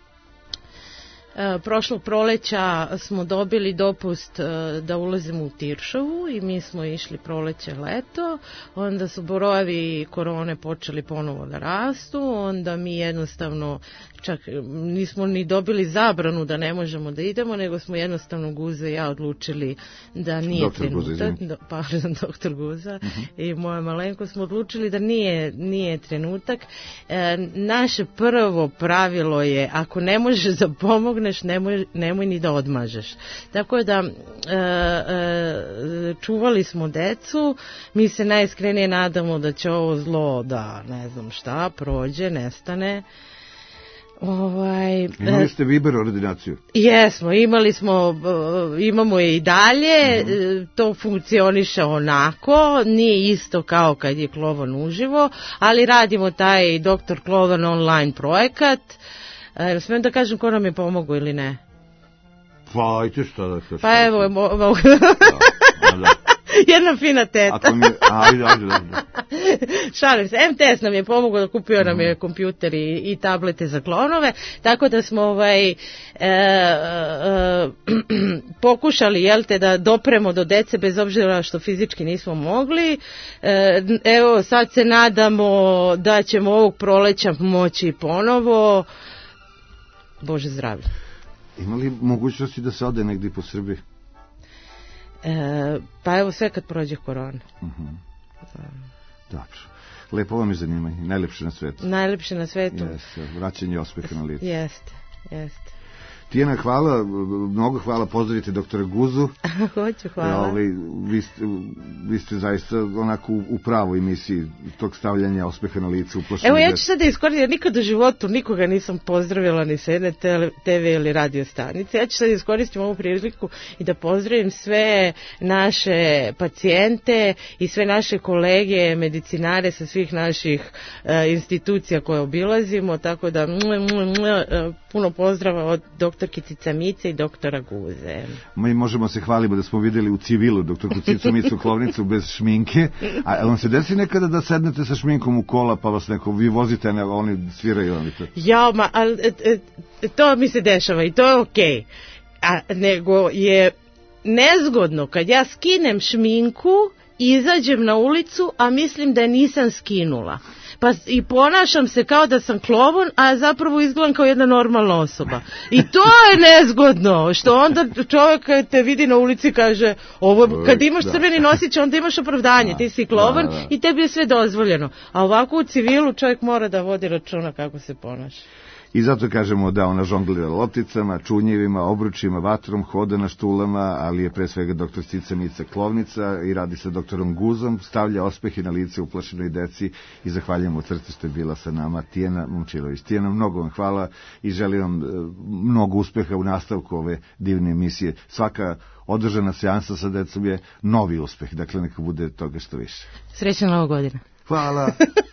Prošlog proleća smo dobili dopust da ulazimo u Tiršovu i mi smo išli proleće leto, onda su brojevi korone počeli ponovo da rastu, onda mi jednostavno čak nismo ni dobili zabranu da ne možemo da idemo, nego smo jednostavno Guza i ja odlučili da nije trenutak. Doktor Guza i moja malenko smo odlučili da nije trenutak. Naše prvo pravilo je, ako ne možeš da pomogneš, nemoj ni da odmažeš. Tako da čuvali smo decu, mi se najiskrenije nadamo da će ovo zlo da ne znam šta prođe, nestane. Imali ste Viber ordinaciju? Jesmo, imamo je i dalje, to funkcioniše onako, nije isto kao kad je Klovan uživo, ali radimo taj Dr. Klovan online projekat. Smijem da kažem ko nam je pomogao ili ne? Pa, ajte šta da kažem. Pa evo, jedna fina teta. Ajde. Šalim se, MTS nam je pomogao da kupio nam je kompjuter i tablete za klonove, tako da smo pokušali da dopremo do dece bez obzira što fizički nismo mogli. Evo sad se nadamo da ćemo ovog proleća moći ponovo. Bože zdravlje. Ima li mogućnosti da se ode negdje po Srbiji? Pa evo sve kad prođe korona. Dobro. Lepo vam je zanimanje. Najlepše na svetu. Najlepše na svetu. Vraćanje osmeha na lice. Jeste. Tijana, hvala, mnogo hvala, pozdravite doktora Guzu. Hoću, hvala. Vi ste zaista onako u pravoj emisiji tog stavljanja osmeha na lice. Evo ja ću sad da iskoristim, nikad u životu nikoga nisam pozdravila ni s jedne TV ili radio stanice. Ja ću sad iskoristim ovu priliku i da pozdravim sve naše pacijente i sve naše kolege, medicinare sa svih naših institucija koje obilazimo, tako da puno pozdrava od doktorki Cica Mice i doktora Guze. Mi možemo se hvalimo da smo vidjeli u civilu doktorku Cicu Micu Klovnicu bez šminke. A vam se desi nekada da sednete sa šminkom u kola pa vas neko, vi vozite, a oni sviraju? To mi se dešava i to je okej. Nego je nezgodno kad ja skinem šminku izađem na ulicu, a mislim da je nisam skinula. Pa i ponašam se kao da sam klovon, a zapravo izgledam kao jedna normalna osoba. I to je nezgodno, što onda čovjek kad te vidi na ulici kaže, ovo, kad imaš crveni nosić, onda imaš opravdanje, ti si klovon i tebi je sve dozvoljeno. A ovako u civilu čovjek mora da vodi računa kako se ponaša. I zato kažemo da ona žonglira lopticama, čunjevima, obručima, vatrom, hoda na štulama, ali je pre svega doktor Cica Mica klovnica i radi sa doktorom Guzom, stavlja ospehe na lice uplašenoj deci i zahvaljujemo u crti što je bila sa nama Tijana Momčilović. Tijana, mnogo vam hvala i želim vam mnogo uspeha u nastavku ove divne emisije. Svaka održana seansa sa decom je novi uspeh, dakle neka bude toga što više. Srećna Nova godina. Hvala.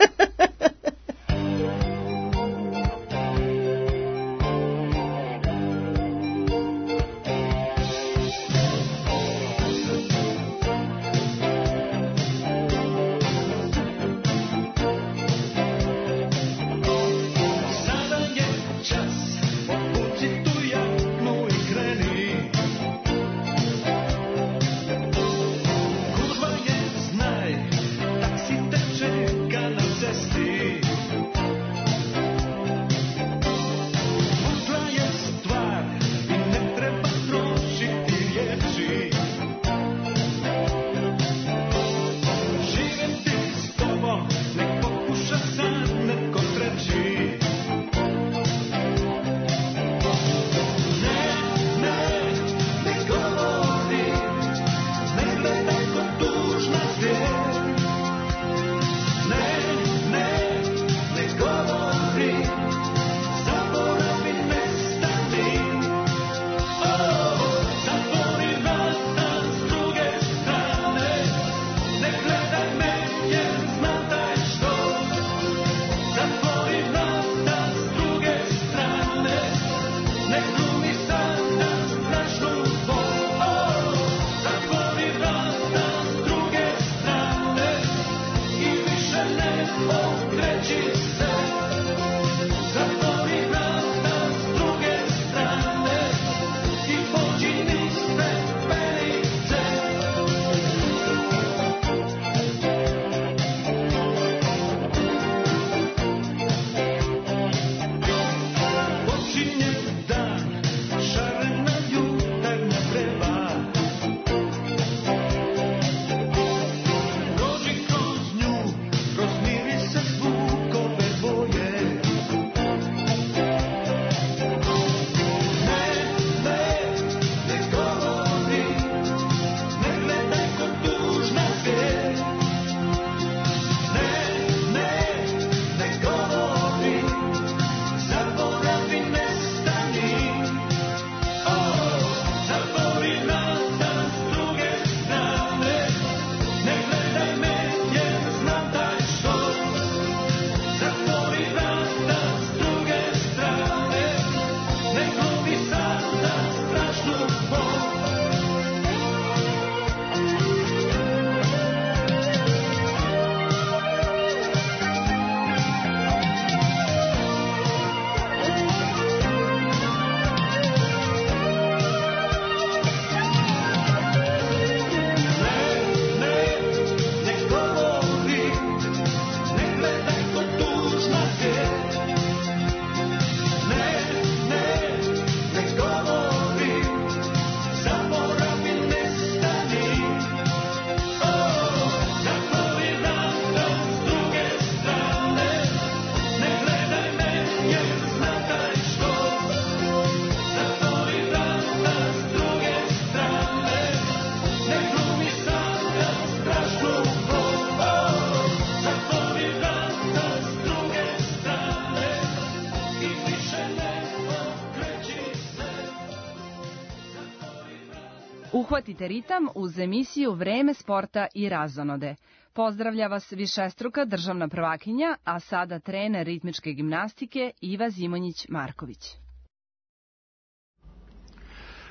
Uhvatite ritam uz emisiju Vreme sporta i razonode. Pozdravlja vas višestruka državna prvakinja, a sada trener ritmičke gimnastike Iva Zimonjić-Marković.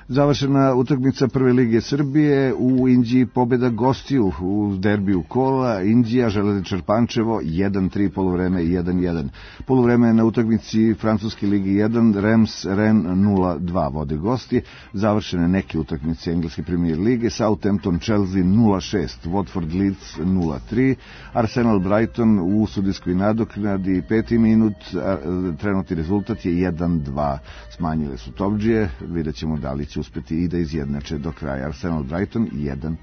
Završena utakmica Prve lige Srbije, u Inđiji pobjeda gostiju u derbiju kola, Inđija, Železničar Pančevo 1-3, poluvreme 1-1. Poluvreme na utakmici Francuske ligi 1, Reims Rennes 0-2 vode gosti. Završene neke utakmice Engleske premier lige, Southampton Chelsea 0-6, Watford Leeds 0-3, Arsenal Brighton u sudijskoj nadoknadi 5. minut, trenutni rezultat je 1-2. Smanjile su topdžije, vidjet ćemo da li će uspeti i da izjednače do kraja. Arsenal Brighton 1-2.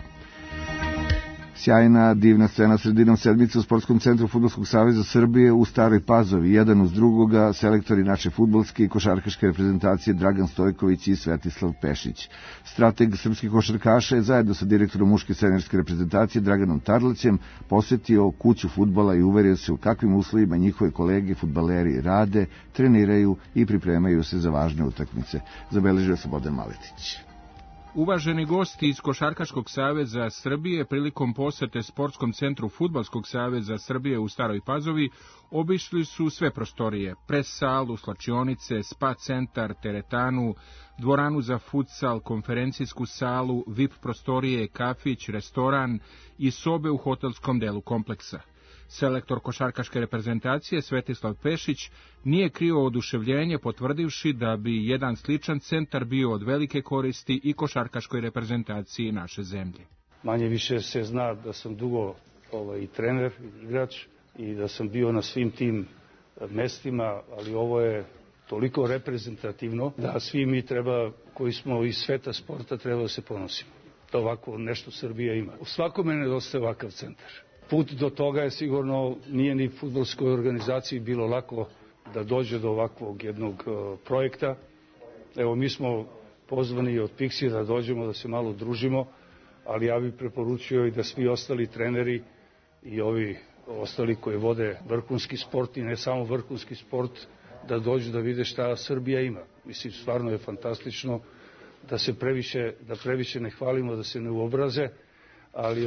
Sjajna, divna scena sredinom sedmice u Sportskom centru Fudbalskog saveza Srbije u Staroj Pazovi. Jedan uz drugoga selektori naše fudbalske i košarkaške reprezentacije Dragan Stojković i Svetislav Pešić. Strateg srpskih košarkaša je zajedno sa direktorom muške seniorske reprezentacije Draganom Tarlaćem posetio kuću fudbala i uverio se u kakvim uslovima njihove kolege fudbaleri rade, treniraju i pripremaju se za važne utakmice. Zabeležio Slobodan Maletić. Uvaženi gosti iz Košarkaškog saveza Srbije prilikom posete Sportskom centru Fudbalskog saveza Srbije u Staroj Pazovi obišli su sve prostorije, pres salu, slačionice, spa centar, teretanu, dvoranu za futsal, konferencijsku salu, VIP prostorije, kafić, restoran i sobe u hotelskom delu kompleksa. Selektor košarkaške reprezentacije Svetislav Pešić nije krio oduševljenje potvrdivši da bi jedan sličan centar bio od velike koristi i košarkaškoj reprezentaciji naše zemlje. Manje više se zna da sam dugo i trener, i igrač i da sam bio na svim tim mestima, ali ovo je toliko reprezentativno da svi mi treba, koji smo iz sveta sporta, treba da se ponosimo. Da ovako nešto Srbija ima. U svakome nedostaje ovakav centar. Put do toga je sigurno, nije ni fudbalskoj organizaciji bilo lako da dođe do ovakvog jednog projekta. Evo, mi smo pozvani od Pixija da dođemo, da se malo družimo, ali ja bih preporučio i da svi ostali treneri i ovi ostali koji vode vrhunski sport i ne samo vrhunski sport, da dođu da vide šta Srbija ima. Mislim, stvarno je fantastično da se previše ne hvalimo, da se ne uobraze, ali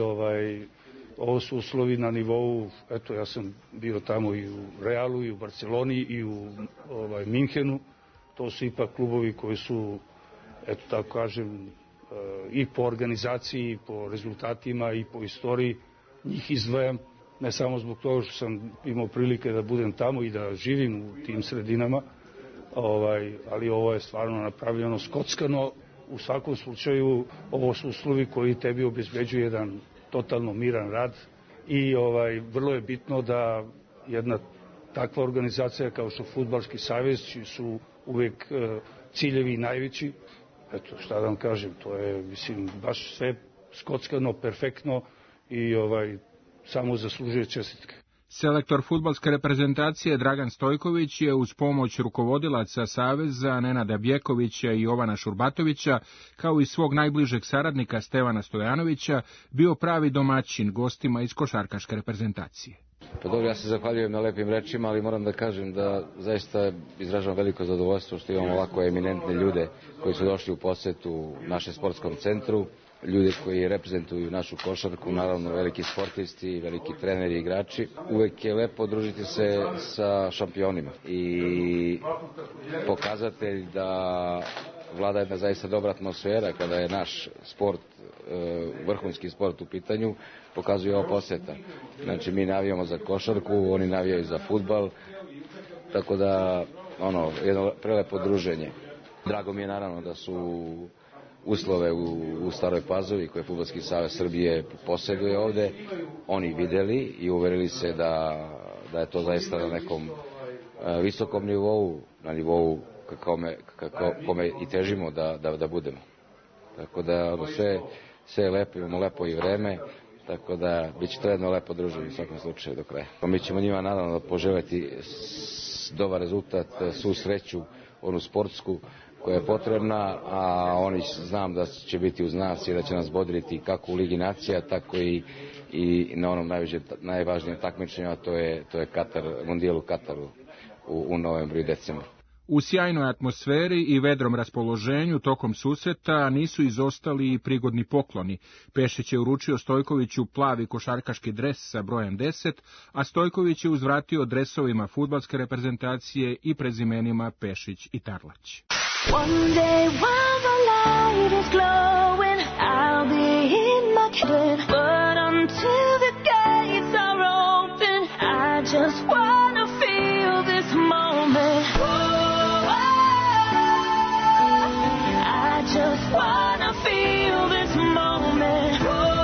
ovo su uslovi na nivou, eto, ja sam bio tamo i u Realu, i u Barceloni, i u Minhenu. To su ipak klubovi koji su, eto tako kažem, i po organizaciji, i po rezultatima, i po istoriji. Njih izdvajam, ne samo zbog toga što sam imao prilike da budem tamo i da živim u tim sredinama, ali ovo je stvarno napravljeno skockano. U svakom slučaju, ovo su uslovi koji tebi obezbeđuju jedan totalno miran rad i vrlo je bitno da jedna takva organizacija kao što Fudbalski savez, čiji su uvek ciljevi najveći, eto šta da vam kažem, to je, mislim, baš sve skockano, perfektno i samo zaslužuje čestitke. Selektor fudbalske reprezentacije Dragan Stojković je uz pomoć rukovodilaca Saveza Nenada Bjekovića i Jovana Šurbatovića, kao i svog najbližeg saradnika Stevana Stojanovića, bio pravi domaćin gostima iz košarkaške reprezentacije. Pa dobro, ja se zahvaljujem na lepim rečima, ali moram da kažem da zaista izražavam veliko zadovoljstvo što imamo ovako eminentne ljude koji su došli u posetu našem sportskom centru, ljude koji reprezentuju našu košarku, naravno veliki sportisti, veliki treneri i igrači. Uvek je lepo družiti se sa šampionima i pokazatelj da vlada jedna zaista dobra atmosfera kada je naš sport, vrhunski sport u pitanju, pokazuje ova poseta. Znači, mi navijamo za košarku, oni navijaju za fudbal, tako da, jedno prelepo druženje. Drago mi je naravno da su uslove u Staroj Pazovi koje Fudbalski savez Srbije posjeduje ovde, oni videli i uverili se da je to zaista na nekom visokom nivou, na nivou kome i težimo da budemo. Tako da sve je lepo, imamo lepo i vreme, tako da bit će to jedno lepo druženje u svakom slučaju do kraja. Mi ćemo njima naravno poželjeti dobar rezultat, svu sreću, onu sportsku koja je potrebna, a oni znam da će biti uz nas i da će nas bodriti kako u Ligi nacija, tako i na onom najvažnijem takmičenju, a to je Katar, Mundijal u Kataru u novembru i decembru. U sjajnoj atmosferi i vedrom raspoloženju tokom susreta nisu izostali i prigodni pokloni. Pešić je uručio Stojkoviću plavi košarkaški dres sa brojem 10, a Stojković je uzvratio dresovima fudbalske reprezentacije i prezimenima Pešić i Tarlać. One day while the light is glowing, I'll be in my cabin. But until the gates are open, I just wanna feel this moment. I just wanna feel this moment.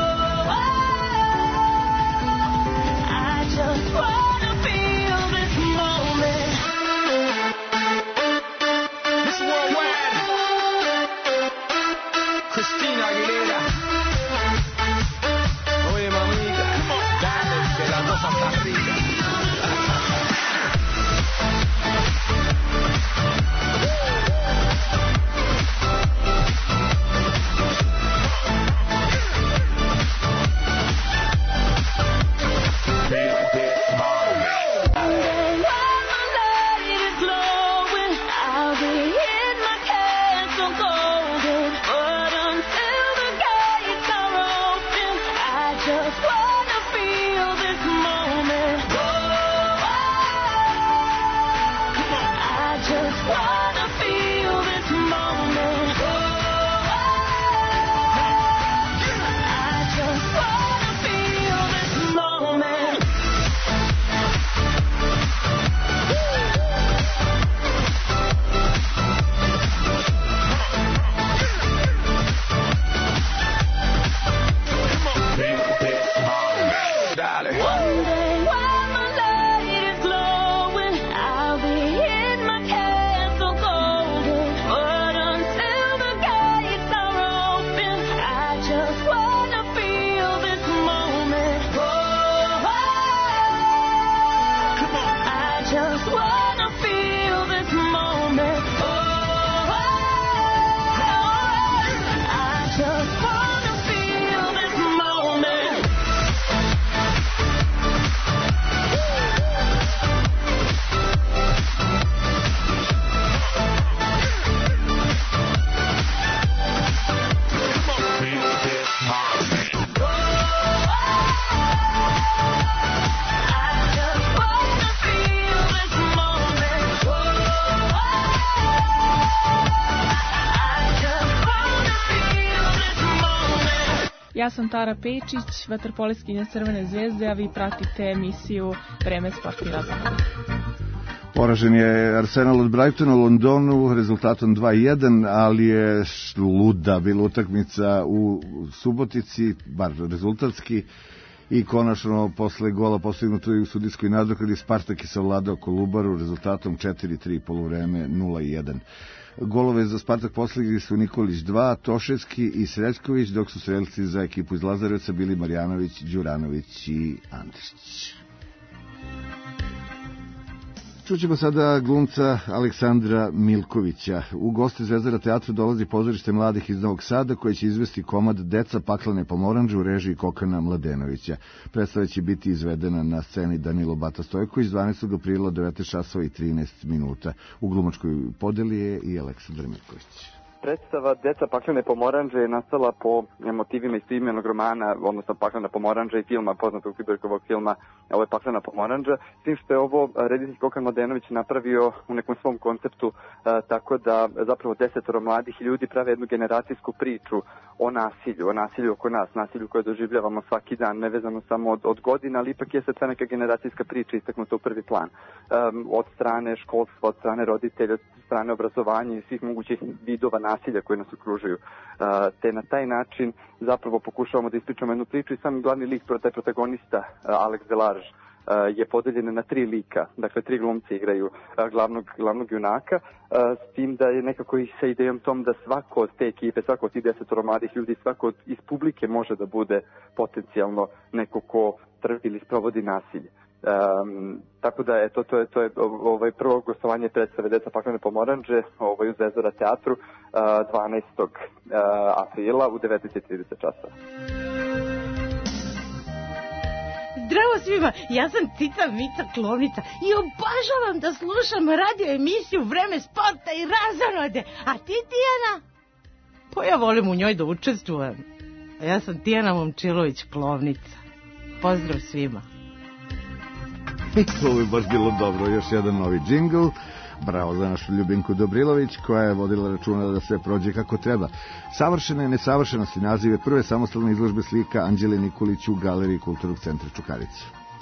I just wanna feel this moment. Miss Worldwide, Christina Aguilera. Oye, mamita, dale, que la cosa está rica. Ja sam Tara Pejčić, vaterpolistkinja Crvene zvezde, a vi pratite emisiju Vreme sport i razonode. Poražen je Arsenal od Brightona u Londonu rezultatom 2-1, ali je luda bila utakmica u Subotici, bar rezultatski, i konačno posle gola postignuto i u sudijskoj nadoknadi Spartak je savladao Kolubaru rezultatom 4-3, poluvreme 0-1. Golove za Spartak postigli su Nikolić 2, Toševski i Srećković, dok su strelci za ekipu iz Lazarevca bili Marjanović, Đuranović i Andrić. Čućemo sada glumca Aleksandra Milkovića. U goste Zvezdara teatru dolazi pozorište mladih iz Novog Sada koje će izvesti komad Deca paklane pomorandže u režiji Kokana Mladenovića. Predstava će biti izvedena na sceni Danilo Bata Stojković 12. aprila 19:13. U glumačkoj podeli je i Aleksandar Milković. Predstava Deca paklene pomorandže je nastala po motivima iz imenog romana, odnosno Paklena pomorandža i filma, poznatog Kubrikovog filma, ovo je Paklena pomorandža, s tim što je ovo reditelj Kokan Mladenović napravio u nekom svom konceptu, tako da zapravo 10 mladih ljudi prave jednu generacijsku priču o nasilju oko nas, nasilju koje doživljavamo svaki dan, nevezano samo od godina, ali ipak je se ta neka generacijska priča istaknuta u prvi plan. Od strane školstva, od strane roditelja, od strane obrazovanja i svih mogućih vidova nasilja koje nas okružuju. Te na taj način zapravo pokušavamo da ispričamo jednu priču i sam glavni lik, taj protagonista, Alex Delarge, je podeljen na 3 lika, dakle 3 glumci igraju glavnog junaka, s tim da je nekako i sa idejom tom da svako od te ekipe, svako od tih 10 mladih ljudi, svako iz publike može da bude potencijalno neko ko trpi ili sprovodi nasilje. Tako da eto, to je prvo gostovanje predstave Deca paklene pomorandže u Zvezdara teatru 12. aprila u 19:30 časova. Zdravo svima, ja sam Cica Mica Klovnica i obažavam da slušam radio emisiju Vreme sporta i razonode. A ti, Tijana? Pa ja volim u njoj da učestvujem. A ja sam Tijana Momčilović Klovnica. Pozdrav svima. Ovo je baš bilo dobro, još jedan novi džingl. Bravo za našu Ljubinku Dobrilović, koja je vodila računa da sve prođe kako treba. Savršene i nesavršenosti nazive prve samostalne izložbe slika Anđele Nikolić u Galeriji Kulturnog centra Čukarica.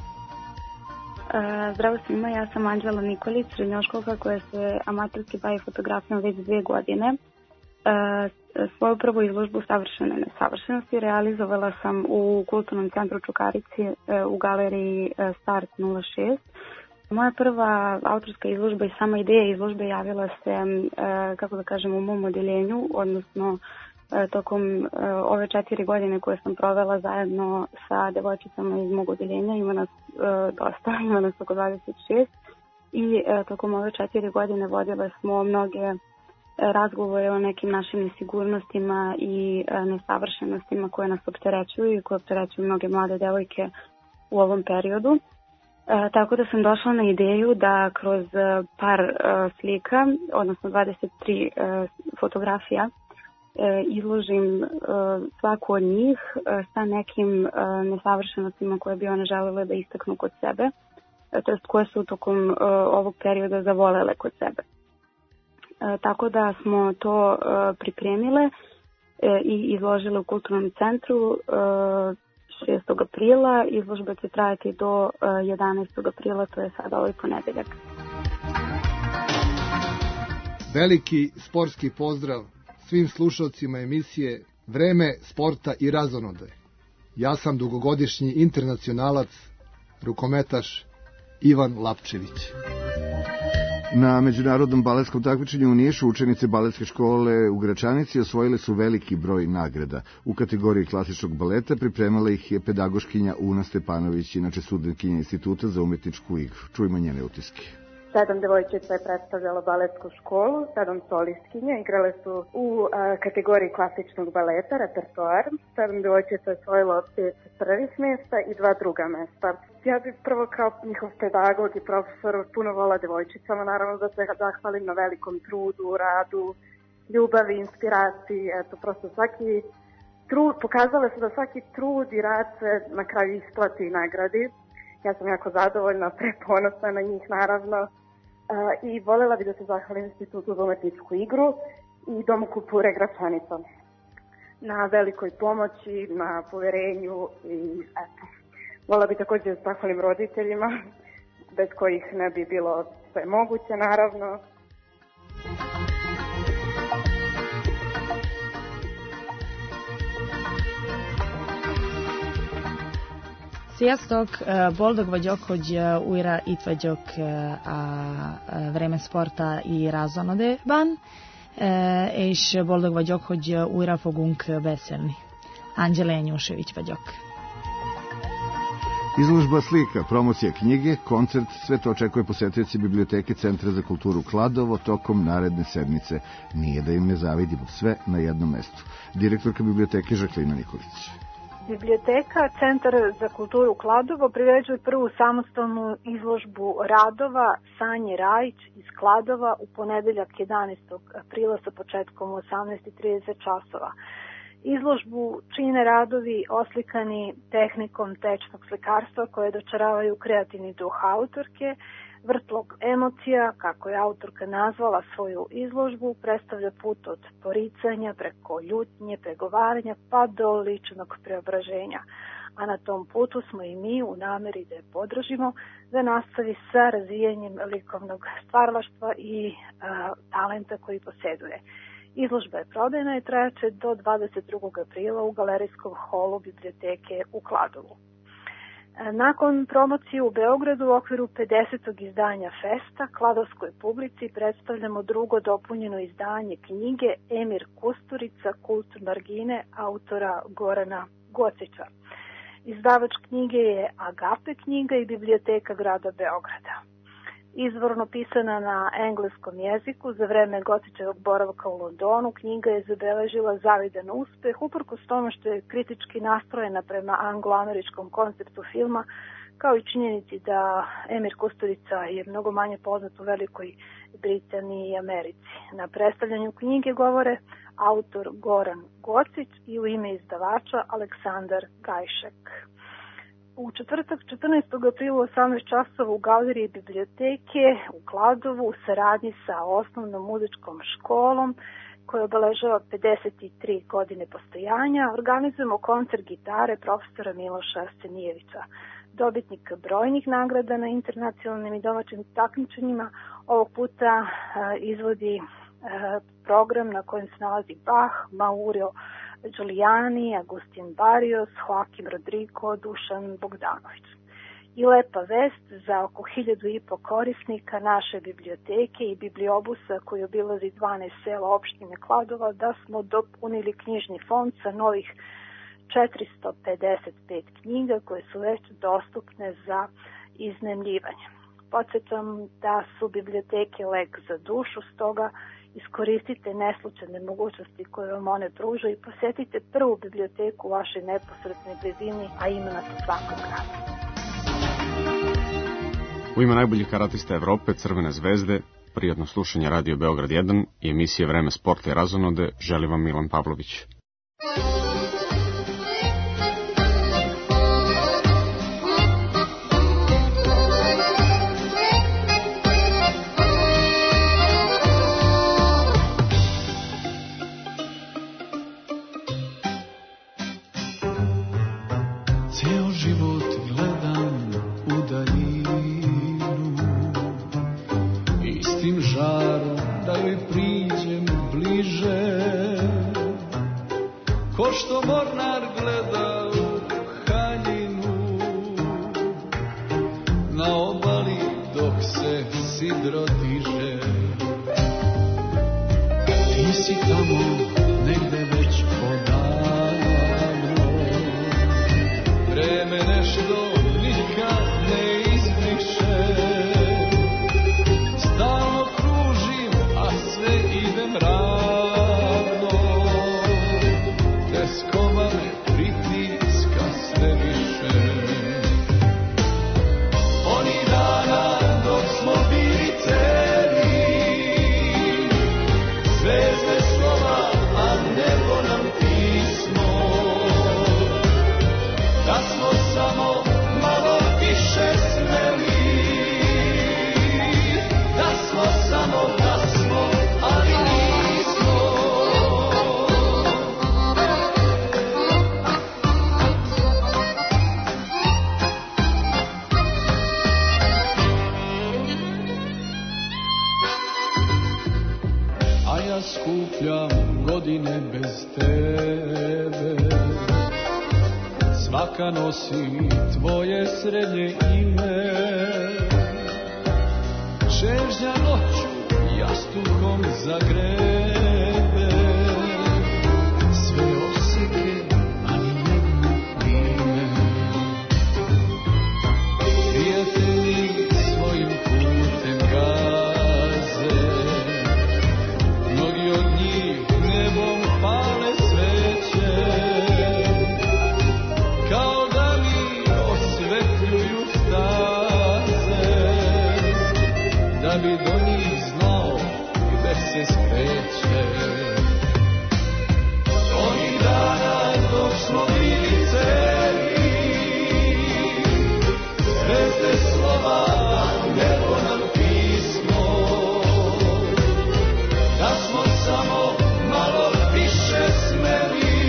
Zdravo svima, ja sam Anđela Nikolić, srednjoškolka koja se amaterski bavi fotografijom već 2 godine. Svoju prvu izložbu Savršene nesavršenosti realizovala sam u Kulturnom centru Čukarici u galeriji Start 06. Moja prva autorska izložba i sama ideja izložbe javila se, kako da kažem, u mom odeljenju, odnosno tokom ove 4 godine koje sam provela zajedno sa devojčicama iz mog odeljenja, ima nas dosta, ima nas oko 26, i tokom ove 4 godine vodile smo mnoge razgovore o nekim našim nesigurnostima i nesavršenostima koje nas opterećuju i koje opterećuju mnoge mlade devojke u ovom periodu. Tako da sam došla na ideju da kroz par slika, odnosno 23 fotografija, izložim svaku od njih sa nekim nesavršenostima koje bi one želele da istaknu kod sebe, to jest koje su tokom ovog perioda zavolele kod sebe. Tako da smo to pripremile i izložile u Kulturnom centru 6. aprila. Izložba će trajati do 11. aprila, to je sada ovaj ponedeljak. Veliki sportski pozdrav svim slušalcima emisije Vreme sporta i razonode. Ja sam dugogodišnji internacionalac, rukometaš Ivan Lapčević. Na međunarodnom baletskom takmičenju u Nišu učenice baletske škole u Gračanici osvojile su veliki broj nagrada. U kategoriji klasičnog baleta pripremala ih je pedagoškinja Una Stepanović, inače studentkinja Instituta za umetničku igru. Čujmo njene utiske. 7 devojčica je predstavljalo baletsku školu, 7 solistkinja, igrale su u kategoriji klasičnog baleta, repertoar. 7 devojčica je osvojilo 5 prvih mjesta i 2 druga mjesta. Ja bih prvo kao njihov pedagog i profesor puno vola devojčicama, naravno da se zahvalim na velikom trudu, radu, ljubavi, inspiraciji, eto prosto svaki trud, pokazale su da svaki trud i rad se na kraju isplati i nagradi. Ja sam jako zadovoljna, preponosna na njih naravno. I voljela bih da se zahvalim Institutu za umetničku igru i Domu kulture Gračanica na velikoj pomoći, na poverenju i eto. Voljela bih također da se zahvalim roditeljima, bez kojih ne bi bilo sve moguće naravno. Sziasztok! Boldog vagyok, hogy újra itt vagyok a Vreme sporta i razonodeban, és boldog vagyok, hogy újra fogunk beszélni. Anđela Janjušević vagyok. Izložba slika, promocija knjige, koncert, sve to očekuje posetioci Biblioteke Centra za kulturu Kladovo tokom naredne sedmice. Nije da im ne zavidimo, sve na jednom mestu. Direktorka biblioteke Žaklina Nikolić. Biblioteka Centar za kulturu Kladovo priređuje prvu samostalnu izložbu radova Sanje Rajić iz Kladova u ponedeljak 11. aprila sa početkom u 18:30 časova. Izložbu čine radovi oslikani tehnikom tečnog slikarstva koje dočaravaju kreativni duh autorke. Vrtlog emocija, kako je autorka nazvala svoju izložbu, predstavlja put od poricanja preko ljutnje, pregovaranja pa do ličnog preobraženja. A na tom putu smo i mi u nameri da je podržimo, da nastavi sa razvijanjem likovnog stvaralaštva i talenta koji posjeduje. Izložba je prodajna i trajaće do 22. aprila u galerijskom holu biblioteke u Kladovu. Nakon promocije u Beogradu u okviru 50. izdanja Festa, kladovskoj publici predstavljamo drugo dopunjeno izdanje knjige Emir Kusturica, Kult margine, autora Gorana Gocića. Izdavač knjige je Agape knjiga i Biblioteka grada Beograda. Izvorno pisana na engleskom jeziku za vreme Gocićevog boravka u Londonu, knjiga je zabeležila zavidan uspeh, uprkos tome što je kritički nastrojena prema anglo-američkom konceptu filma, kao i činjenici da Emir Kusturica je mnogo manje poznat u Velikoj Britaniji i Americi. Na predstavljanju knjige govore autor Goran Gocić i u ime izdavača Aleksandar Gajšek. u četvrtak 14. aprila u 18 časova u galeriji biblioteke u Kladovu u saradnji sa osnovnom muzičkom školom koja obeležava 53 godine postojanja, organizujemo koncert gitare profesora Miloša Arsenijevića. Dobitnik brojnih nagrada na internacionalnim i domaćim takmičenjima ovog puta izvodi program na kojem se nalazi Bach, Maurio Giuliani, Agustin Barrios, Joaquim Rodrigo, Dušan Bogdanović. I lepa vest za oko 1.500 korisnika naše biblioteke i bibliobusa koji obilazi 12 sela opštine Kladova da smo dopunili knjižni fond sa novih 455 knjiga koje su već dostupne za iznajmljivanje. Podsjećam da su biblioteke lek za dušu, stoga iskoristite neslučajne mogućnosti koje vam one pružaju i posjetite prvu biblioteku u vašoj neposrednoj blizini, a ima nas u svakom gradu. U ime najboljih karatista Evrope, Crvene zvezde, prijatno slušanje Radio Beograd 1 i emisije Vreme sporta i razonode želi vam Milan Pavlović. Ceo život gledam u daljinu, istim žarom da joj priđem bliže, ko što mornar gleda u haljinu, na obali dok se sidro diže. Ti si tamo negde već odavno, vreme nešto nikad ne izbriše, stalno kružim, a sve ide mravno, teskova me pritiska sve više. Oni dana dok smo bili celi, zvezde slova, a nebo nam pismo, da smo samo malo više smeli, da smo samo, ali nismo. A ja skupljam godine bez tebe, svaka nosi tvoje srednje ime. Čežnja noću jastukom zagrebe, sve oseke, ali jednu ime. Prijatelji svojim putem gaze, mnogi od njih nebom pale sveće, kao da mi osvetljuju staze, da bi do njih znao gde se skreće. Onih dana dok smo bili celi, zvezde slova, nebo nam pismo, da smo samo malo više smeli,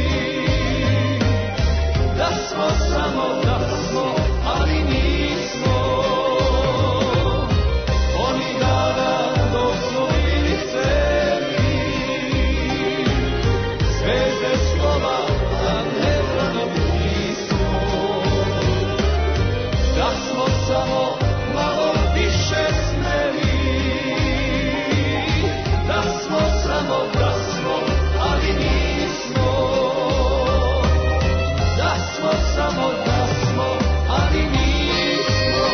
da smo samo, ali nismo. Oni dana dok smo bili celi, zvezde slova, a nebo nam pismo, da smo samo malo više smeli, da smo samo, ali nismo. Da smo samo, ali nismo.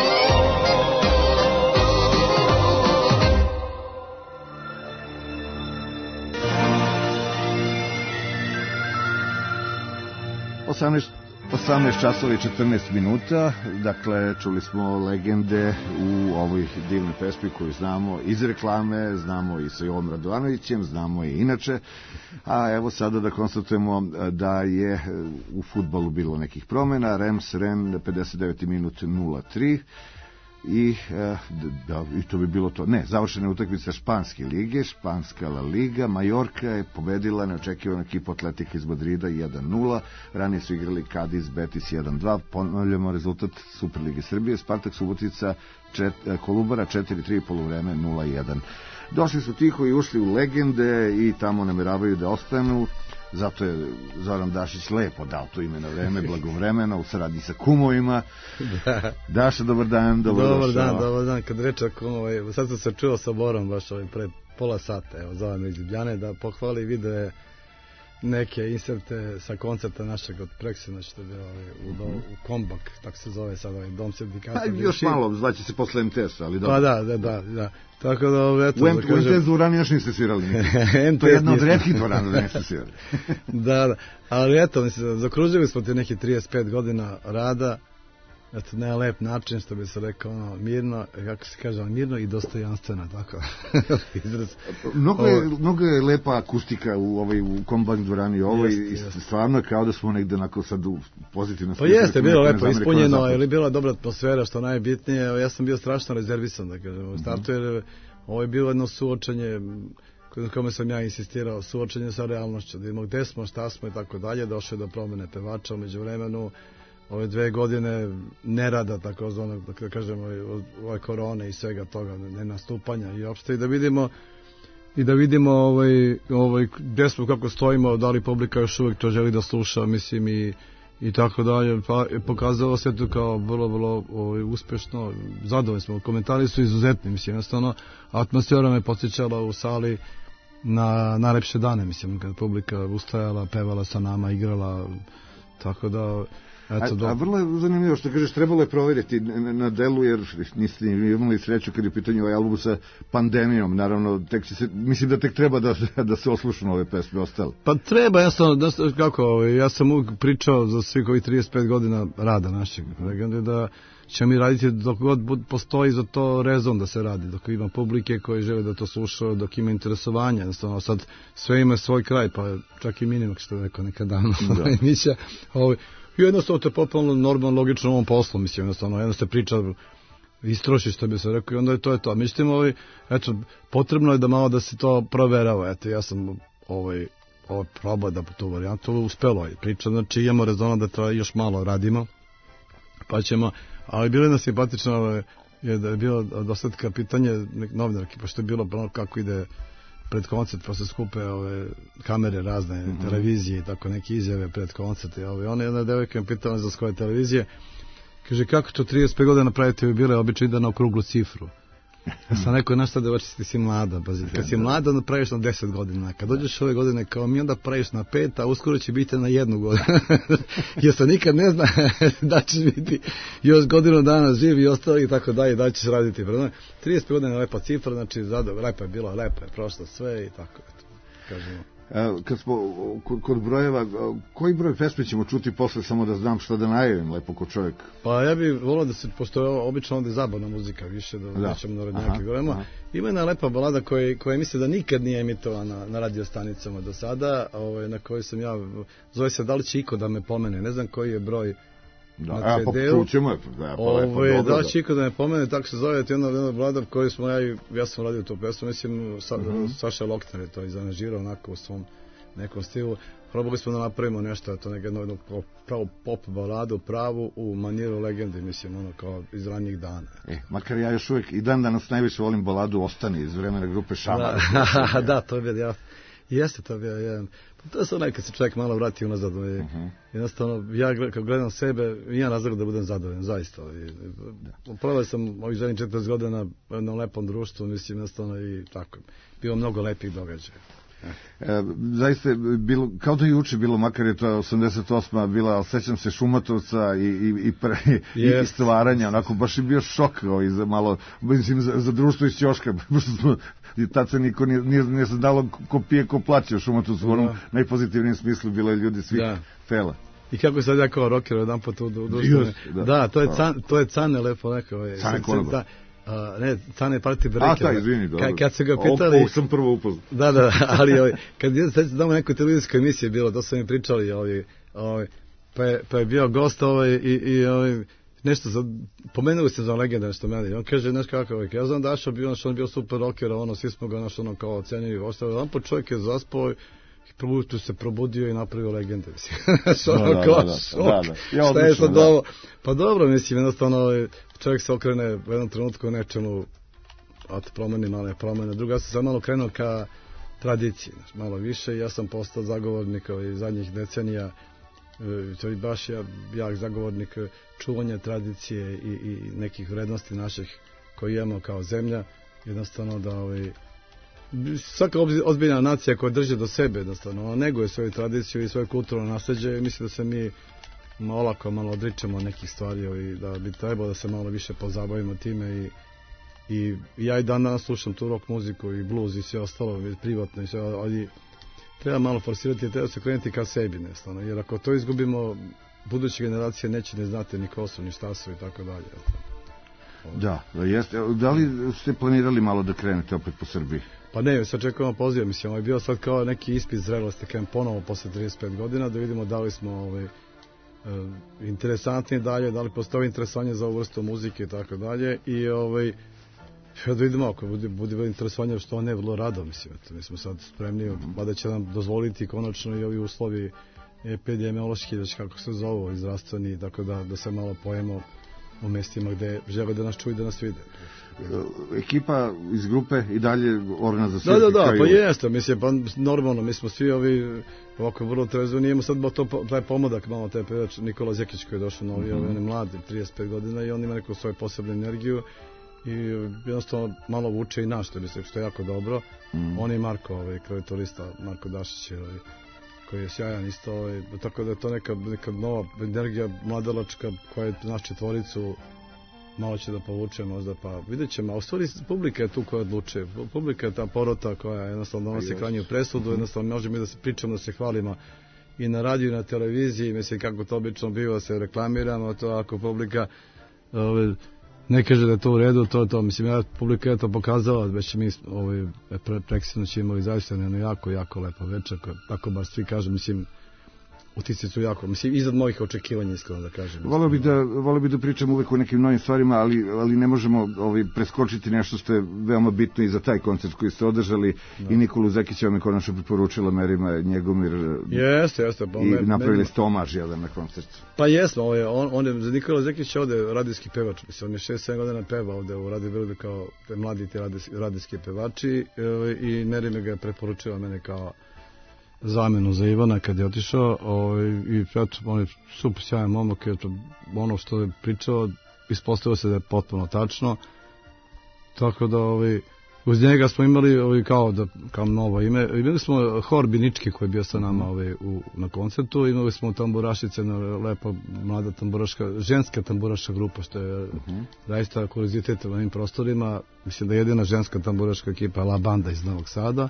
18 18 časova i 14 minuta, dakle čuli smo legende u ovoj divnoj pesmi koju znamo iz reklame, znamo i sa Jovom Radovanovićem, znamo i inače, a evo sada da konstatujemo da je u fudbalu bilo nekih promjena. Reims 59. minut 0-3 i to bi bilo to. Ne, završena je utakmica Španske lige, Španska La Liga. Majorka je pobedila neočekivanu ekipu Atletika iz Madrida 1-0. Ranije su igrali Cadiz, Betis 1-2. Ponavljamo rezultat Superlige Srbije. Spartak Subotica Kolubara 4-3, poluvreme 0-1. Došli su tiho i ušli u legende i tamo nameravaju da ostanu. Zato je Zoran Dašić lepo dao to ime na vreme, blagovremeno, u saradnji sa kumovima. Daša, dobar dan, dobar dan. Kad reče kumovi, sad sam se čuo sa Borom baš pre pola sata, evo, zove me iz Ljubljane, da pohvali video neke inserte sa koncerta našeg od Preksina, što je bio u Kombak, tako se zove sad ovaj dom sindikata. Još malo, zvaće se posle MTS-a, ali dobro. Pa da. Tako da, eto, u MTS dvorani još niste svirali nikad. To je jedna od retkih dvorana da niste svirali. Da, ali eto, zakružili smo ti neki 35 godina rada, eto, na lep način, što bi se rekao, mirno, kako se kaže, mirno i dostojanstveno, tako izraz. Mnogo je lepa akustika u Kombak dvorani, i stvarno kao da smo negde onako sad u pozitivnom smislu. Pa jeste, bilo lepo ispunjeno, ili bila dobra atmosfera, što najbitnije. Ja sam bio strašno rezervisan, da kažem, u startu, jer ovo je bilo jedno suočenje, na kome sam ja insistirao, suočenje sa realnošću, da vidimo gde smo, šta smo i tako dalje. Došlo je do promene pevača, umeđu vremenu ove 2 godine nerada, tako zvanog, da kažemo, ove korone i svega toga, nenastupanja i opšte, i da vidimo gde smo, kako stojimo, da li publika još uvijek to želi da sluša, mislim, i tako dalje. Pa pokazalo se to kao vrlo uspešno, zadovoljni smo, komentari su izuzetni, mislim, jednostavno atmosfera me podsjećala u sali na najlepše dane, mislim, kad publika ustajala, pevala sa nama, igrala, tako da... A vrlo je zanimljivo što kažeš, trebalo je provjeriti na delu, jer niste imali sreću kad je pitanje ovaj album sa pandemijom, naravno, mislim da tek treba da se oslušaju ove pesme ostale. Pa treba, ja sam uvijek pričao za svih ovih 35 godina rada našeg legende, da ćemo mi raditi dok god postoji za to rezon da se radi, dok ima publike koji žele da to slušaju, dok ima interesovanja, jednostavno sad sve ima svoj kraj, pa čak i Minimak, što je rekao nekad davno emisija, jednostavno to je potpuno normalno, logično u ovom poslu, mislim, jednostavno, jedno se priča, istroši, što bi se rekao, i onda je to. A mislim, potrebno je da malo da se to proverava, eto, ja sam probao da tu varijantu, uspelo je priča, znači imamo rezona da to još malo radimo, pa ćemo, ali bilo je jedna simpatična, da je bilo dostatka pitanje novinarki, pošto je bilo kako ide pred koncert, pa se skupe kamere razne, televizije i tako neke izjave pred koncert. Ona jedna devojka me pitala za svoje televizije, kaže, kako to 35 godina napraviti, bi bile obično ide na okruglu cifru. Ja sam rekao, znaš šta, devojčice, ti si mlada, kad si mlada, onda praviš na 10 godina, kad dođeš ove godine kao mi, onda praviš na 5, a uskoro će biti na 1 godinu. Jer se nikad ne zna da ćeš biti još godinu dana živ i ostali i tako dalje, da ćeš raditi. 35 godina je lepa cifra, znači lepa je bila, lepa je prošlo sve i tako, kažemo. Kad smo kod brojeva, koji broj pesme ćemo čuti posle, samo da znam šta da najavim lepo kod čovjek? Pa ja bih volao da se, pošto je obično ovdje zabavna muzika više, da nećemo narodnjake govorimo, ima jedna lepa balada koja mislim da nikad nije emitovana na radiostanicama do sada, na kojoj sam ja, zove se Da li će iko da me pomene, ne znam koji je broj na CD-u. Da li će iko da me pomene, tako se zove, jedna balada koju smo ja sam radio tu pesmu, mislim, Saša Lokner je to izanažirao onako u svom nekom stilu. Probali smo da napravimo nešto, to jednu pravu pop baladu, pravu u maniru legende, mislim, kao iz ranjih dana. Makar ja još uvijek i dan danas najviše volim baladu Ostani iz vremena grupe Šamar. Da, to je bio, jeste to bio jedan, to je onaj kad se čovjek malo vrati unazad, jednostavno, ja kad gledam sebe, imam razlog da budem zadovoljan, zaista. Proveo sam ovih zadnjih 40 godina u jednom lepom društvu, mislim, jednostavno i tako, bilo mnogo lepih događaja. Zaista je bilo, kao da je juče bilo, makar je to 88. bila, sećam se Šumatovca i stvaranja, onako baš je bio šok malo, mislim, za društvo iz Ćoška, pošto smo, tad se niko nije znalo ko pije, ko plaće u Šumatovcu, u onom najpozitivnijem smislu bilo je ljudi svih fela. I kako sad ja kao rocker jedan put da, to je Cane lepo rekao. Cane Konobar. Ne, Cane Party Breaker. Izvini, dobro. Kad su ga pitali... Ovo sam prvo upoznao. Da, ali kad znamo nekoj televizijskoj emisiji bilo, to su mi pričali, pa je bio gost i nešto pomenuli se za legenda nešto meni. On kaže, znaš kako, ja znam Dašo bio, on je bio super rocker, svi smo ga kao ocenili, ostalo. On po čovjek je zaspao i se probudio i napravio legende, mislim. Šta je sad ovo? Pa dobro, mislim, jednostavno čovjek se okrene u jednom trenutku nečemu, promeni male promene. Drugo, ja sam sad malo krenuo ka tradiciji, malo više, ja sam postao zagovornik zadnjih decenija, to je baš jak zagovornik čuvanja tradicije i nekih vrednosti naših koje imamo kao zemlja, jednostavno da svaka ozbiljna nacija koja drži do sebe, jednostavno ona neguje svoju tradiciju i svoje kulturno nasleđe, mislim da se mi malo odričemo nekih stvari i da bi trebalo da se malo više pozabavimo time i ja i danas slušam tu rock muziku i blues i sve ostalo privatno i sve, ali treba malo forsirati i treba se krenuti ka sebi, jednostavno, jer ako to izgubimo, buduće generacije neće ne znati ni ko su, ni šta su i tako dalje. Da, jeste. Da li ste planirali malo da krenete opet po Srbiji? Pa ne, sad čekujemo poziv, mislim, ovo je bio sad kao neki ispit zrelosti, krenem ponovo posle 35 godina, da vidimo da li smo interesantni dalje, da li postoji interesovanje za ovu vrstu muzike i tako dalje, i da vidimo, ako bude interesovanje, što ne, vrlo rado, mislim, mi smo sad spremni, mada će nam dozvoliti konačno i ovi uslovi epidemiološki, kako se zovu, i zdravstveni, tako da se malo pojemo u mestima gde žele da nas čuju i da nas vide. Ekipa iz grupe i dalje orna za svetski kraj. Pa jeste, mislim, pa normalno, mi smo svi ovako vrlo trezveni, imamo sad taj pomodak, malo taj pevač Nikola Zekić koji je došao novi, on je mladi, 35 godina i on ima neku svoju posebnu energiju i jednostavno malo vuče i naš, što je jako dobro. On je Marko, klavijaturista, Marko Dašić, koji je sjajan isto, tako da je to neka nova energija mladalačka koja je naš četvoricu malo će da povuče možda, pa vidjet ćemo, a u stvari publika je tu koja odlučuje, publika je ta porota koja jednostavno donosi krajnju presudu, jednostavno možemo mi da se pričamo, da se hvalimo i na radiju i na televiziji, mislim kako to obično biva, se reklamiramo, to ako publika ne kaže da je to u redu, to, mislim, publika je to pokazala, već mi preksinu će imali zaista jedno jako lepo večer, tako bar svi kažu, mislim, utisci su jako, mislim, iznad mojih očekivanja, iskreno da kažem. Volio bi da pričam uvek o nekim novim stvarima, ali ne možemo preskočiti nešto što je veoma bitno i za taj koncert koji ste održali, i Nikolu Zekića vam je konačno preporučila Merima Njegomir. Jeste. I napravili ste omaž jedan na koncertu. Pa jesmo, on je za Nikola Zekića ovde radijski pevač, mislim, on je 6-7 godina peva ovde u Radio Beogradu kao mladi ti radijski pevači, i Merima ga je preporučila mene kao zamenu za Ivana kad je otišao, i on je super sjajan momak, ono što je pričao ispostavilo se da je potpuno tačno, tako da uz njega smo imali kao novo ime, imali smo hor Binički koji je bio sa nama na koncertu, imali smo tamburašice, lepa mlada tamburaška, ženska tamburaška grupa, što je zaista kuriozitet u ovim prostorima, mislim da je jedina ženska tamburaška ekipa La Banda iz Novog Sada.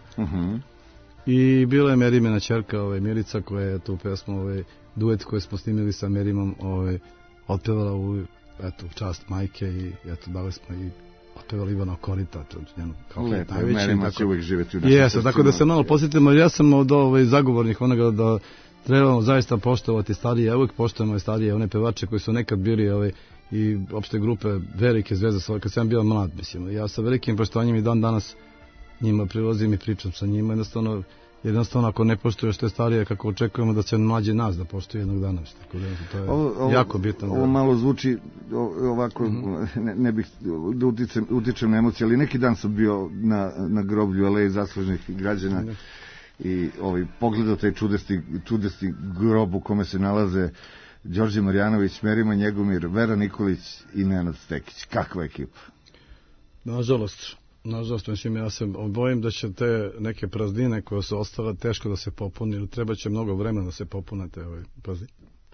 I bila je Merimina ćerka, Milica, koja je tu pesmu, duet koji smo snimili sa Merimom, otpevala u čast majke, i dali smo i otpevali Ivana Korita, njenu kao najveći. Merima će uvijek živjeti u našem srcima. Tako da se malo posjetimo, ja sam zagovornik onoga da trebamo zaista poštovati starije, ja uvijek poštujemo starije, one pevače koji su nekad bili i opšte grupe velike zvezde, kad sam bio mlad, mislim, ja sa velikim poštovanjem i dan danas njima prilazim i pričam sa njima, jednostavno ako ne poštuješ te starije, kako očekujemo da će mlađi nas da poštuje jednog dana, tako da to je jako bitno. Ovo malo zvuči ovako, ne bih da utičem na emocije, ali neki dan sam bio na groblju Aleje zaslužnih građana i pogledao taj čudesni grob u kome se nalaze Đorđe Marjanović, Merima Njegomir, Vera Nikolić i Nenad Stekić. Kakva ekipa? Nažalost, mislim, ja se bojim da će te neke praznine koje su ostale teško da se popuni, ili treba će mnogo vremena da se popune te praznine.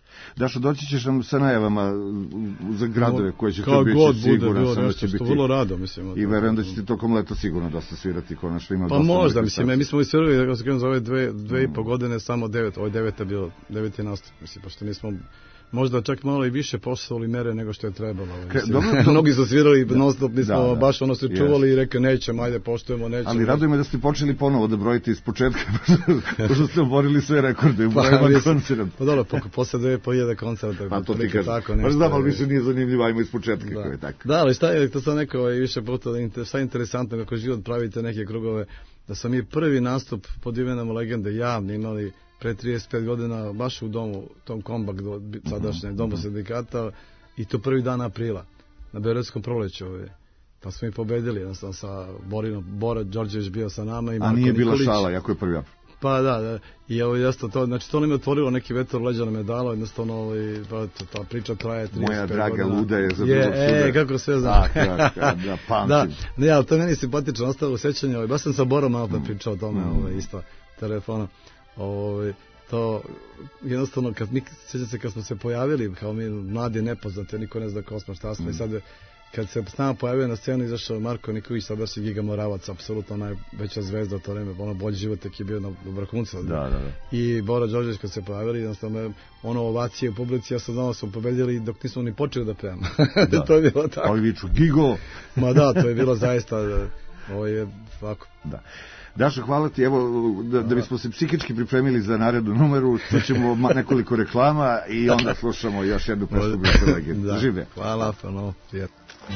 Dašo, doći ćeš nam sa najavama za gradove koje će to biti sigurno, samo će biti vrlo rado, mislim. I verujem da će ti tokom leta sigurno dosta svirati, konačno ima pa dosta. Pa možda, mislim, mi smo svirali, kako se kažem, za ove 2,5 godine samo 9, ovo je 9. bilo, 9. nastup, mislim, pošto nismo možda čak malo i više postavili mere nego što je trebalo. Mnogi su svirali non stop, nismo baš ono se čuvali i rekli nećemo, ajde poštujemo, nećemo. Ali raduje me da ste počeli ponovo da brojite iz početka, pošto ste oborili sve rekorde u brojima koncerta. Pa dobro, posle 2.500 koncerta. Pa to ti kažem. Pa znam, ali više nije zanimljivo, ajmo iz početka. Da, ali šta je, to sam nekao više puta, šta je interesantno kako život pravite neke krugove, da sam i prvi nastup pod imenom Legende javni imali pre 35 godina baš u domu, tom Kombak, sadašnje domu sindikata, i to prvi dan aprila, na Beogradskom proleću. Pa smo i pobedili, jednostavno sa Bora Đorđević bio sa nama i Marko Nikolić. A nije bila šala, jako je prvi april. Pa da, i jasno to, znači to nam je otvorilo neki vetar leđa na medalo, jednostavno, pa ta priča traje 35 godina. Moja draga luda je za drugog suda. Kako sve znam. Da, pamtim. Ne, ali to je meni simpatično, ostalo u sećanju, baš sam sa Borom malo da pričao o tome, isto, telefonom. To jednostavno sjećam se kad smo se pojavili kao mi mladi nepoznati, niko ne zna ko smo, šta smo, i sad kad se s nama pojavio na scenu izašao Marko Nikolić, sada si Giga Moravac, apsolutno najveća zvezda u to vreme, ono bolji život je bio na vrhuncu. I Bora Đorđević kad se pojavili, jednostavno ono ovacije u publici, ja sam znao da smo pobedili dok nismo ni počeli da pevamo. To je bilo tako. Ali viču Gigo. Ma da, to je bilo zaista, ovo je ovako. Da. Dašo, hvala ti, evo, da bismo se psihički pripremili za narednu numeru, ćemo nekoliko reklama i onda slušamo još jednu pesmu Grupe Legende. Žive. Hvala, prijetno.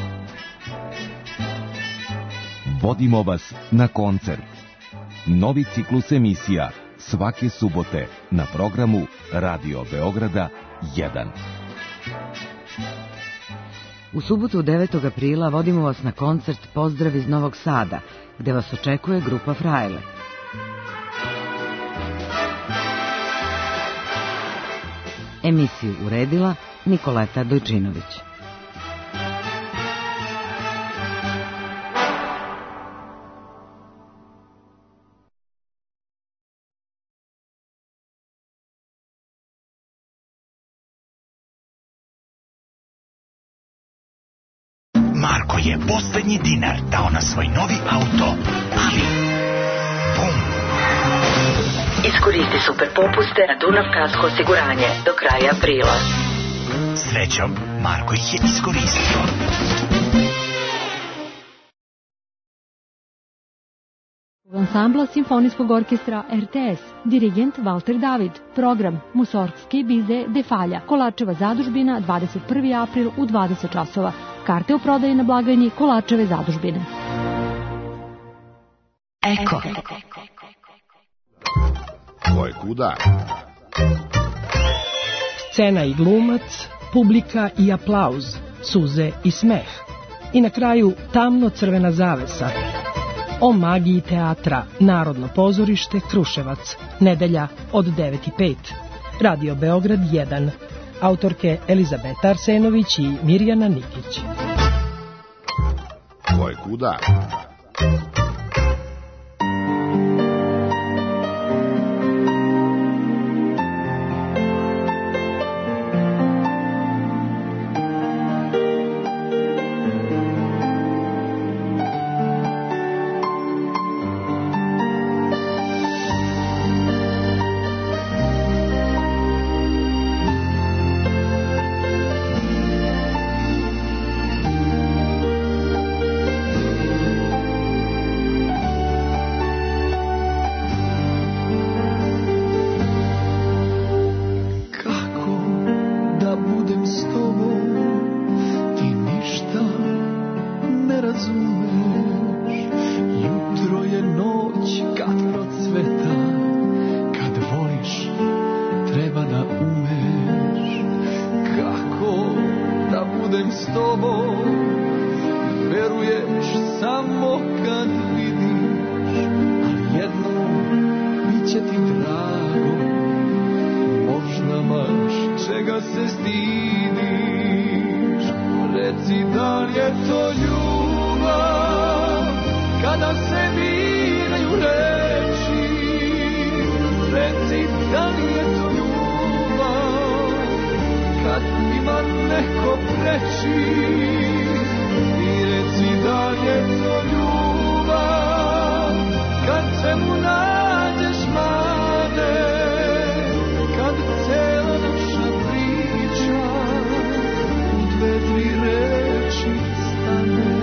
Vodimo vas na koncert. Novi ciklus emisija svake subote na programu Radio Beograda 1. U subotu 9. aprila vodimo vas na koncert Pozdrav iz Novog Sada, gde vas očekuje grupa Frajle. Emisiju uredila Nikoleta Dojčinović. Marko je poslednji dinar dao na svoj novi auto, ali bum! Iskoristi super popuste na Dunav Kasko osiguranje do kraja aprila. Srećom, Marko ih je iskoristio. Ansambla Simfonijskog orkestra RTS, dirigent Valter David, program Musorgski bize Defalja, Kolačeva zadužbina, 21. april u 20 časova. Karte u prodaji na blagajni Kolačeve zadužbine. Eko. Ko je kuda? Scena i glumac, publika i aplauz, suze i smeh. I na kraju tamno crvena zavesa. O magiji teatra, Narodno pozorište, Kruševac, nedelja od 9:05. Radio Beograd 1. Autorke Elizabeta Arsenović i Mirjana Nikić. Ko je kuda? ima neko preći i reci da je to ljubav kad se mu nađeš mane, kad cela naša priča u 2-3 reči stane.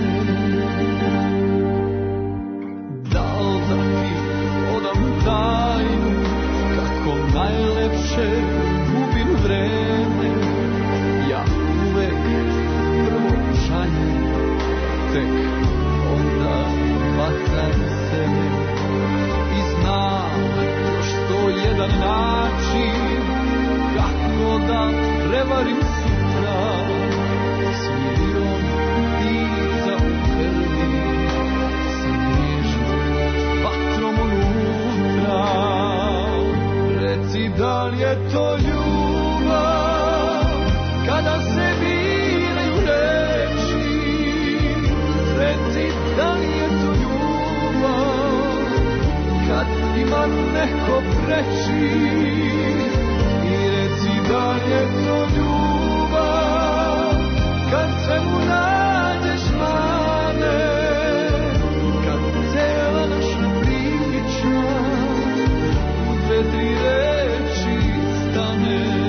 Da li da ti odam tajnu kako najlepše gubim vreme, ja uvek prvo šaljem, tek onda bacam sebe i znam još 101 način kako da prevarim sutra, smirom ptica u krvi, sa nježnom vatrom unutra. Reci da li je to ljubav kada se biraju reči, reci da li je to ljubav kad ima neko preći i reci da li je to ljubav kad se mu nađeš mane, kad cela naša priča u 2-3 reči stane.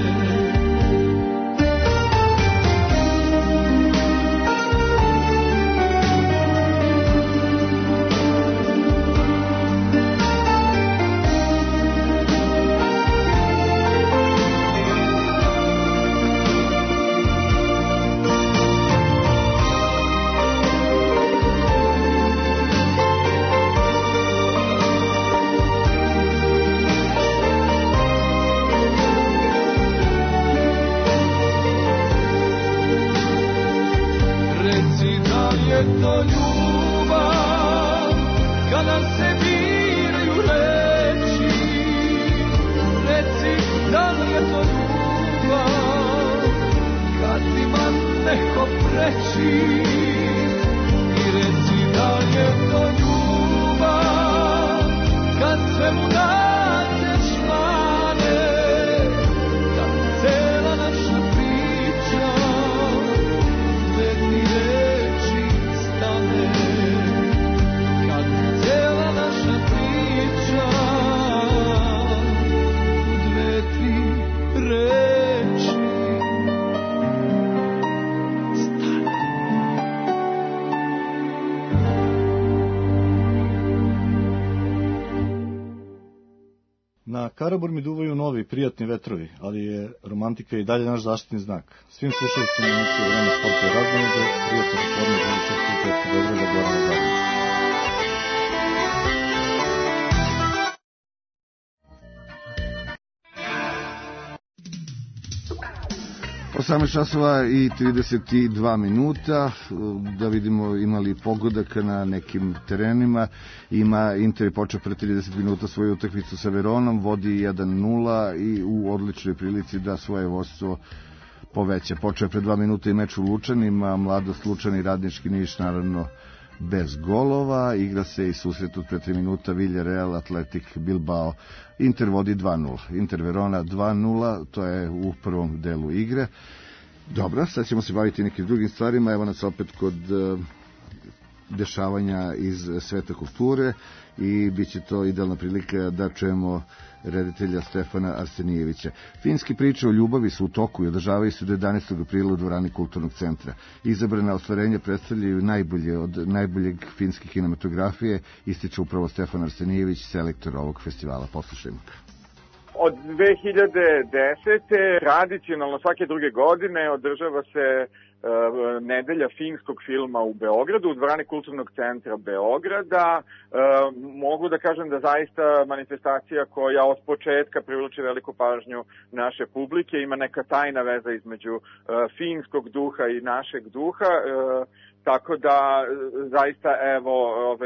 To ljubav kada se biraju reči, reci da li je to ljubav kad ima neko preći i reci da li je to ljubav kad sve mu nađeš mane, kad cela naša priča 2-3 reči stane, kad cela naša priča u 2-3 reči stane. Na Karaburmi duvaju novi, prijatni vetrovi, ali je romantika i dalje naš zaštitni znak. Svim slušalcima emisije Vreme sporta i razonode, prijatno popodne želi Českog petka Beograda Gorana Zagrebića. 18 časova i 32 minuta, da vidimo ima li pogodak na nekim terenima. Ima Inter počeo pre 30 minuta svoju utakmicu sa Veronom, vodi 1-0 i u odličnoj prilici da svoje vodstvo poveća. Počeo je pre 2 minuta i meč u Lučanima, Mladost Lučani, Radnički Niš naravno bez golova. Igra se i susret od pre 3 minuta Villarreal, Atletik Bilbao. Inter vodi 2-0. Inter Verona 2-0, to je u prvom delu igre. Dobro, sad ćemo se baviti nekim drugim stvarima. Evo nas opet kod dešavanja iz sveta kulture i bit će to idealna prilika da čujemo reditelja Stefana Arsenijevića. Finski priče o ljubavi su u toku i održavaju se do 11. aprila u dvorani Kulturnog centra. Izabrana ostvarenja predstavljaju najbolje od najboljeg finske kinematografije, ističe upravo Stefan Arsenijević, selektor ovog festivala. Poslušajmo ga. Od 2010. tradicionalno svake druge godine održava se nedelja finskog filma u Beogradu, u dvorani Kulturnog centra Beograda. Mogu da kažem da zaista manifestacija koja od početka privlači veliku pažnju naše publike, ima neka tajna veza između finskog duha i našeg duha. Tako da zaista evo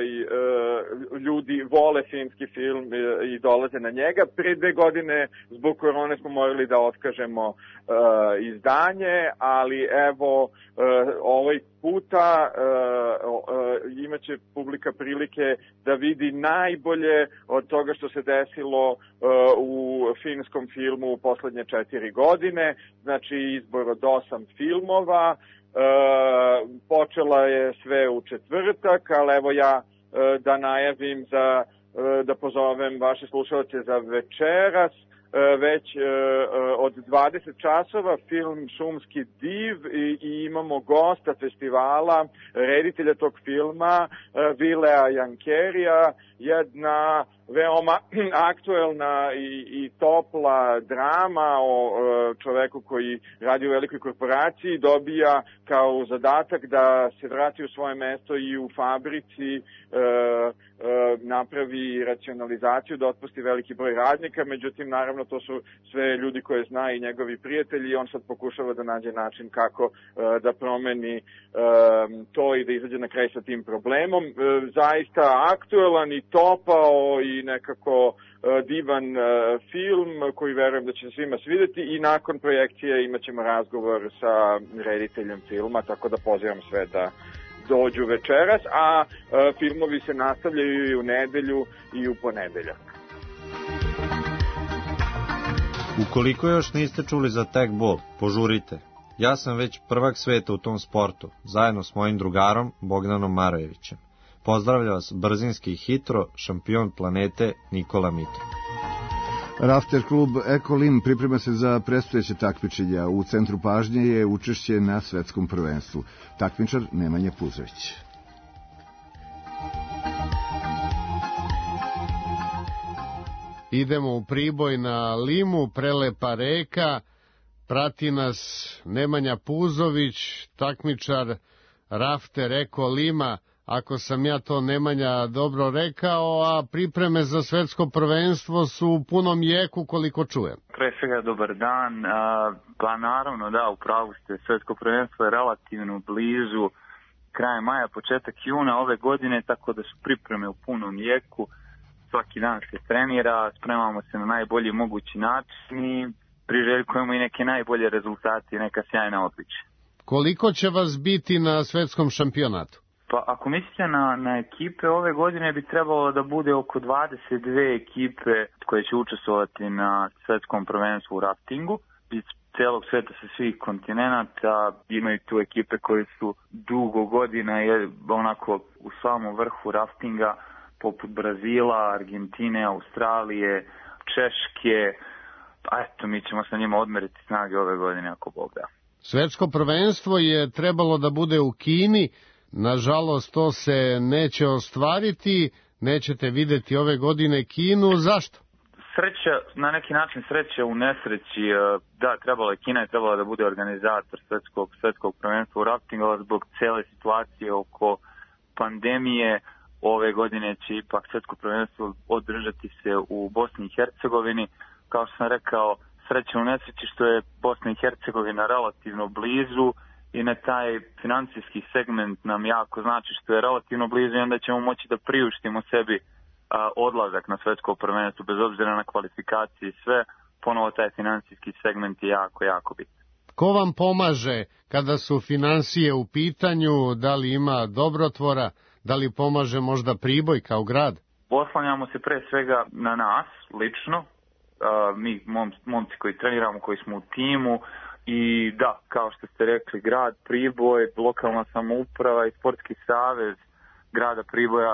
ljudi vole finski film i dolaze na njega. Pre 2 godine zbog korone smo morali da otkažemo izdanje, ali evo ovaj puta imaće publika prilike da vidi najbolje od toga što se desilo u finskom filmu u poslednje 4 godine, znači izbor od 8 filmova. Počela je sve u četvrtak, ali evo ja da najavim da pozovem vaše slušalce za večeras. Već od 20 časova film Šumski div i imamo gosta festivala, reditelja tog filma, Vilea Jankerija, jedna veoma aktuelna i topla drama o čoveku koji radi u velikoj korporaciji, dobija kao zadatak da se vrati u svoje mesto i u fabrici napravi racionalizaciju, da otpusti veliki broj radnika, međutim, naravno, to su sve ljudi koje zna i njegovi prijatelji i on sad pokušava da nađe način kako da promeni to i da izađe na kraj sa tim problemom. Zaista aktuelan i topao i nekako divan film koji verujem da će se svima svideti i nakon projekcije imat ćemo razgovor sa rediteljem filma, tako da pozivam sve da dođu večeras, a filmovi se nastavljaju i u nedelju i u ponedeljak. Ukoliko još niste čuli za tekbol, požurite. Ja sam već prvak sveta u tom sportu, zajedno s mojim drugarom Bogdanom Marojevićem. Pozdravlja vas brzinski hitro, šampion planete Nikola Mito. Rafter klub Ekolim priprema se za predstojeće takmičenja. U centru pažnje je učešće na svetskom prvenstvu. Takmičar Nemanja Puzović. Idemo u Priboj na Limu, prelepa reka, prati nas Nemanja Puzović, takmičar Rafter Ekolima. Ako sam ja to, Nemanja, dobro rekao, a pripreme za svetsko prvenstvo su u punom jeku, koliko čujem. Pre svega dobar dan, pa naravno da, upravo ste, svetsko prvenstvo je relativno blizu, krajem maja, početak juna ove godine, tako da su pripreme u punom jeku, svaki dan se trenira, spremamo se na najbolji mogući način i priželjkujemo i neke najbolje rezultate i neka sjajna odličja. Koliko će vas biti na svetskom šampionatu? Pa ako mislite na ekipe, ove godine bi trebalo da bude oko 22 ekipe koje će učestvovati na svetskom prvenstvu u raftingu. Iz celog sveta, sa svih kontinenta, imaju tu ekipe koje su dugo godina onako u samom vrhu raftinga, poput Brazila, Argentine, Australije, Češke. Eto, mi ćemo sa njima odmeriti snage ove godine ako Bog da. Svetsko prvenstvo je trebalo da bude u Kini. Nažalost, to se neće ostvariti, nećete videti ove godine Kinu. Zašto? Sreća, na neki način sreća u nesreći. Da, Kina je trebala da bude organizator svetskog prvenstva u raftingu, ali zbog cele situacije oko pandemije ove godine će ipak svetsko prvenstvo održati se u Bosni i Hercegovini. Kao što sam rekao, sreća u nesreći što je Bosna i Hercegovina relativno blizu, i na taj financijski segment nam jako znači što je relativno blizu i onda ćemo moći da priuštimo sebi odlazak na svetsko prvenstvo bez obzira na kvalifikacije i sve. Ponovo taj financijski segment je jako, jako bitan. Ko vam pomaže kada su finansije u pitanju? Da li ima dobrotvora? Da li pomaže možda Priboj kao grad? Oslanjamo se pre svega na nas, lično. Mi, momci koji treniramo, koji smo u timu. I da, kao što ste rekli, grad Priboj, lokalna samouprava i sportski savez grada Priboja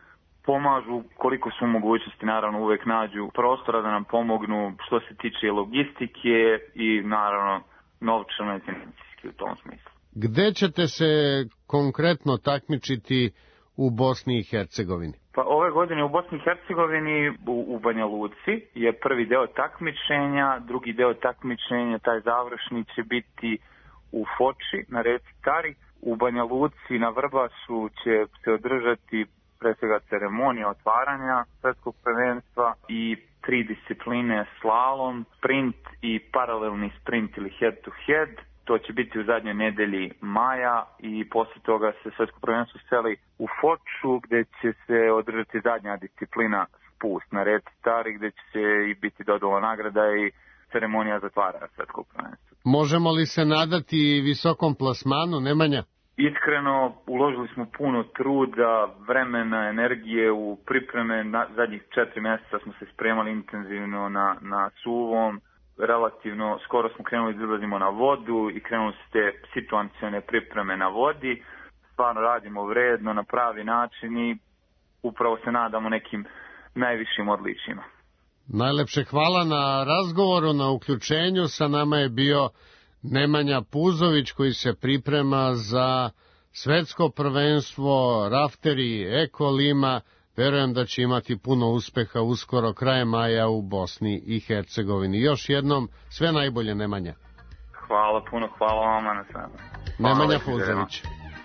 pomažu koliko su mogućnosti, naravno uvek nađu prostora da nam pomognu što se tiče logistike i naravno novčano i financijski u tom smislu. Gde ćete se konkretno takmičiti u Bosni i Hercegovini? Pa ove godine u Bosni i Hercegovini u Banja Luci je prvi deo takmičenja, drugi deo takmičenja, taj završni će biti u Foči na reci Tari. U Banja Luci na Vrbasu će se održati pre svega ceremonija otvaranja svetskog prvenstva i 3 discipline slalom, sprint i paralelni sprint ili head to head. To će biti u zadnjoj nedelji maja i posle toga se svetsko prvenstvo seli u Foču gde će se održati zadnja disciplina spust na reci Stari gde će se i biti dodala nagrada i ceremonija zatvaranja svetskog prvenstva. Možemo li se nadati visokom plasmanu, Nemanja? Iskreno, uložili smo puno truda, vremena, energije u pripreme. Zadnjih 4 mjeseca smo se spremali intenzivno na suvom. Relativno, skoro smo krenuli da izlazimo na vodu i krenuli su te situacione pripreme na vodi. Stvarno radimo vredno, na pravi način i upravo se nadamo nekim najvišim odličjima. Najlepše hvala na razgovoru, na uključenju. Sa nama je bio Nemanja Puzović koji se priprema za svetsko prvenstvo rafteri Eko Lima. Verujem da će imati puno uspeha uskoro krajem maja u Bosni i Hercegovini. Još jednom sve najbolje, Nemanja. Hvala puno, hvala vama na svemu. Nemanja Puzović.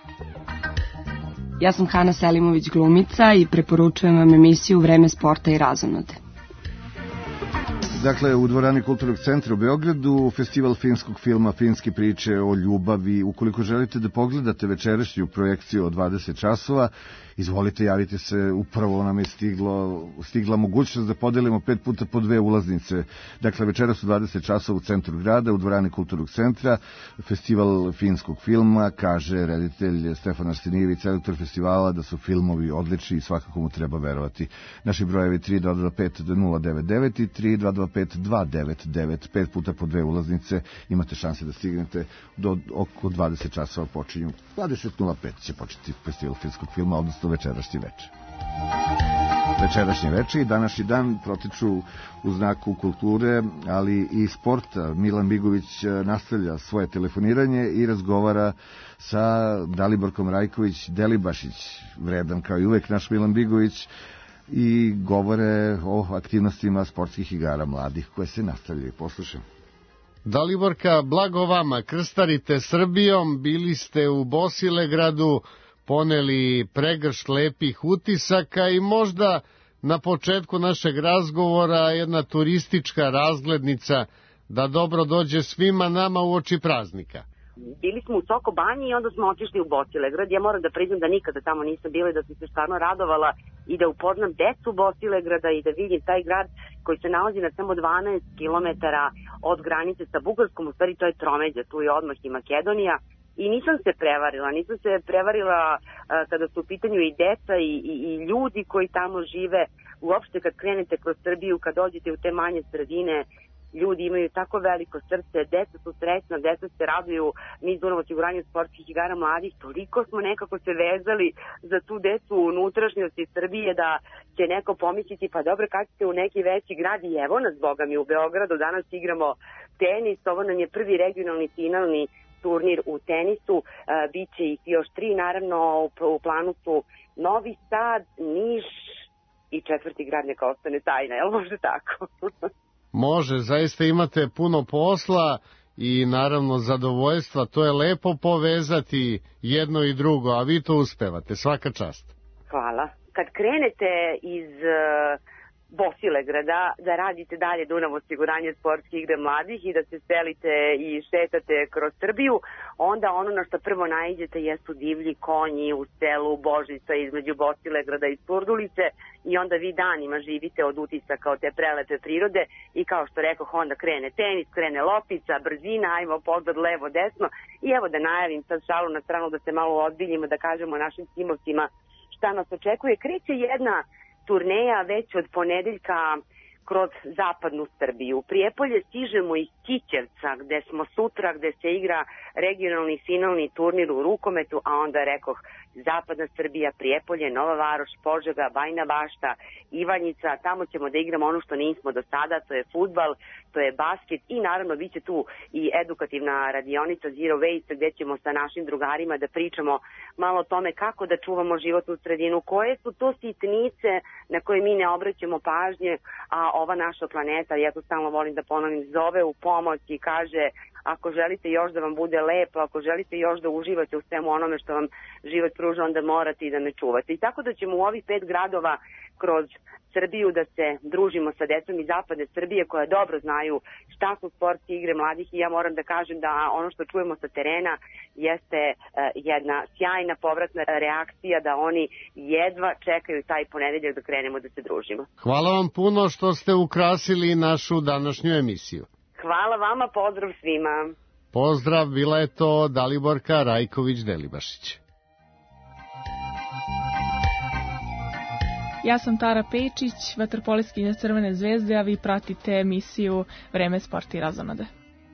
Ja sam Hana Selimović, glumica, i preporučujem vam emisiju Vreme sporta i razonode. Dakle, u dvorani Kulturnog centra u Beogradu, festival finskog filma Finske priče o ljubavi. Ukoliko želite da pogledate večerašnju projekciju od 20 časova, izvolite, javite se, upravo nam je stigla mogućnost da podelimo 5 puta po 2 ulaznice. Dakle, večeras u 20 časova u centru grada, u dvorani Kulturnog centra, festival finskog filma, kaže reditelj Stefan Arsenijević, selektor festivala, da su filmovi odlični i svakako mu treba verovati. Naši brojevi 3225-099 i 3225-299, 5 puta po 2 ulaznice, imate šanse da stignete do oko 20 časova počinju. 20.05 će početi festival finskog filma, odnosno večerašnji večer. Večerašnje večer i današnji dan protiču u znaku kulture, ali i sporta. Milan Bigović nastavlja svoje telefoniranje i razgovara sa Daliborkom Rajković Delibašić, vredan kao i uvek naš Milan Bigović, i govore o aktivnostima sportskih igara mladih koje se nastavljaju. Poslušam. Daliborka, blago vama, krstarite Srbijom, bili ste u Bosilegradu, poneli pregršt lepih utisaka i možda na početku našeg razgovora jedna turistička razglednica da dobro dođe svima nama uoči praznika. Bili smo u Soko Banji i onda smo otišli u Bosilegrad. Ja moram da priznam da nikada tamo nisam bila i da sam se stvarno radovala i da upoznam decu Bosilegrada i da vidim taj grad koji se nalazi na samo 12 km od granice sa Bugarskom. U stvari to je tromeđa, tu je odmah i Makedonija. I nisam se prevarila kada su u pitanju i deca i ljudi koji tamo žive. Uopšte kad krenete kroz Srbiju, kad dođete u te manje sredine, ljudi imaju tako veliko srce, deca su srećna, deca se raduju. Mi iz Dunav osiguranju sportskih igara mladih, toliko smo nekako se vezali za tu decu u unutrašnjosti Srbije da će neko pomisliti, pa dobro, kad ste u neki veći grad, i evo nas, boga mi, u Beogradu danas igramo tenis, ovo nam je prvi regionalni finalni turnir u tenisu, biće ih još 3, naravno u planu su Novi Sad, Niš i 4. grad, neka ostane tajna, jel može tako? Može, zaista imate puno posla i naravno zadovoljstva, to je lepo povezati jedno i drugo, a vi to uspevate, svaka čast. Hvala. Kad krenete iz Bosilegrada da radite dalje Dunav osiguranje sportske igre mladih i da se selite i šetate kroz Srbiju, onda ono na što prvo naiđete jesu divlji konji u selu Božica između Bosilegrada i Surdulice i onda vi danima živite od utisaka od te prelepe prirode i kao što rekoh, onda krene tenis, krene loptica, brzina, ajmo pogled levo, desno i evo da najavim sad šalu na stranu da se malo odbiljimo, da kažemo našim timovcima šta nas očekuje. Kreće jedna turneja već od ponedeljka kroz zapadnu Srbiju. Prijepolje stižemo iz Kićevca, gde smo sutra, gde se igra regionalni finalni turnir u rukometu, a onda rekoh zapadna Srbija, Prijepolje, Nova Varoš, Požega, Bajina Bašta, Ivanjica, tamo ćemo da igramo ono što nismo do sada, to je fudbal, to je basket i naravno bit će tu i edukativna radionica Zero Waste gde ćemo sa našim drugarima da pričamo malo o tome kako da čuvamo životnu sredinu, koje su to sitnice na koje mi ne obraćamo pažnje, a ova naša planeta, ja to stalno volim da ponovim, zove u pomoć i kaže ako želite još da vam bude lepo, ako želite još da uživate u svemu onome što vam život pruža, onda morate i da me čuvate. I tako da ćemo u ovih 5 gradova kroz Srbiju da se družimo sa decom iz zapadne Srbije koja dobro znaju šta su sportske igre mladih i ja moram da kažem da ono što čujemo sa terena jeste jedna sjajna povratna reakcija da oni jedva čekaju taj ponedeljak da krenemo da se družimo. Hvala vam puno što ste ukrasili našu današnju emisiju. Hvala vama, pozdrav svima. Pozdrav, bila je to Daliborka Rajković-Delibašić. Ja sam Tara Pečić, vaterpolistkinja Crvene zvezde, a vi pratite emisiju Vreme, sport i razonode.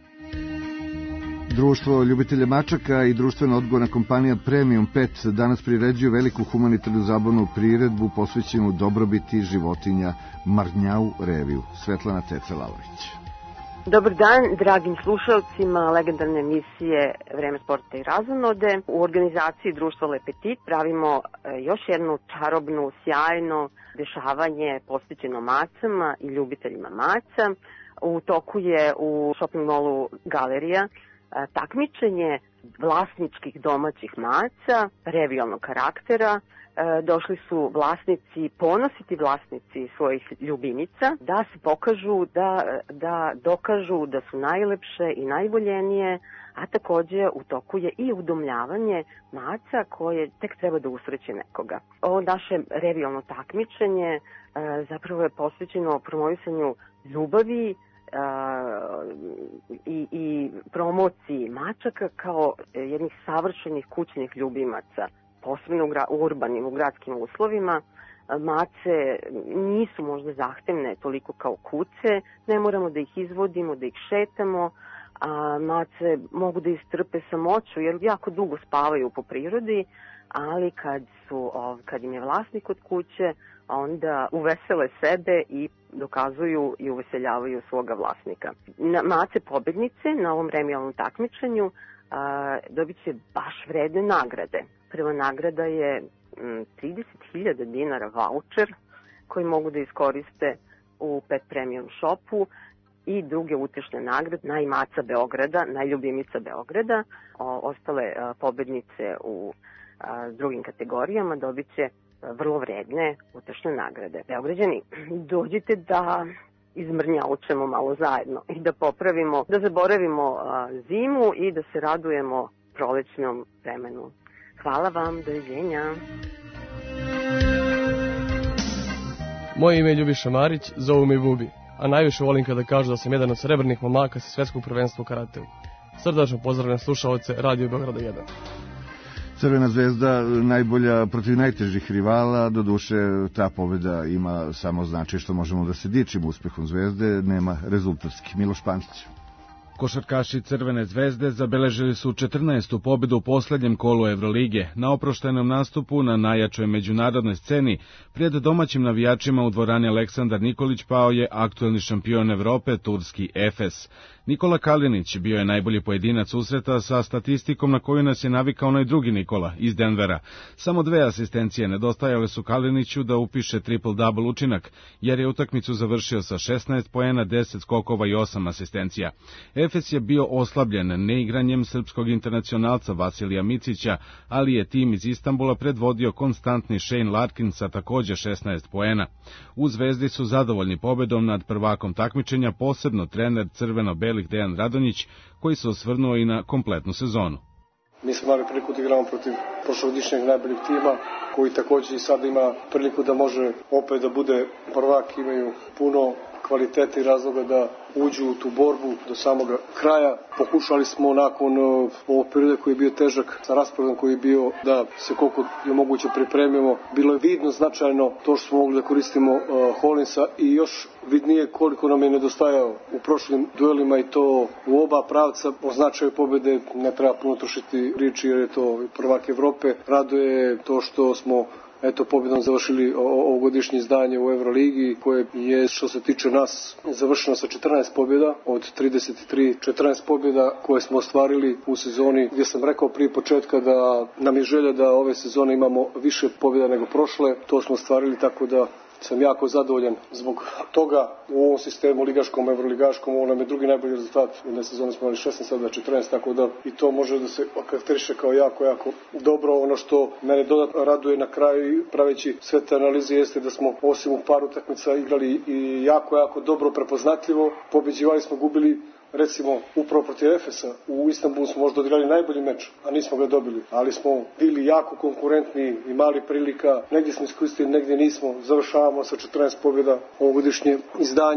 Društvo ljubitelja mačaka i društveno odgovorna kompanija Premium Pet danas priređuju veliku humanitarnu zabavnu priredbu posvećenu dobrobiti životinja Marnjau Reviju. Svetlana Ceca-Lavrić. Dobar dan, dragim slušalcima legendarne emisije Vreme, sporta i razonode. U organizaciji Društva Le Petit pravimo još jednu čarobnu, sjajno dešavanje posvećeno macama i ljubiteljima maca. U toku je u shopping mallu Galerija takmičenje vlasničkih domaćih maca, revijalnog karaktera. Došli su vlasnici, ponositi vlasnici svojih ljubinica, da se pokažu, da dokažu da su najlepše i najvoljenije, a takođe u toku je i udomljavanje maca koje tek treba da usreće nekoga. Ovo naše revijalno takmičenje zapravo je posvećeno promovisanju ljubavi i promociji mačaka kao jednih savršenih kućnih ljubimaca, posebno u urbanim, u gradskim uslovima. Mace nisu možda zahtevne toliko kao kuce, ne moramo da ih izvodimo, da ih šetamo, a mace mogu da istrpe samoću jer jako dugo spavaju po prirodi, ali kad im je vlasnik od kuće, onda uvesele sebe i dokazuju i uveseljavaju svoga vlasnika. Mace pobednice na ovom revijalnom takmičenju dobit će baš vredne nagrade. Prva nagrada je 30.000 dinara vaučer koji mogu da iskoriste u Pet Premium shopu i druge utešne nagrade, najmaca Beograda, najljubimica Beograda. Ostale pobednice u drugim kategorijama dobit će vrlo vredne utešne nagrade. Beograđani, dođite da izmrnjaučemo malo zajedno i da popravimo, da zaboravimo zimu i da se radujemo prolećnom vremenu. Hvala vam, doviđenja. Moje ime je Ljubiša Marić, zovu me Bubi, a najviše volim kada kažu da sam jedan od srebrnih momaka sa svetskog prvenstva u karateu. Srdačno pozdravljam slušaoce Radio Beograda 1. Crvena zvezda najbolja protiv najtežih rivala, doduše ta pobjeda ima samo značaj što možemo da se dičimo uspehom zvezde, nema rezultatski. Miloš Pančić. Košarkaši Crvene zvezde zabeležili su 14. pobedu u poslednjem kolu Evrolige. Na oproštajnom nastupu na najjačoj međunarodnoj sceni pred domaćim navijačima u dvorani Aleksandar Nikolić pao je aktuelni šampion Evrope, turski Efes. Nikola Kalinić bio je najbolji pojedinac susreta sa statistikom na koju nas je navikao onaj drugi Nikola iz Denvera. Samo 2 asistencije nedostajale su Kaliniću da upiše triple-double učinak, jer je utakmicu završio sa 16 poena, 10 skokova i 8 asistencija. Efes je bio oslabljen neigranjem srpskog internacionalca Vasilija Micića, ali je tim iz Istanbula predvodio konstantni Shane Larkin sa takođe 16 poena. U Zvezdi su zadovoljni pobedom nad prvakom takmičenja, posebno trener crveno-belih Dejan Radonjić, koji se osvrnuo i na kompletnu sezonu. Mi smo imali priliku da igramo protiv prošlogodišnjeg najboljeg tima, koji takođe i sada ima priliku da može opet da bude prvak, imaju puno kvaliteta i razloga da uđu u tu borbu do samog kraja. Pokušali smo nakon ovog perioda koji je bio težak, sa rasporedom koji je bio, da se koliko je moguće pripremimo. Bilo je vidno značajno to što smo mogli da koristimo Hollinsa i još vidnije koliko nam je nedostajao u prošlim duelima i to u oba pravca. O značaju pobede ne treba puno trošiti riječi jer je to prvak Evrope. Raduje to što smo pobjedom završili ovogodišnje izdanje u Euroligi, koje je, što se tiče nas, završeno sa 14 pobjeda od 33, 14 pobjeda koje smo ostvarili u sezoni, gdje sam rekao prije početka da nam je želja da ove sezone imamo više pobjeda nego prošle. To smo ostvarili, tako da sam jako zadovoljan zbog toga. U ovom sistemu ligaškom, evroligaškom, ovo nam je drugi najbolji rezultat. Jedne sezone smo imali 16, sada 14, tako da i to može da se okarakteriše kao jako, jako dobro. Ono što mene dodatno raduje na kraju, praveći sve te analize, jeste da smo osim u paru utakmica igrali i jako, jako dobro, prepoznatljivo. Pobeđivali smo, gubili. Recimo, upravo protiv Efesa u Istanbulu smo možda odigrali najbolji meč, a nismo ga dobili. Ali smo bili jako konkurentni, imali prilika, negdje smo iskoristili, negdje nismo. Završavamo sa 14 pobjeda ovogodišnje izdanje.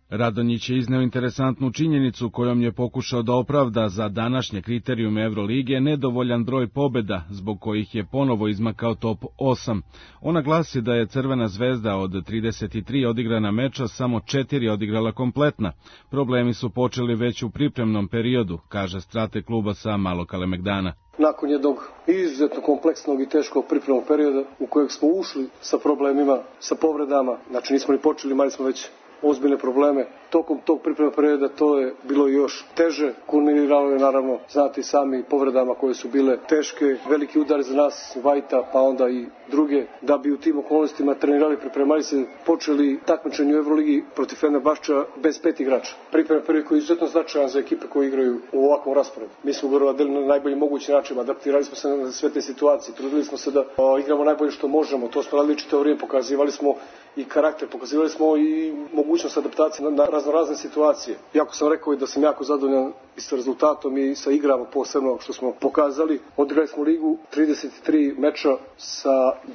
Radonjić je izneo interesantnu činjenicu kojom je pokušao da opravda za današnje kriterijume Evrolige nedovoljan broj pobeda, zbog kojih je ponovo izmakao top 8. Ona glasi da je Crvena zvezda od 33 odigrana meča samo 4 odigrala kompletna. Problemi su počeli već u pripremnom periodu, kaže strateg kluba sa Malog Kalemegdana. Nakon jednog izuzetno kompleksnog i teškog pripremnog perioda u kojeg smo ušli sa problemima, sa povredama, znači nismo ni počeli, imali smo već ozbiljne probleme. Tokom tog pripremnog perioda to je bilo još teže, kulminiralo je naravno, znate i sami, povredama koje su bile teške, veliki udar za nas, Vajta, pa onda i druge, da bi u tim okolnostima trenirali, pripremali se, počeli takmičenje u Evroligi protiv Fenerbahča bez 5 igrača. Pripremni period koji je izuzetno značajan za ekipe koje igraju u ovakvom rasporedu. Mi smo ga radili na najbolji mogući način, adaptirali smo se na sve te situacije, trudili smo se da igramo najbolje što možemo, to smo radili čitavo vrijeme, pokazivali smo i karakter, pokazivali smo i mogućnost adaptacije na razne situacije. Jako sam rekao i da sam jako zadovoljan i sa rezultatom i sa igrama, posebno što smo pokazali. Odigrali smo ligu 33 meča sa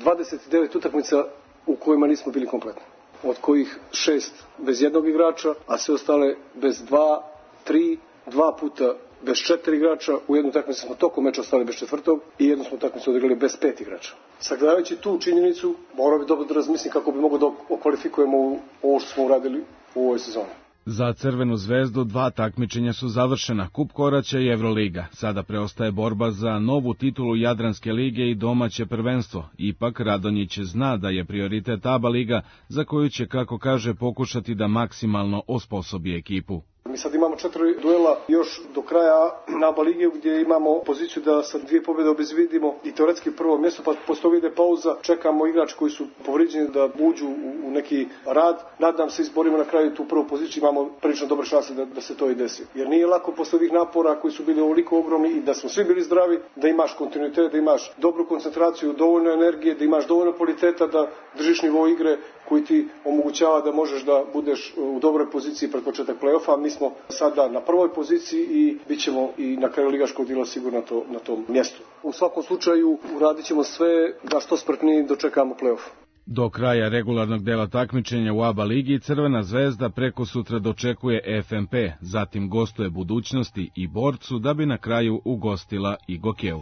29 utakmica u kojima nismo bili kompletni. Od kojih 6 bez jednog igrača, a sve ostale bez 2, 3, 2 puta bez 4 igrača, u jednu utakmicu smo tokom meča ostali bez četvrtog i jednu smo utakmicu odigrali bez 5 igrača. Sagledavajući tu činjenicu, morao bi dobro da razmislim kako bi mogao da okvalifikujemo ovo što smo uradili u ovoj sezoni. Za Crvenu zvezdu 2 takmičenja su završena, Kup Koraća i Evroliga. Sada preostaje borba za novu titulu Jadranske lige i domaće prvenstvo. Ipak Radonjić zna da je prioritet ABA liga, za koju će, kako kaže, pokušati da maksimalno osposobi ekipu. Mi sad imamo 4 duela još do kraja ABA lige gdje imamo poziciju da sa 2 pobjede obezbedimo i teoretski prvo mjesto, pa postoji ide pauza, čekamo igrači koji su povrijeđeni da uđu u neki rad. Nadam se izborimo na kraju tu prvu poziciju, imamo prilično dobre šanse da se to i desi. Jer nije lako posle ovih napora koji su bili ovoliko ogromni i da smo svi bili zdravi, da imaš kontinuitet, da imaš dobru koncentraciju, dovoljno energije, da imaš dovoljno kvaliteta da držiš nivo igre koji ti omogućava da možeš da budeš u dobroj poziciji pred početak play-offa. Mi smo sada na prvoj poziciji i bit ćemo i na kraju ligaškog dela sigurno na tom mjestu. U svakom slučaju uradit ćemo sve da što sprtniji dočekamo play-off. Do kraja regularnog dela takmičenja u ABA ligi Crvena zvezda preko sutra dočekuje FNP, zatim gostuje Budućnosti i Borcu da bi na kraju ugostila i Gokeu.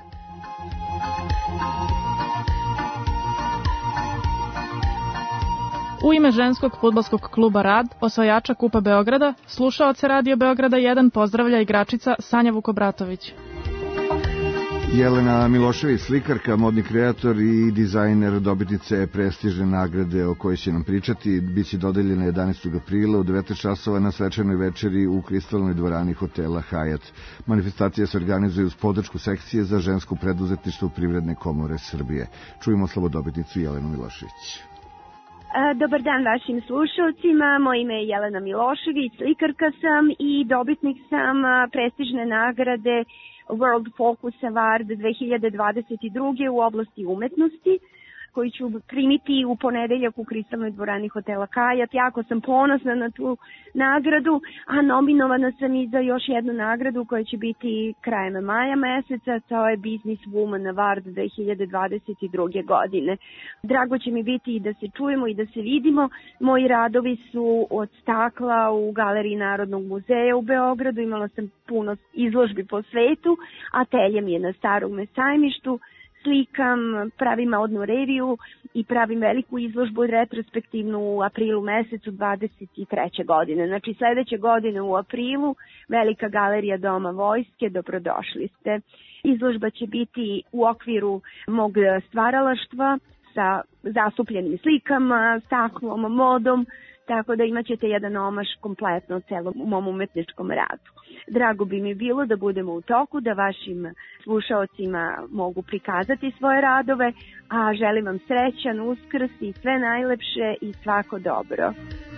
U ime ženskog fudbalskog kluba Rad, osvajača Kupa Beograda, slušaoce Radio Beograda 1 pozdravlja igračica Sanja Vukobratović. Jelena Milošević, slikarka, modni kreator i dizajner, dobitnice prestižne nagrade o kojoj će nam pričati, biće dodeljena 11. aprila u 19 časova na svečanoj večeri u kristalnoj dvorani hotela Hyatt. Manifestacija se organizuje uz podršku sekcije za žensko preduzetništvo Privredne komore Srbije. Čujemo slobodobitnicu Jelenu Milošević. Dobar dan vašim slušalcima, moje ime je Jelena Milošević, slikarka sam i dobitnik sam prestižne nagrade World Focus Award 2022. u oblasti umetnosti, koji ću primiti u ponedeljak u kristalnoj dvorani hotela Hyatt. Jako sam ponosna na tu nagradu, a nominovana sam i za još jednu nagradu koja će biti krajem maja meseca, to je Business Woman Award 2022. godine. Drago će mi biti i da se čujemo i da se vidimo. Moji radovi su od stakla u Galeriji Narodnog muzeja u Beogradu, imala sam puno izložbi po svetu, atelje mi je na Starom sajmištu, slikam, pravim modnu reviju i pravim veliku izložbu retrospektivnu u aprilu mesecu 23. godine. Znači sledeće godine u aprilu Velika galerija Doma vojske, dobrodošli ste. Izložba će biti u okviru mog stvaralaštva sa zastupljenim slikama, staklom, modom, tako da imat ćete jedan omaš kompletno celom mom umetničkom radu. Drago bi mi bilo da budemo u toku, da vašim slušaocima mogu prikazati svoje radove, a želim vam srećan Uskrs i sve najlepše i svako dobro.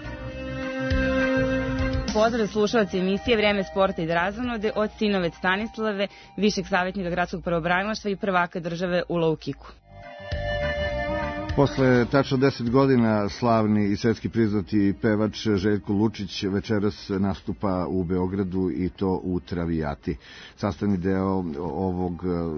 Pozdrav slušalci emisije Vreme sporta i razonode od Sinovec Stanislave, višeg savjetnika gradskog pravobranilaštva i prvaka države u low kicku. Posle tačno 10 godina slavni i svetski priznati pevač Željko Lučić večeras nastupa u Beogradu i to u Travijati. Sastavni deo ovog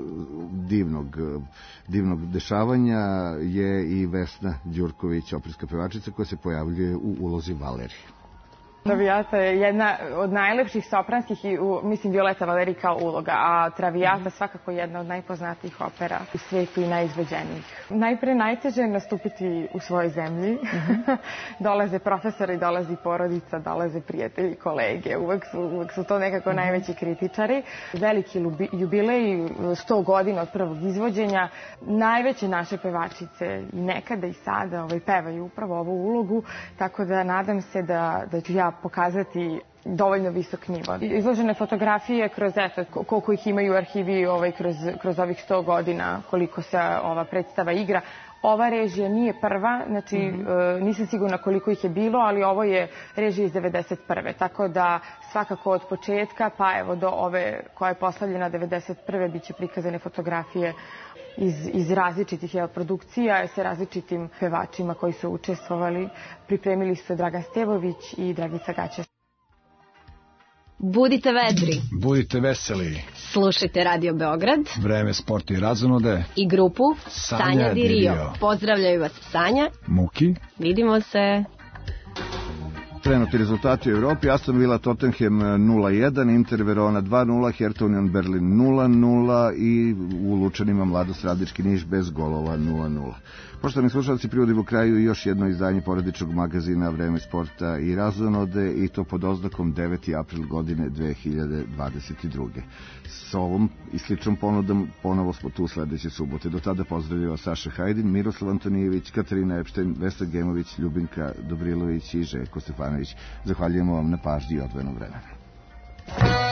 divnog dešavanja je i Vesna Đurković, operska pevačica koja se pojavljuje u ulozi Valerije. Traviata je jedna od najlepših sopranskih i, mislim, Violeta Valeri kao uloga, a Traviata svakako jedna od najpoznatijih opera u svijetu i najizvođenijih. Najpre najteže je nastupiti u svojoj zemlji. Dolaze profesori, dolazi porodica, dolaze prijatelji, kolege. Uvek su to nekako najveći kritičari. Veliki jubilej, 100 godina od prvog izvođenja. Najveće naše pevačice i nekada i sada pevaju upravo ovu ulogu, tako da nadam se da ću ja pokazati dovoljno visok nivo. Izložene fotografije kroz, koliko ih imaju u arhivi kroz ovih 100 godina, koliko se ova predstava igra. Ova režija nije prva, znači nisam sigurna koliko ih je bilo, ali ovo je režija iz 91. Tako da svakako od početka, pa evo do ove koja je poslavljena 91. biće prikazane fotografije iz različitih produkcija sa različitim pevačima koji su učestvovali. Pripremili su Dragan Stevović i Dragica Gaća. Budite vedri. Budite veseli. Slušajte Radio Beograd. Vreme, sport i razonode. I grupu Sanja Di Rio. Pozdravljaju vas Sanja. Muki. Vidimo se. Trenutni rezultati u Evropi: Aston Villa Tottenham 0-1, Inter Verona 2-0, Hertha Union Berlin 0-0 i u Lučanima Mladost Radnički Niš bez golova 0-0. Poštovani slušalci, privodimo kraju još jedno izdanje porodičnog magazina Vreme, sporta i razonode, i to pod oznakom 9. april godine 2022. S ovom i sličnom ponudom ponovo smo tu sledeće subote. Do tada pozdravljava Saša Hajdin, Miroslav Antonijević, Katarina Epštajn, Vesna Gemović, Ljubinka Dobrilović i Željko Stefanović. Zahvaljujemo vam na pažnji i odvojenog vremena.